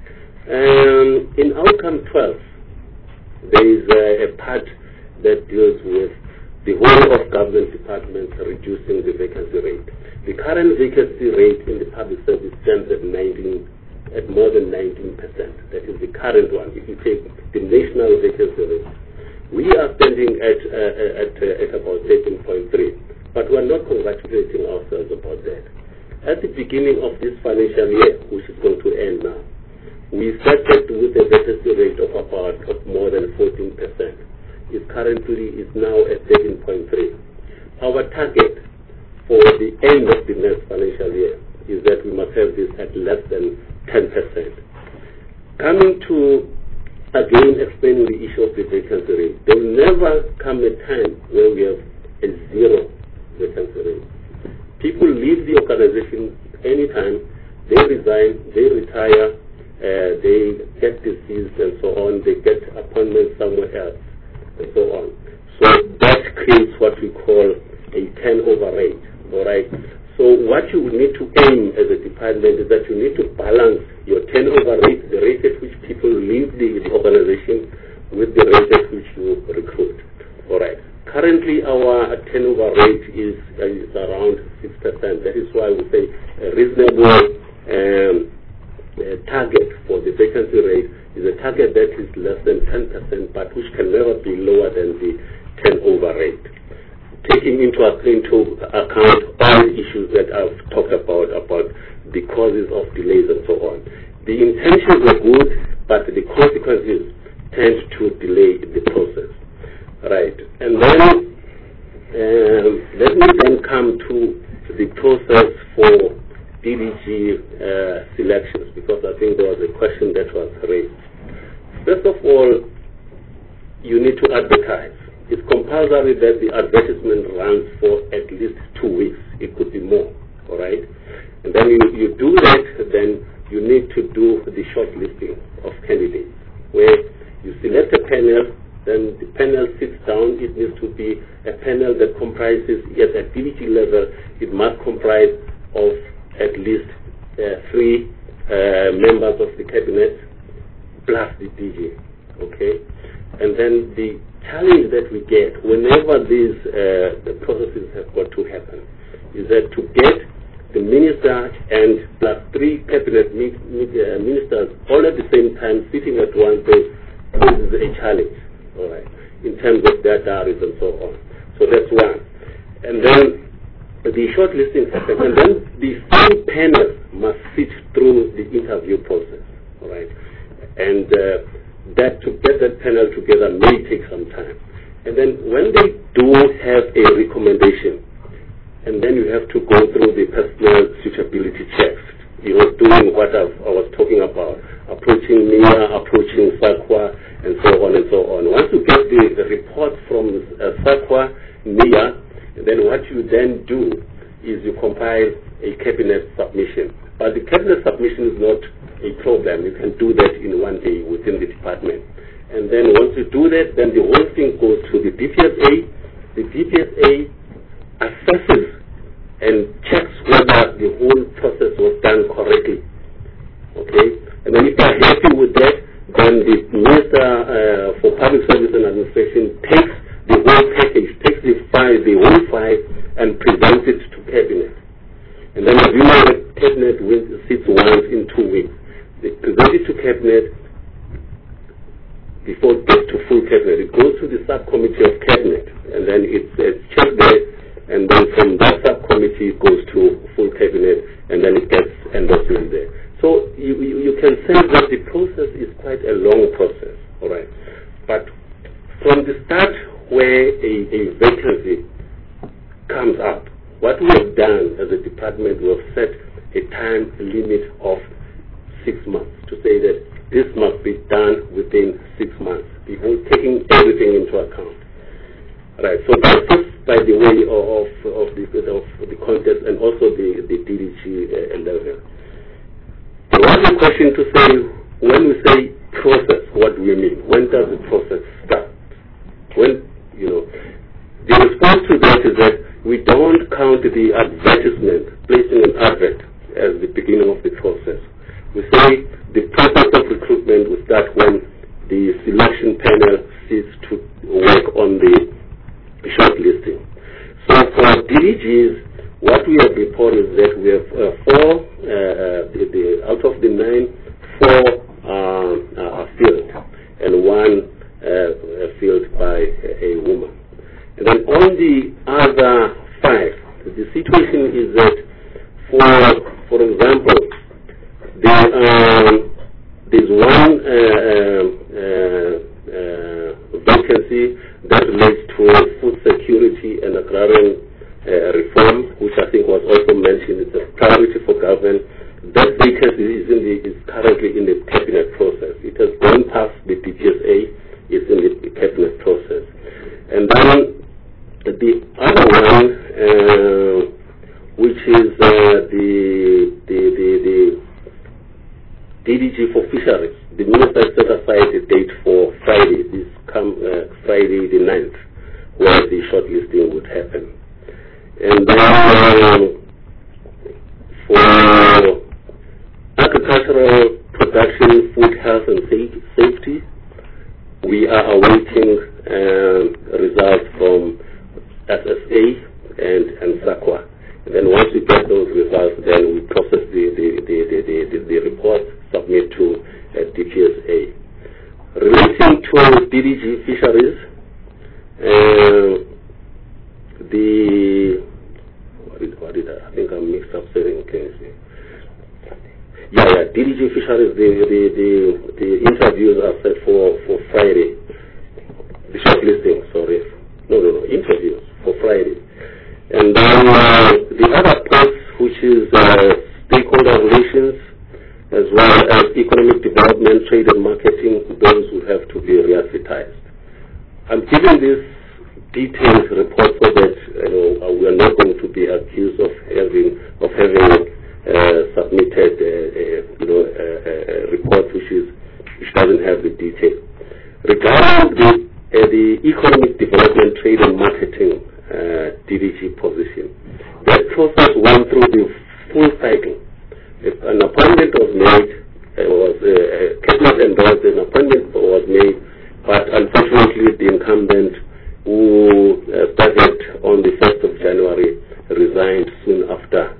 [SPEAKER 10] In outcome 12, there is a part that deals with the whole of government departments reducing the vacancy rate. The current vacancy rate in the public service stands at more than 19%. That is the current one. If you take the national vacancy rate, we are standing at about 13.3, but we are not congratulating ourselves about that. At the beginning of this financial year, which is going to end now, we started with a vacancy rate of about more than 14%. It currently is now at 13.3. Our target for the end of the next financial year is that we must have this at less than 10%. Coming to, again, explaining the issue of the vacancy rate, there will never come a time where we have a zero vacancy rate. People leave the organization anytime, they resign, they retire, they get deceased and so on, they get appointments somewhere else and so on. So that creates what we call a turnover rate, all right? So what you need to aim as a department is that you need to balance your turnover rate, the rate at which people leave the organization, with the rate at which you recruit, all right? Currently, our turnover rate is around 6%. That is why we say a reasonable target for the vacancy rate is a target that is less than 10%, but which can never be lower than the turnover rate. Taking into account all the issues that I've talked about the causes of delays and so on. The intentions are good, but the consequences tend to delay the process. Right. And then let me then come to the process for DDG selections, because I think there was a question that was raised. First of all, you need to advertise. It's compulsory that the advertisement runs for at least 2 weeks. It could be more, all right? And then you do that, then you need to do the shortlisting of candidates, where you select a panel, then the panel sits down. It needs to be a panel that comprises, at a DDG level, it must comprise of at least 3 members of the cabinet plus the DG, okay? And then the challenge that we get whenever these the processes have got to happen is that to get the minister and plus 3 cabinet ministers all at the same time sitting at one place, this is a challenge, all right, in terms of their diaries and so on. So that's one. And then the shortlisting happens, and then the full panel must sit through the interview process, all right? And that to get that panel together may take some time. And then when they do have a recommendation, and then you have to go through the personal suitability checks, doing what I was talking about, approaching NIA, approaching SAQA, and so on and so on. Once you get the report from SAQA, NIA, then what you then do is you compile a cabinet submission. But the cabinet submission is not a problem. You can do that in 1 day within the department. And then once you do that, then the whole thing goes to the DPSA. The DPSA assesses and checks whether the whole process was done correctly. Okay? And then if they are happy with that, then the Minister for Public Service and Administration takes the whole package, takes the whole file, and presents it to Cabinet. And then as you know, the Cabinet sits once in 2 weeks. They present it to Cabinet before it gets to full Cabinet. It goes to the subcommittee of Cabinet, and then it's checked there, and then from that subcommittee it goes to full Cabinet, and then it gets endorsement there. So you can say that the process is quite a long process, all right? But from the start where a vacancy comes up, what we have done as a department, we have set a time limit of 6 months to say that this must be done within 6 months, taking everything into account. Right. So that's just by the way of the context and also the DDG level. There was a question to say, when we say process, what do we mean? When does the process start? When, the response to that is that we don't count the advertisement, placing an advert, as the beginning of the process. We say the process of recruitment will start when the selection panel sits to work on the shortlisting. So for DDGs, what we have reported is that we have 4, out of the 9, 4 are filled, and 1 filled by a woman. And then on the other 5, the situation is that, for example, there's 1 vacancy that relates to food security and agrarian reform, which I think was also mentioned. It's a priority for government. That vacancy is currently in the cabinet process. It has gone past the DPSA. It's in the cabinet process. And then the other one, which is the DDG for fisheries. The minister set aside a date for Friday, Friday the 9th, where the shortlisting would happen. And then for agricultural production, food health and safety, we are awaiting results from SSA and SAQA. And then once we get those results, then we process the report, submit to DPSA. Relating to DDG fisheries, I think I mixed up saying, DDG fisheries, the interviews are set for Friday. The shortlisting, sorry. No, interviews for Friday. And then the other post, which is stakeholder relations, as well as economic development, trade and marketing, those will have to be re-advertised. be accused of having submitted a report which doesn't have the detail. Regarding the economic development, trade and marketing DDG position, that process went through the full cycle. An appointment was made, cabinet endorsed, an appointment was made, but unfortunately the incumbent who started on the 1st of January resigned soon after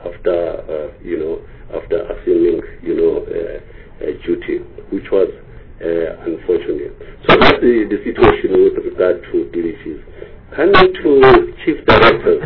[SPEAKER 10] assuming duty, which was unfortunate. So that's the situation with regard to DDGs. Coming to chief directors,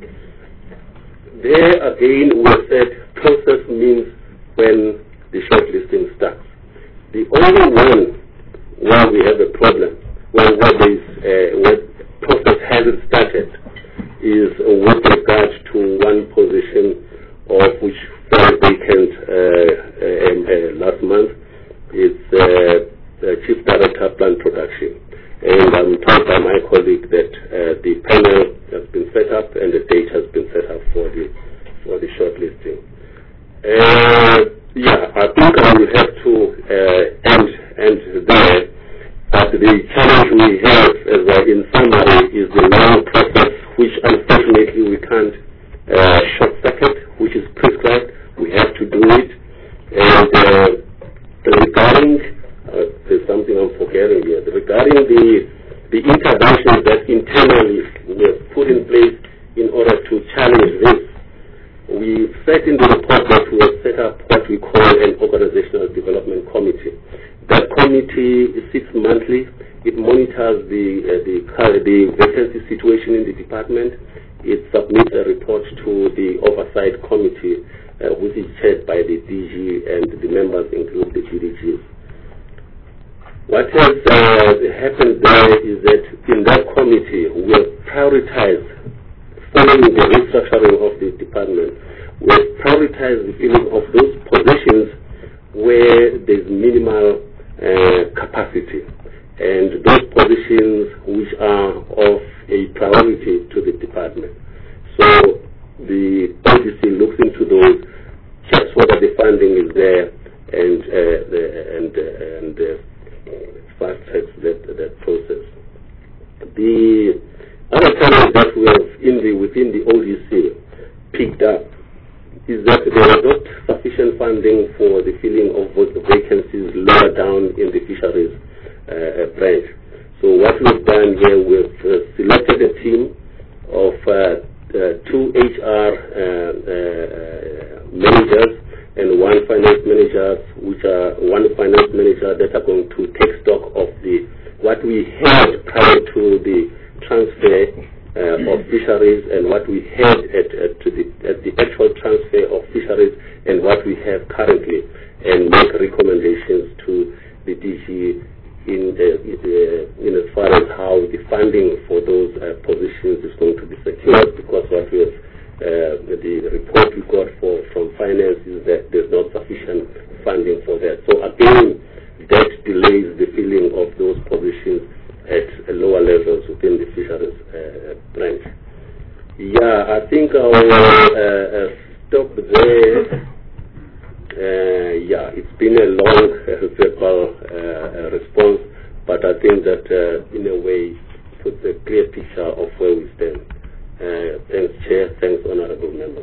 [SPEAKER 10] there again we said process means when the shortlisting starts. The only one where we have a problem, where process hasn't started, is with regard to one position of which fell vacant last month. It's Chief Director Plant Production. And I'm told by my colleague that the panel has been set up and the date has been set up for the shortlisting. I think I will have to end there. But the challenge we have, in summary, is the long process, which unfortunately we can't short-circuit, which is prescribed. We have to do it. And regarding, there's something I'm forgetting here. Regarding the interventions that internally we have put in place in order to challenge this, we said in the report that we have set up what we call an organizational development committee. That committee sits monthly. It monitors the vacancy situation in the department. It submits a report to the oversight committee, which is chaired by the DG, and the members include the GDGs. What has happened there is that in that committee we have prioritized, following the restructuring of the department, we have prioritized the filling of those positions where there's minimal capacity, and those positions which are of a priority to the department. So the ODC looks into those, checks whether the funding is there, and fast tracks that process. The other challenge that we have within the ODC picked up is that there was not sufficient funding for the filling of the vacancies lower down in the fisheries branch. So what we've done here, we've selected a team of 2 HR managers and one finance manager, one finance manager that are going to take stock of what we had prior to the transfer of fisheries, and what we had at the actual transfer of fisheries, and what we have currently, and make recommendations to the DG in as far as how the funding for those positions is going to be secured, because what we have, the report we got from finance is that there's not sufficient funding for that. So again, that delays the filling of those positions at lower levels within the fisheries branch. I think I will stop there. It's been a long verbal response, but I think that in a way puts a clear picture of where we stand. Thanks, Chair. Thanks, Honorable Members.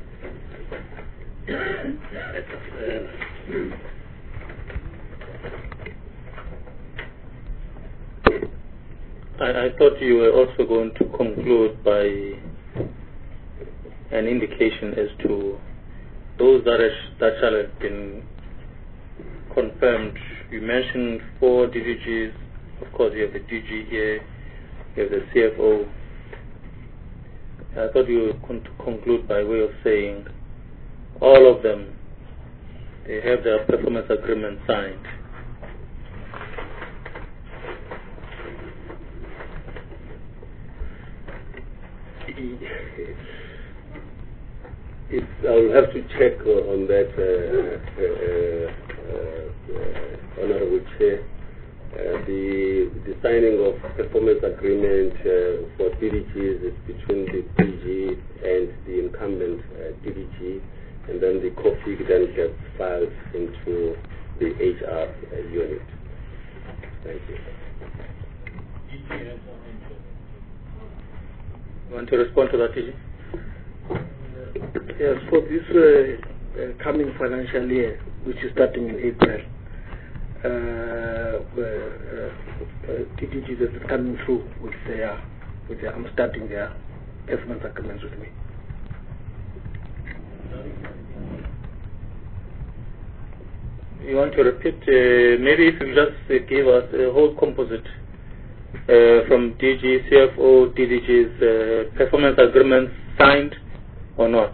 [SPEAKER 6] I thought you were also going to conclude by an indication as to those that shall have been confirmed. You mentioned 4 DDGs. Of course, you have the DG here, you have the CFO. I thought you were going to conclude by way of saying all of them, they have their performance agreement signed.
[SPEAKER 10] I will have to check on that, Honorable Chair. The signing of performance agreement for DDGs is between the DG
[SPEAKER 4] and then the copy then gets filed into the HR unit. Thank you.
[SPEAKER 6] You want to respond to that, TG?
[SPEAKER 3] Yes, for this coming financial year, which is starting in April, TTG is coming through with their I'm starting their performance agreements with me.
[SPEAKER 6] You want to repeat? Maybe if you just give us a whole composite from DG, CFO, DDG's performance agreements signed or not?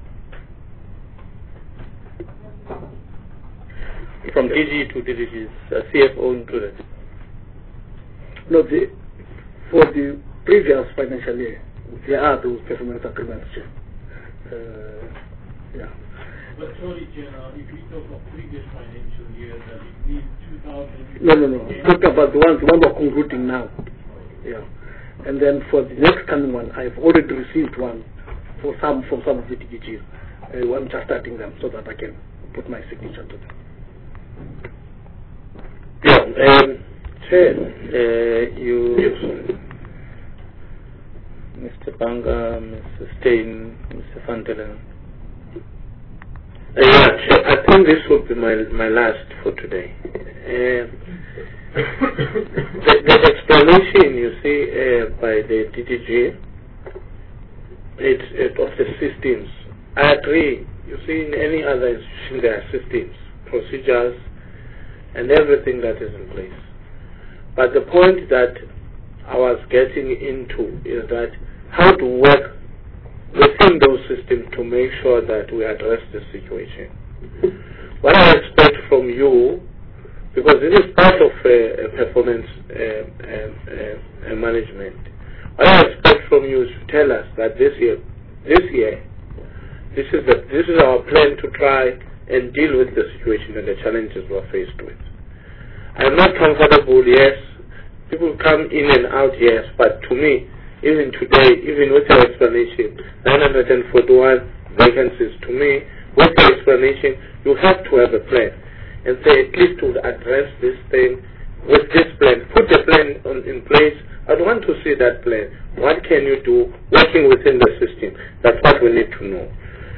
[SPEAKER 6] From DG to DDG's, CFO included.
[SPEAKER 3] No, for the previous financial year, there are those performance agreements. Yeah.
[SPEAKER 12] But sorry, General, if we talk of previous financial year, that it means 2000.
[SPEAKER 3] No. Talk about the one we're concluding now. Yeah. And then for the next coming one, I've already received one from some of the DGGs. I'm just starting them so that I can put my signature to them.
[SPEAKER 6] Chair, Mr. Banga, Mr. Stein, Mr. Van Delen.
[SPEAKER 4] I think this will be my last for today. The explanation you see by the DDG, it's of the systems. I agree. You see, in any other institution there are systems, procedures, and everything that is in place. But the point that I was getting into is that how to work within those systems to make sure that we address the situation. What I expect from you, because this is part of performance management, what I expect from you is to tell us that this year, this is our plan to try and deal with the situation and the challenges we're faced with. I'm not comfortable, yes. People come in and out, yes, but to me, even today, even with your explanation, 941 vacancies, to me, with the explanation, you have to have a plan and say at least to address this thing with this plan. Put the plan in place. I'd want to see that plan. What can you do working within the system? That's what we need to know.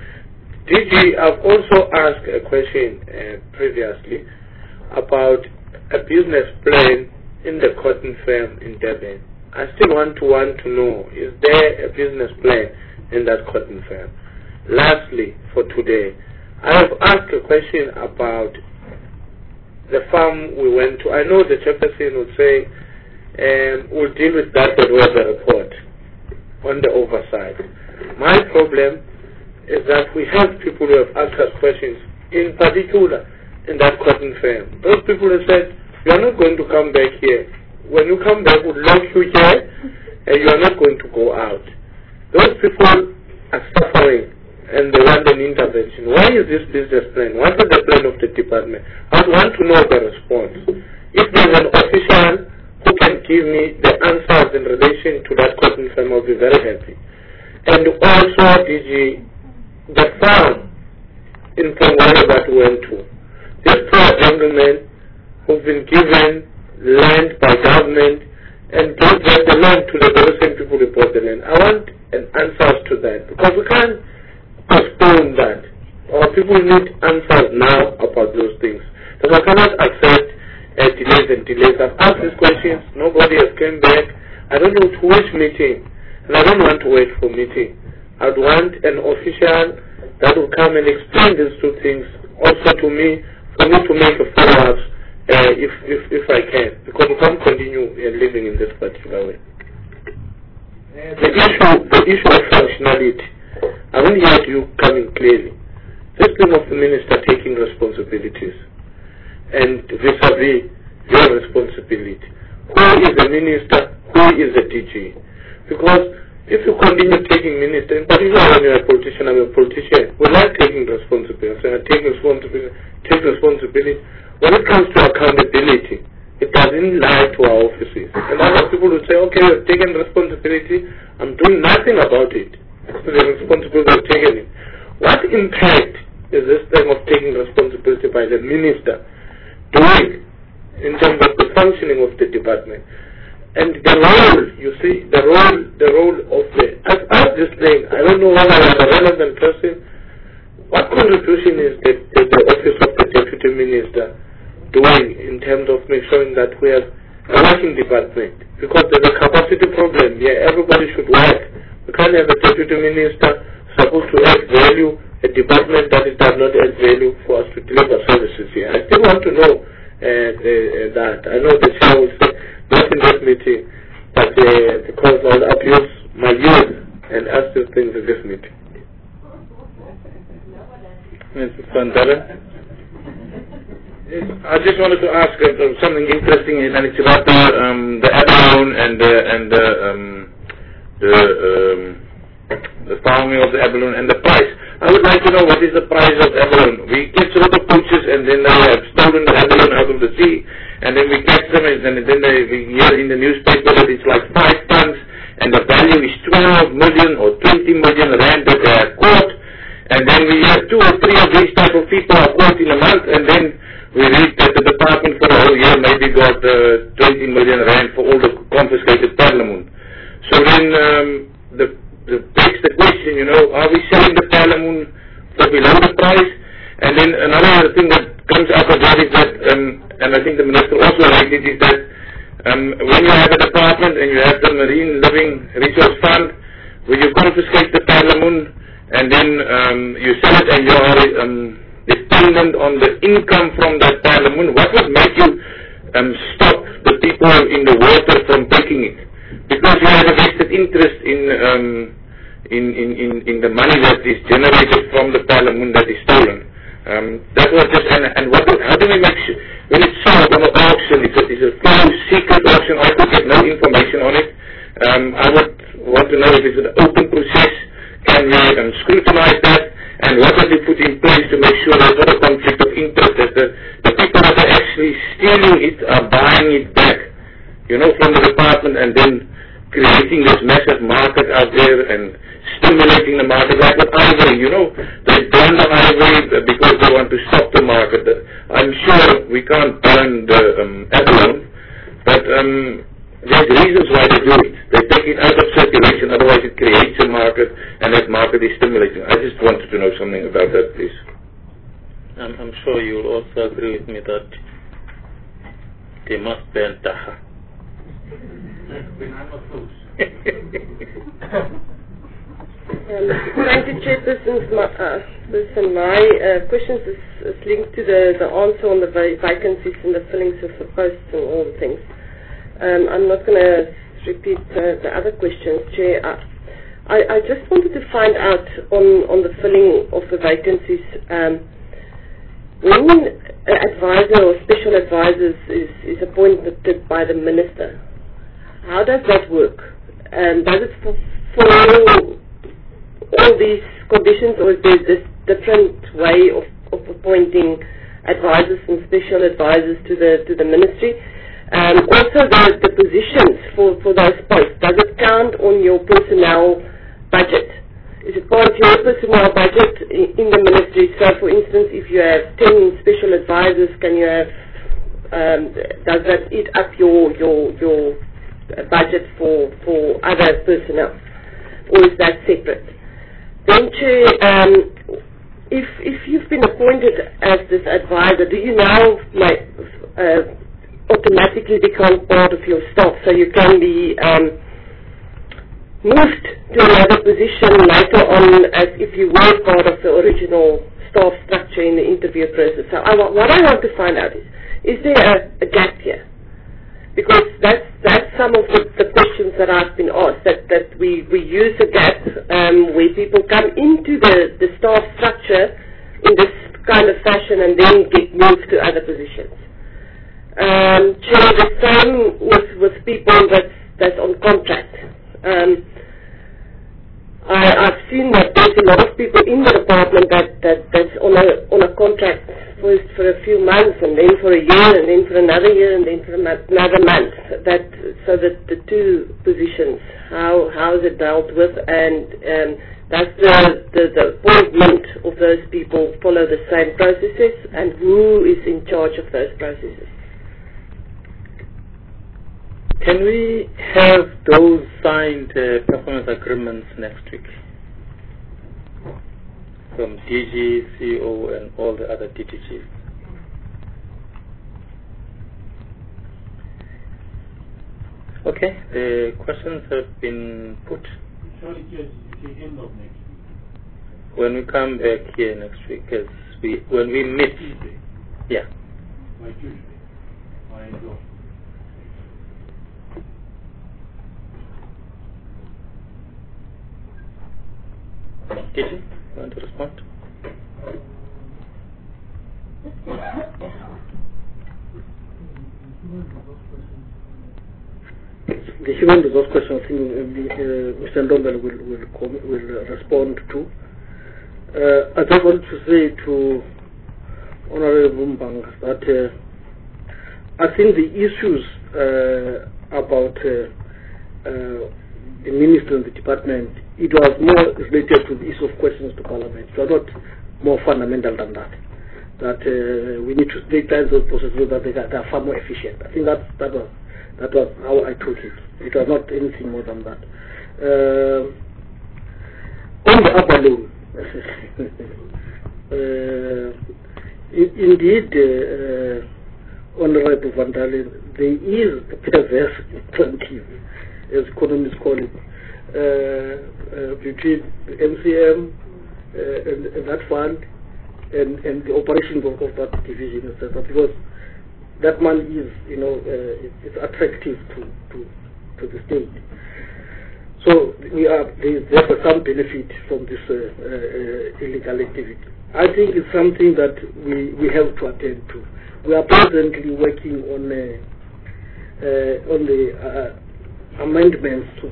[SPEAKER 4] DG, I've also asked a question previously about a business plan in the cotton firm in Durban. I still want to know, is there a business plan in that cotton firm? Lastly, for today, I have asked a question about the farm we went to. I know the chairperson would say, we'll deal with that when we have a report on the oversight. My problem is that we have people who have asked us questions, in particular in that cotton firm. Those people have said, you are not going to come back here. When you come back, we'll lock you here, and you are not going to go out. Those people are suffering, and they want an intervention. Why is this business plan? What is the plan of the department? I want to know the response. If there's an official who can give me the answers in relation to that cotton firm, I'll be very happy. And also, the farm in Pongwale that we went to. These poor gentlemen who've been given land by government and gave the land to the very same people who bought the land. I want an answers to that because we can't postpone that. Our people need answers now about those things. So I cannot accept delays. I've asked these questions. Nobody has come back. I don't know to which meeting, and I don't want to wait for meeting. I'd want an official that will come and explain these two things also to me, for me to make a follow-up if I can, because we can't continue living in this particular way. The issue of functionality, I haven't heard you coming clearly. This thing of the minister taking responsibilities and vis-a-vis your responsibility. Who is the minister? Who is the DG? Because if you continue taking minister, in particular when you're a politician, I'm a politician, we like taking responsibility. So I take responsibility. When it comes to accountability, it doesn't lie to our offices. And other people will say, okay, I've taken responsibility, I'm doing nothing about it. So the responsibility I've taken it. What impact
[SPEAKER 6] is this thing of taking responsibility by the minister doing in terms of the functioning of the department? And the role, you see, the role of as I was just saying, I don't know whether I'm a relevant person. What contribution is the office of the deputy minister doing in terms of making sure that we have a working department? Because there's a capacity problem. Yeah, everybody should work. We can't have a deputy minister supposed to add value, a department that does not add value for us to deliver services here. I still want to know that. I know the chair will say, not in this meeting, but because I'll abuse my youth and ask these things in this meeting.
[SPEAKER 5] Mr. Santara? I just wanted to ask something interesting, and it's about the abalone and the farming of the abalone and the price. I would like to know what is the price of abalone. We catch a lot of poachers, and then they have stolen the abalone out of the sea, and then we catch them, and then we hear in the newspaper that it's like 5 tons, and the value is 12 million or 20 million rand that they are caught, and then we have 2 or 3 of these type of people are caught in a month, and then we read that the department for the whole year maybe got 20 million rand for all the confiscated parliament. So then begs the question, are we selling the parliament for below the price? And then another thing that comes out of that is that, and I think the minister also raised it, is that when you have a department and you have the Marine Living Resource Fund, where you confiscate the parliament and then you sell it and you are dependent on the income from that parliament, what would make you stop the people in the water from taking it? Because you have a vested interest in the money that is generated from the parliament that is stolen. That was just, and how do we make sure, when it's sold on an auction, it's a full secret auction, I could get no information on it. I would want to know if it's an open process, can we scrutinize that, and what have we put in place to make sure there's not a conflict of interest, that the people that are actually stealing it are buying it back, from the department, and then creating this massive market out there and stimulating the market, like with ivory, they burn the ivory because they want to stop the market. I'm sure we can't burn the abalone, but there's reasons why they do it. They take it out of circulation, otherwise it creates a market, and that market is stimulating. I just wanted to know something about that, please.
[SPEAKER 1] I'm sure you will also agree with me that they must burn Taha.
[SPEAKER 2] Thank you, Chairperson. My questions is linked to the answer on the vacancies and the fillings of the posts and all the things. I'm not going to repeat the other questions, Chair. I just wanted to find out on the filling of the vacancies, when an advisor or special advisor is appointed by the minister, how does that work? Does it follow all these conditions, or is there this different way of appointing advisors and special advisors to the ministry? Also the positions for those posts, does it count on your personnel budget? Is it part of your personnel budget in the ministry? So for instance, if you have 10 special advisors, can you have does that eat up your budget for other personnel, or is that separate? Then, Chair, if you've been appointed as this advisor, do you now automatically become part of your staff, so you can be moved to another position later on as if you were part of the original staff structure in the interview process? So what I want to find out is there a gap here? Because that's some of the questions that I've been asked, that we use a gap where people come into the staff structure in this kind of fashion and then get moved to other positions. Chair, the same with people that's on contract. I've seen that there's a lot of people in the department that's on a contract first for a few months, and then for a year, and then for another year, and then for another month. So that the two positions, how is it dealt with, and Does the appointment of those people follow the same processes, and who is in charge of those processes?
[SPEAKER 6] Can we have those signed performance agreements next week from DG, CEO, and all the other DTGs? Okay, the questions have been put.
[SPEAKER 12] Sorry, Judge, you say end of next week.
[SPEAKER 6] When we come back here next week, when we meet,
[SPEAKER 12] Tuesday.
[SPEAKER 6] yeah.
[SPEAKER 12] By Tuesday. By endorsement.
[SPEAKER 6] DG, you want to respond?
[SPEAKER 3] The human resource question, I think Mr. Ndombele will respond to. I just wanted to say to Honorable Mbang that I think the issues about the minister and the department, it was more related to the issue of questions to Parliament. It was not more fundamental than that. That we need to stabilize those processes so that they are far more efficient. I think that was how I took it. It was not anything more than that. On the upper loan, indeed, Honorable Van Dalen, there is a perverse incentive, as economists call it, between the MCM and that fund and the operations of that division, etc. Because that money is, it's attractive to the state. So there's some benefit from this illegal activity. I think it's something that we have to attend to. We are presently working on the amendments to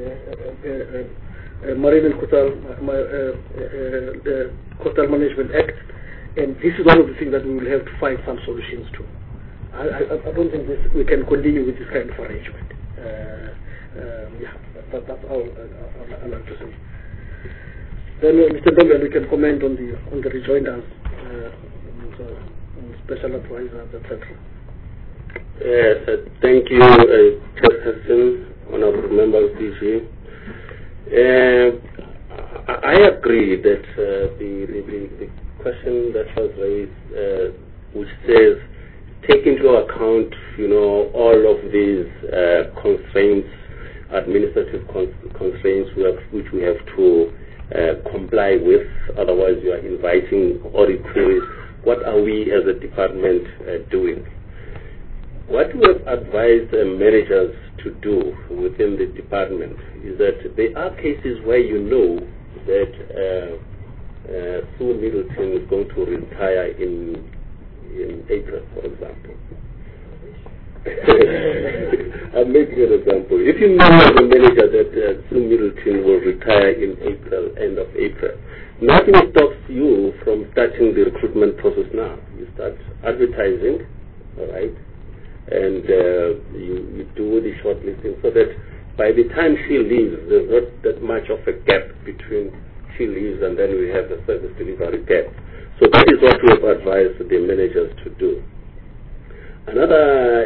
[SPEAKER 3] the Marine and Coastal Management Act, and this is one of the things that we will have to find some solutions to. I don't think we can continue with this kind of arrangement. That's all I'd like to say. Then Mr. Ndombele, we can comment on the rejoinders, special advisors, etc.
[SPEAKER 10] Yes, thank you, Chairperson, honorable members of DG. I agree that the question that was raised, which says, take into account, all of these constraints, administrative constraints which we have to comply with, otherwise you are inviting audit queries. What are we as a department doing? What we have advised managers to do within the department is that there are cases where you know that Sue Middleton is going to retire in April, for example. I'm making an example. If you know as a manager that Sue Middleton will retire in April, end of April, nothing stops you from starting the recruitment process now. You start advertising, all right, and you do the shortlisting so that by the time she leaves, there's not that much of a gap between she leaves and then we have the service delivery gap. So that is what we have advised the managers to do. Another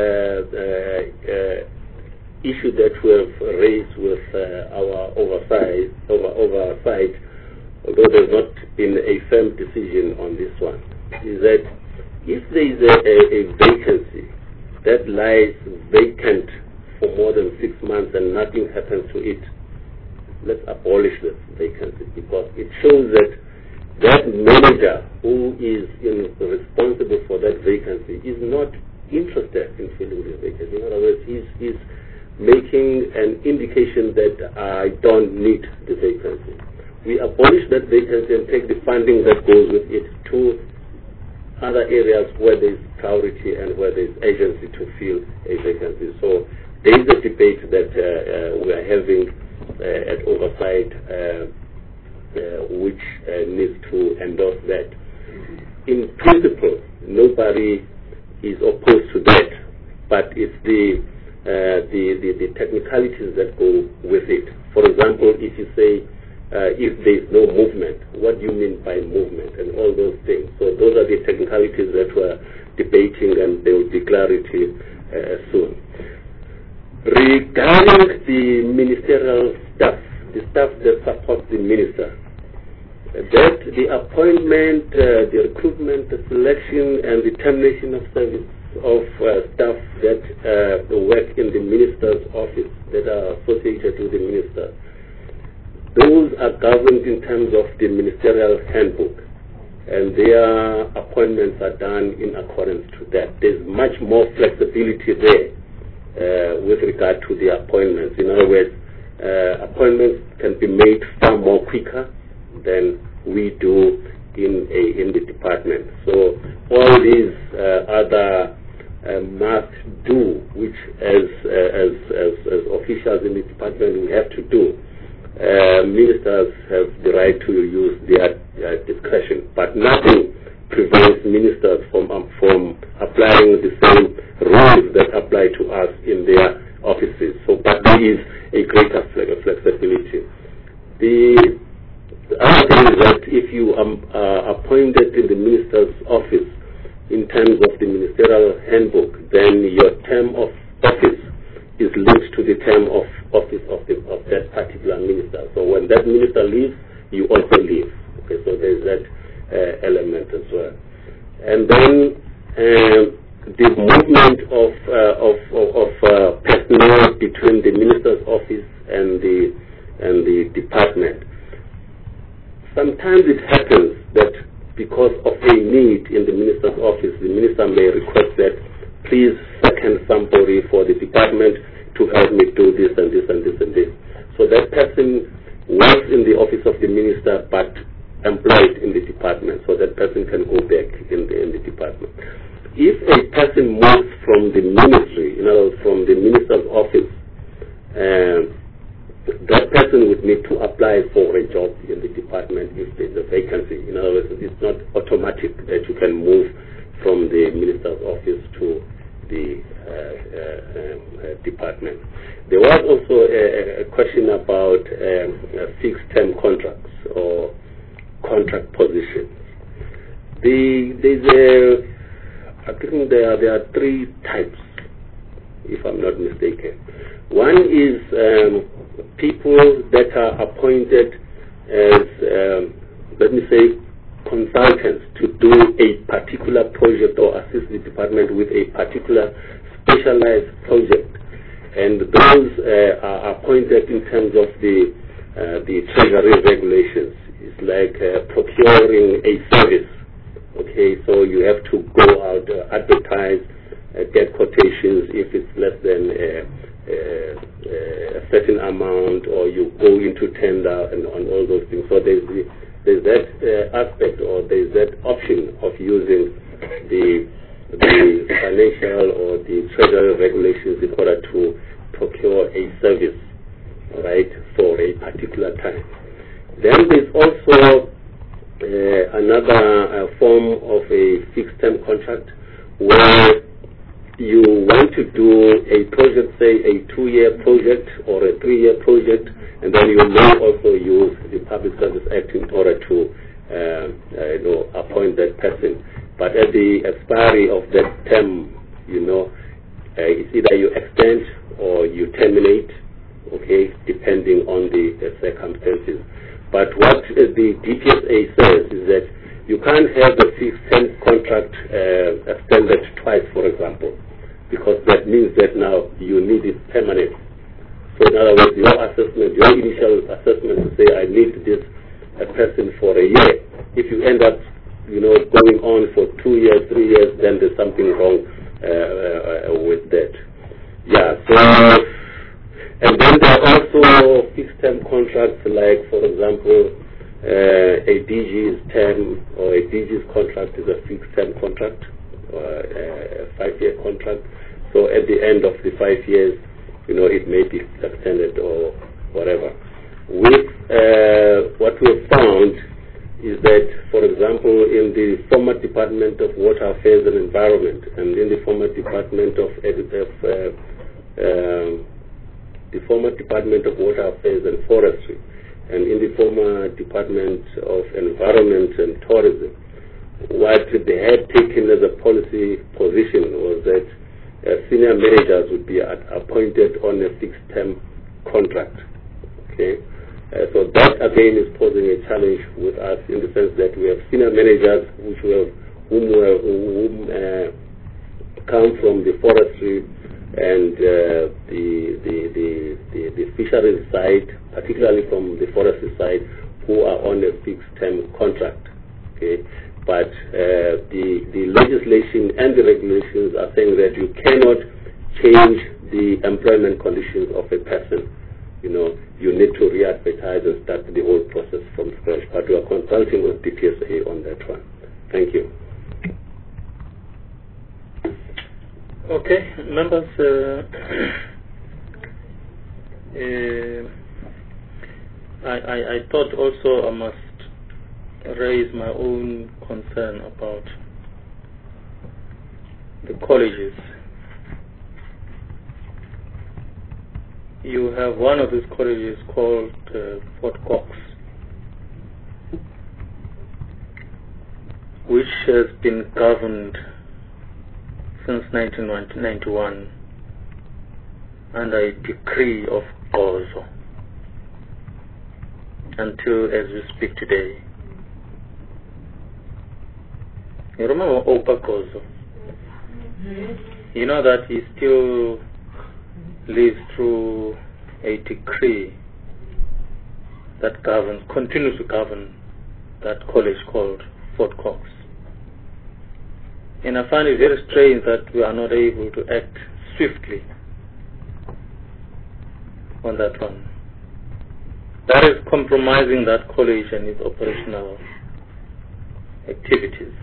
[SPEAKER 10] issue that we have raised with our oversight, although there's not been a firm decision on this one, is that if there is a vacancy that lies vacant for more than 6 months and nothing happens to it, let's abolish the vacancy, because it shows that that manager who is responsible for that vacancy is not interested in filling the vacancy. In other words, he's making an indication that I don't need the vacancy. We abolish that vacancy and take the funding that goes with it to other areas where there is priority and where there is urgency to fill a vacancy. So there is a debate that we are having at oversight, which needs to endorse that. In principle, nobody is opposed to that, but it's the technicalities that go with it. For example, if you say if there is no movement. What do you mean by movement and all those things? So those are the technicalities that we're debating, and there will be clarity soon. Regarding the ministerial staff, the staff that supports the minister, that the appointment, the recruitment, the selection, and the termination of service of staff that work in the minister's office, that are associated with the minister, those are governed in terms of the ministerial handbook, and their appointments are done in accordance to that. There's much more flexibility there with regard to the appointments. In other words, appointments can be made far more quicker than we do in the department. So all these other must do, which as officials in the department we have to do. Ministers have the right to use their discretion, but nothing prevents ministers from applying the same rules that apply to us in their offices. So, but there is a greater flexibility. The other thing is that if you are appointed in the minister's office in terms of the ministerial handbook, then your term of office is linked to the term of office of that particular minister. So when that minister leaves, you also leave. Okay, so there's that element as well. And then the movement of personnel between the minister's office and the department. Sometimes it happens that because of a need in the minister's office, the minister may request that please second somebody for the department to help me do this and this and this and this. So that person works in the office of the minister but employed in the department, so that person can go back in the department. If a person moves from the ministry, from the minister's office, that person would need to apply for a job in the department if there's a vacancy. In other words, it's not automatic that you can move from the minister's office to the department. There was also a question about fixed-term contracts or contract positions. I think there are three types, if I'm not mistaken. One is people that are appointed as, let me say, consultants to do a particular project or assist the department with a particular specialized project. And those are appointed in terms of the treasury regulations. It's like procuring a service. Okay, so you have to go out, advertise, get quotations if it's less than a certain amount, or you go into tender and on all those things. So there's that aspect, or there's that option of using the financial or the treasury regulations in order to procure a service, right, for a particular time. Then there's also another form of a fixed-term contract where you want to do a project, say a 2-year project or a 3-year project, and then you may also use the Public Service Act in order to appoint that person. But at the expiry of that term, it's either you extend or you terminate, okay, depending on the circumstances. But what the DPSA says is that you can't have the fixed-term contract extended twice, for example, because that means that now you need it permanent. So in other words, your initial assessment to say, I need this person for a year. If you end up, going on for 2 years, 3 years, then there's something wrong with that. Yeah, so, and then there are also fixed-term contracts, like, for example, a DG's term or a DG's contract is a fixed-term contract, or a 5-year contract. So at the end of the 5 years, it may be extended or whatever. With what we have found is that, for example, in the former Department of Water Affairs and Environment, and in the former Department of Water Affairs and Forestry, and in the former Department of Environment and Tourism, what they had taken as a policy position was that senior managers would be appointed on a fixed-term contract. Okay, so that again is posing a challenge with us in the sense that we have senior managers whom come from the forestry and the fisheries side, particularly from the forestry side, who are on a fixed-term contract. Okay, but the legislation and the regulations are saying that you cannot change the employment conditions of a person. You know, you need to re-advertise and start the whole process from scratch. But we are consulting with DPSA on that one. Thank you.
[SPEAKER 6] Okay, members, I thought also I must raise my own concern about the colleges. You have one of these colleges called Fort Cox, which has been governed since 1991 under a decree of Gozo until as we speak today. You remember Opa Gozo? You know that he still lives through a decree that continues to govern that college called Fort Cox. And I find it very strange that we are not able to act swiftly on that one. That is compromising that college and its operational activities.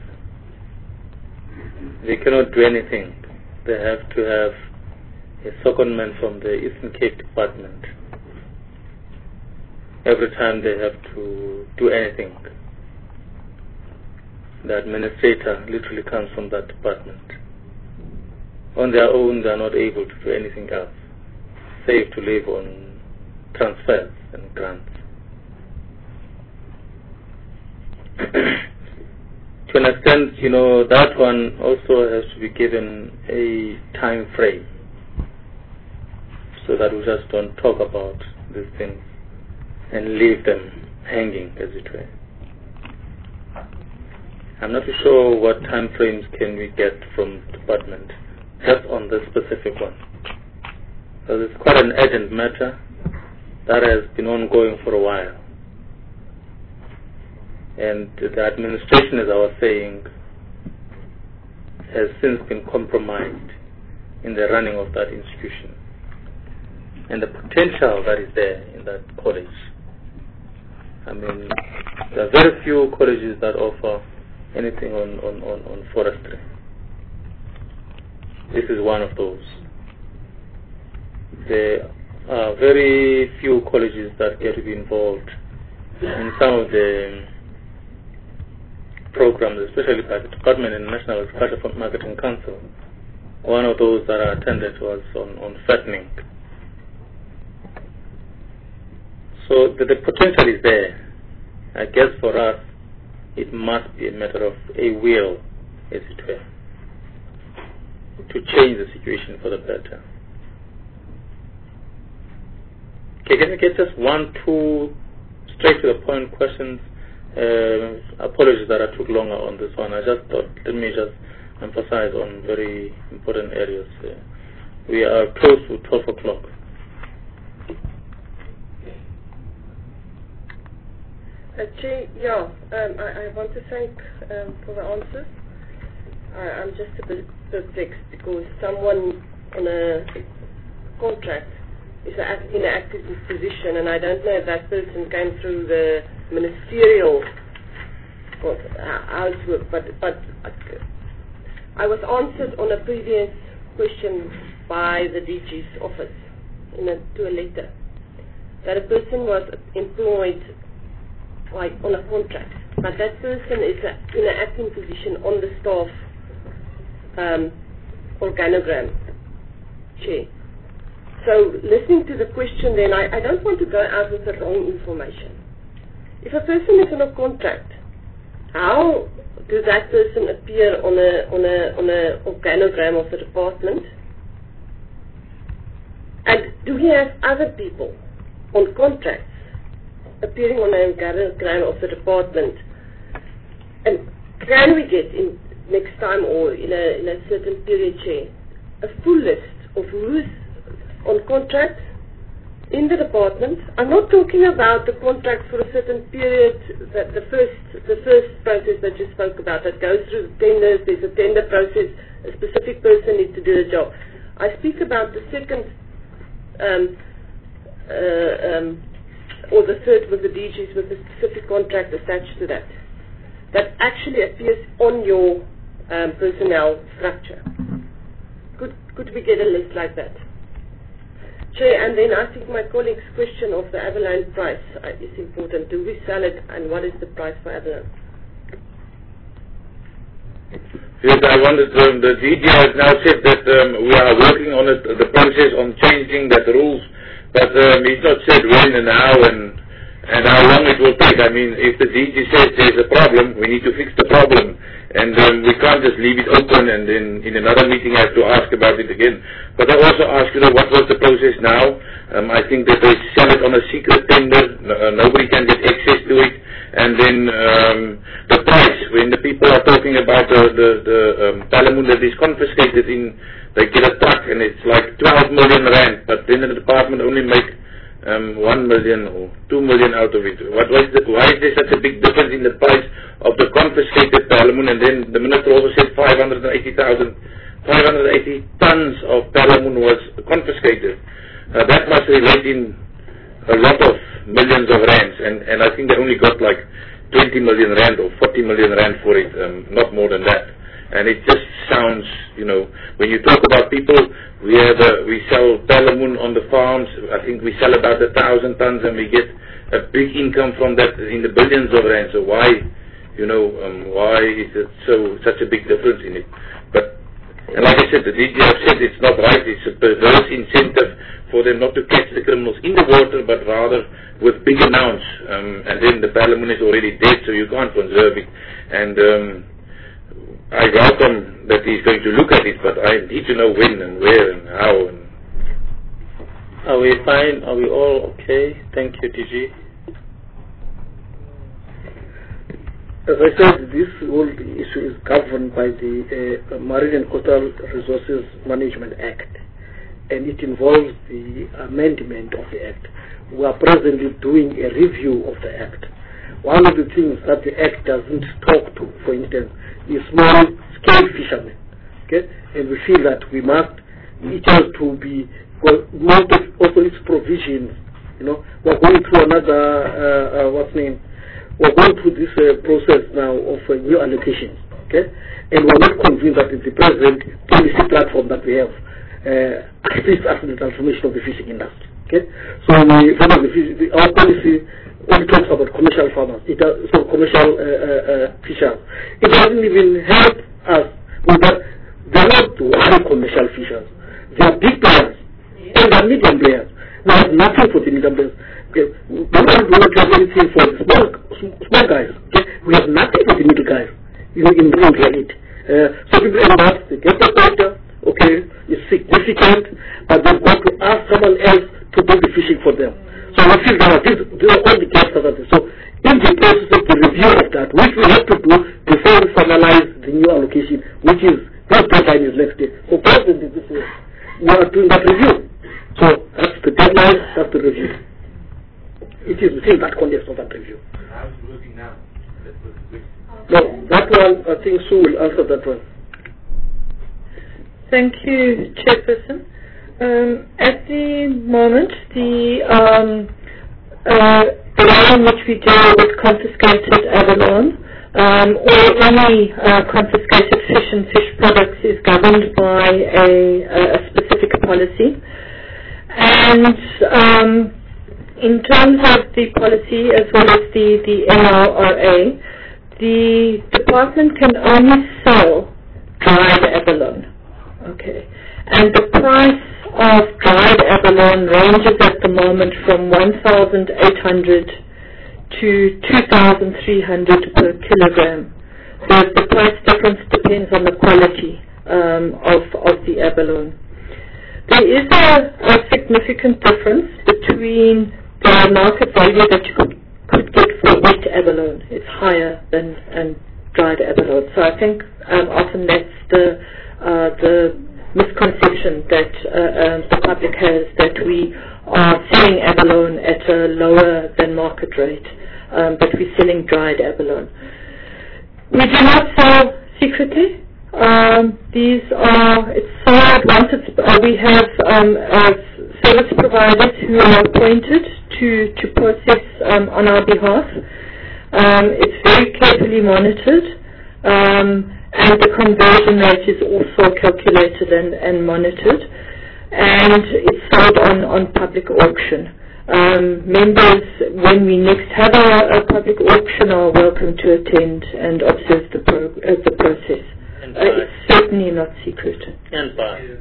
[SPEAKER 6] They cannot do anything. They have to have a secondment from the Eastern Cape Department every time they have to do anything. The administrator literally comes from that department. On their own, they are not able to do anything else, save to live on transfers and grants. To an extent, you know, that one also has to be given a time frame so that we just don't talk about these things and leave them hanging, as it were. I'm not sure what time frames can we get from the department just on this specific one. So it's quite an urgent matter that has been ongoing for a while. And the administration, as I was saying, has since been compromised in the running of that institution. And the potential that is there in that college. I mean, there are very few colleges that offer anything on forestry. This is one of those. There are very few colleges that get to be involved in some of the programs, especially by the Department and National Agricultural Marketing Council. One of those that I attended was on fattening. So the potential is there. I guess for us, it must be a matter of a will, as it were, to change the situation for the better. Okay, can we get just 1, 2 straight to the point questions? Apologies that I took longer on this one. I just thought, let me just emphasize on very important areas. We are close to 12 o'clock.
[SPEAKER 2] I want to thank for the answers. I'm just a bit perplexed because someone on a contract is in an active position, and I don't know if that person came through the ministerial outwork, but I was answered on a previous question by the DG's office to a letter that a person was employed like on a contract, but that person is in an acting position on the staff organogram chair. So So listening to the question then, I don't want to go out with the wrong information. If a person is on a contract, how does that person appear on a organogram of the department? And do we have other people on contracts appearing on an organogram of the department? And can we get in next time or in a certain period, Chair, a full list of who's on contracts in the department? I'm not talking about the contract for a certain period, that the first process that you spoke about, that goes through the tenders, there's a tender process, a specific person needs to do the job. I speak about the second or the third with the DGs with a specific contract attached to that actually appears on your personnel structure. Could we get a list like that? Chair, and then I think my colleague's question of the abalone price is important. Do we sell it, and what is the price for abalone?
[SPEAKER 5] Yes, I wanted the DG has now said that we are working on it, the process on changing that rules, but he's not said when and how and how long it will take. I mean, if the DG says there's a problem, we need to fix the problem. And we can't just leave it open and then in another meeting have to ask about it again. But I also ask you, what was the process now? I think that they sell it on a secret tender. Nobody can get access to it. And then the price, when the people are talking about the palamoon that is confiscated they get a truck and it's like 12 million rand, but then the department only make 1 million or 2 million out of it. Why is there such a big difference in the price of the confiscated palamoon? And then the minister also said 580 tons of palamoon was confiscated. That must relate in a lot of millions of rands, and I think they only got like 20 million rand or 40 million rand for it, not more than that. And it just sounds, when you talk about people, we sell palamoon on the farms. I think we sell about 1,000 tons and we get a big income from that in the billions of rand. So why is it such a big difference in it? And like I said, the DG have said it's not right. It's a perverse incentive for them not to catch the criminals in the water, but rather with big amounts. And then the palamoon is already dead, so you can't conserve it. And I welcome that he's going to look at it, but I need to know when and where and how.
[SPEAKER 6] Are we fine? Are we all okay? Thank you, DG.
[SPEAKER 3] As I said, this whole issue is governed by the Marine and Coastal Resources Management Act, and it involves the amendment of the Act. We are presently doing a review of the Act. One of the things that the Act doesn't talk to, for instance, is small-scale fishermen. Okay? And we feel that we must, it has to be, most of also its provisions, we're going through another, we're going through this process now of new allocations. Okay? And we're not convinced that the present policy platform that we have assists us in the transformation of the fishing industry. Okay? So our policy only talks about commercial farmers, commercial fishers. It doesn't even help us with that. They're not one commercial fishers. They are big players and they are medium players. We have nothing for the medium players. Okay? We don't have anything for the small guys. Okay? We have nothing for the middle guys in reality. So people embark, they get the quota, okay, it's significant, but they've got to ask someone else to do the fishing for them. So we feel that these are all the gaps that are there. So in the process of the review of that, which we have to do before we finalize the new allocation, which is, this deadline is next day. So presently this year, we are doing that review. So that's the deadline, that's the review. It is within that context of that review.
[SPEAKER 5] How's it working now?
[SPEAKER 3] No, that one, I think Sue will answer that one.
[SPEAKER 11] Thank you, Chairperson. At the moment, the law in which we deal with confiscated abalone or any confiscated fish and fish products is governed by a specific policy. And in terms of the policy as well as the NRRA, the department can only sell dried abalone. Okay. And the price of dried abalone ranges at the moment from 1,800 to 2,300 per kilogram. The price difference depends on the quality of the abalone. There is a significant difference between the market value that you could get for wet abalone. It's higher than dried abalone. So I think often that's the misconception that the public has, that we are selling abalone at a lower than market rate, but we're selling dried abalone. We do not sell secretly. It's sold once we have service providers who are appointed to process on our behalf. It's very carefully monitored, and the conversion rate is also calculated and monitored, and it's sold on public auction. Members, when we next have a public auction, are welcome to attend and observe the process. It's certainly not secret.
[SPEAKER 6] And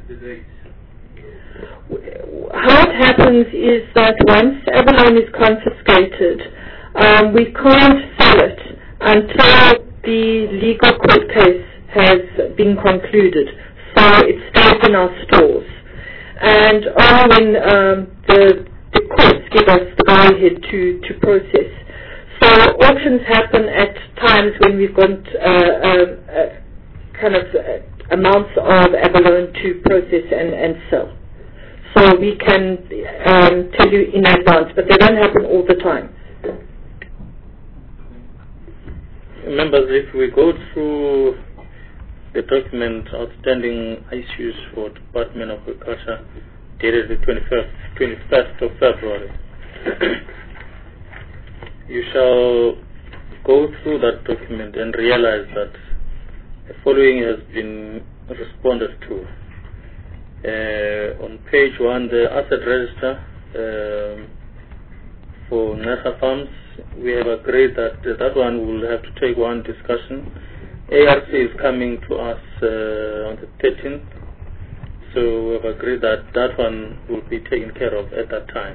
[SPEAKER 11] how it happens is that once abalone is confiscated, we can't sell it until the legal court case has been concluded. So it stays in our stores. And only when the courts give us the go-ahead to process. So auctions happen at times when we've got amounts of abalone to process and sell. So we can tell you in advance, but they don't happen all the time.
[SPEAKER 1] Members, if we go through the document outstanding issues for Department of Agriculture dated the 21st of February, you shall go through that document and realize that the following has been responded to. On page 1, the asset register for Nasa Farms, we have agreed that that one will have to take one discussion. ARC is coming to us on the 13th, so we have agreed that that one will be taken care of at that time.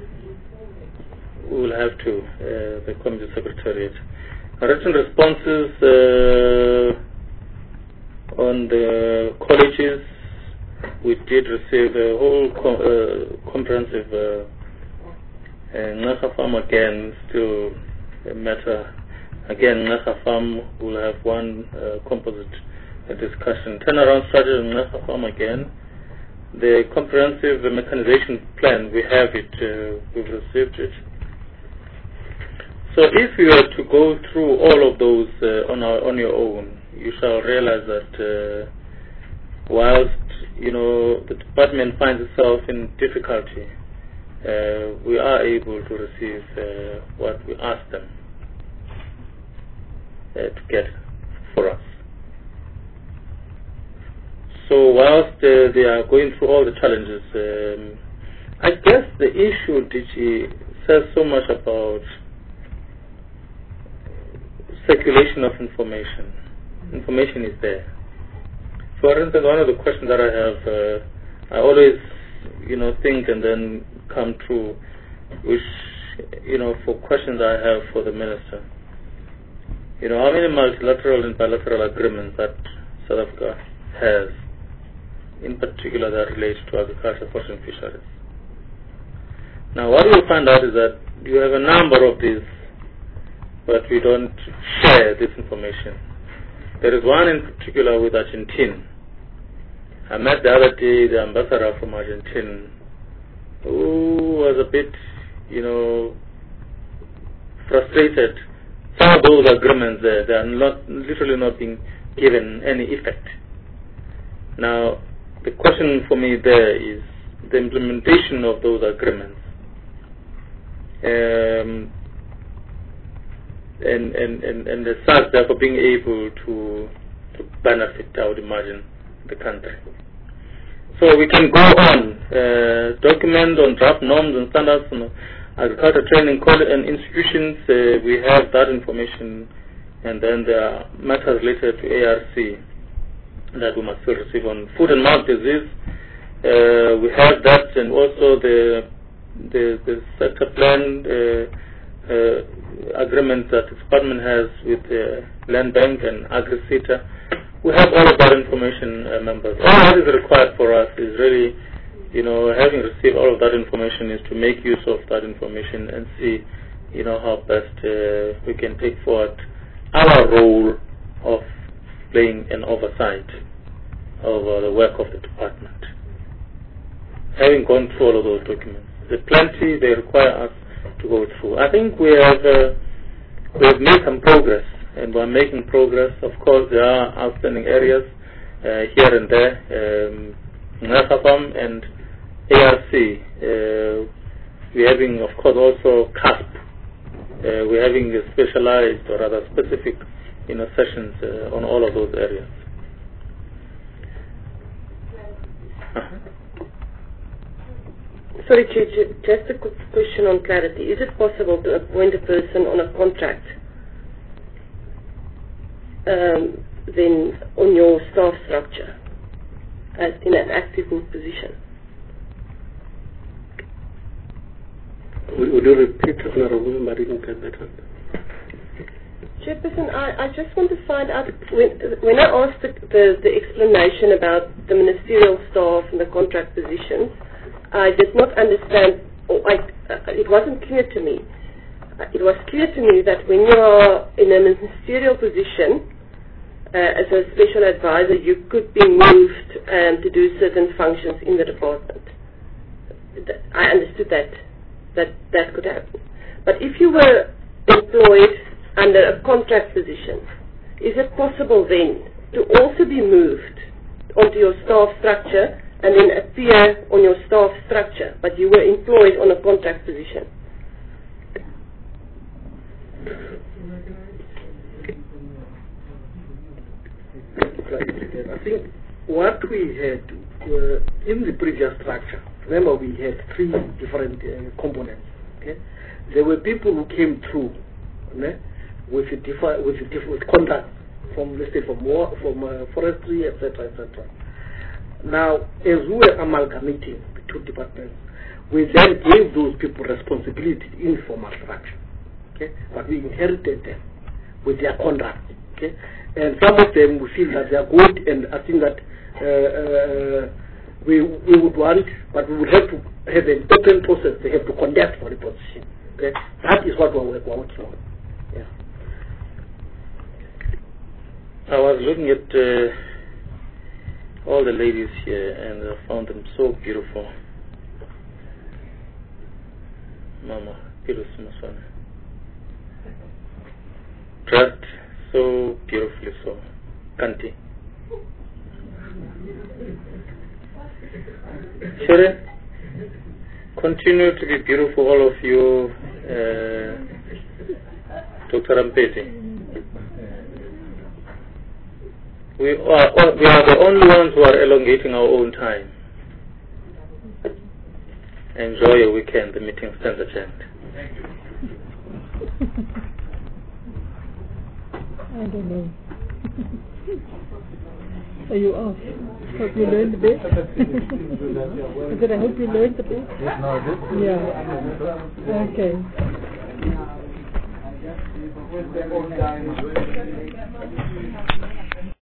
[SPEAKER 1] We will have to, the Committee Secretariat. Written responses on the colleges, we did receive a whole comprehensive Nasa Farm again, still a matter. Again, Nasa Farm will have one composite discussion. Turnaround strategy on Nasa Farm again. The comprehensive mechanization plan, we have it, we've received it. So if you were to go through all of those on your own, you shall realize that whilst the department finds itself in difficulty, we are able to receive what we ask them to get for us. So whilst they are going through all the challenges, I guess the issue, DG, says so much about circulation of information. Information is there. For instance, one of the questions that I have, I always, think and then come through, which, for questions I have for the minister. How many multilateral and bilateral agreements that South Africa has, in particular that relates to agriculture, forestry and fisheries? Now, what we'll find out is that you have a number of these, but we don't share this information. There is one in particular with Argentina. I met the other day the ambassador from Argentina, who was a bit, frustrated. Some of those agreements there, they are literally not being given any effect. Now, the question for me there is the implementation of those agreements. And as such, therefore, being able to benefit, I would imagine, the country. So we can go on, document on draft norms and standards on agriculture training and institutions. We have that information, and then there are matters related to ARC that we must still receive on foot and mouth disease. We have that, and also the sector plan agreement that the department has with the Land Bank and AgriSeta. We have all of that information, members. All that is required for us is really, having received all of that information, is to make use of that information and see, how best we can take forward our role of playing an oversight over the work of the department. Having gone through all of those documents, there's plenty they require us to go through. I think we have made some progress, and we're making progress. Of course, there are outstanding areas here and there. NAFAFAM and ARC, we're having, of course, also CASP. We're having specialized or rather specific sessions on all of those areas.
[SPEAKER 2] Sorry, just a quick question on clarity. Is it possible to appoint a person on a contract then on your staff structure as in an active position?
[SPEAKER 10] Would you repeat, Honorable Member? I didn't get that one.
[SPEAKER 2] Chairperson, I just want to find out, when I asked the explanation about the ministerial staff and the contract positions, I did not understand, it wasn't clear to me. It was clear to me that when you are in a ministerial position, as a special advisor, you could be moved to do certain functions in the department. I understood that could happen. But if you were employed under a contract position, is it possible then to also be moved onto your staff structure and then appear on your staff structure, but you were employed on a contract position?
[SPEAKER 3] I think what we had in the previous structure, remember we had three different components. Okay? There were people who came through with contracts from, let's say, from forestry, etc., etc. Now, as we were amalgamating the two departments, we then gave those people responsibility in formal structure. Okay? But we inherited them with their contracts. Okay? And some of them we feel that they are good, and I think that we would want, but we would have to have an open process. They have to conduct for the position. Okay? That is what we're working on. Yeah.
[SPEAKER 1] I was looking at all the ladies here, and I found them so beautiful. Mama, beautiful, Maswana. Dressed so beautifully, so Kanti. Sure, continue to be beautiful, all of you, Dr. Ampete. We are the only ones who are elongating our own time. Enjoy your weekend. The meeting stands adjourned.
[SPEAKER 12] Thank you.
[SPEAKER 11] I don't know. Are you off? Hope you learned a bit. I said, I hope you learned a bit. Yeah. Okay.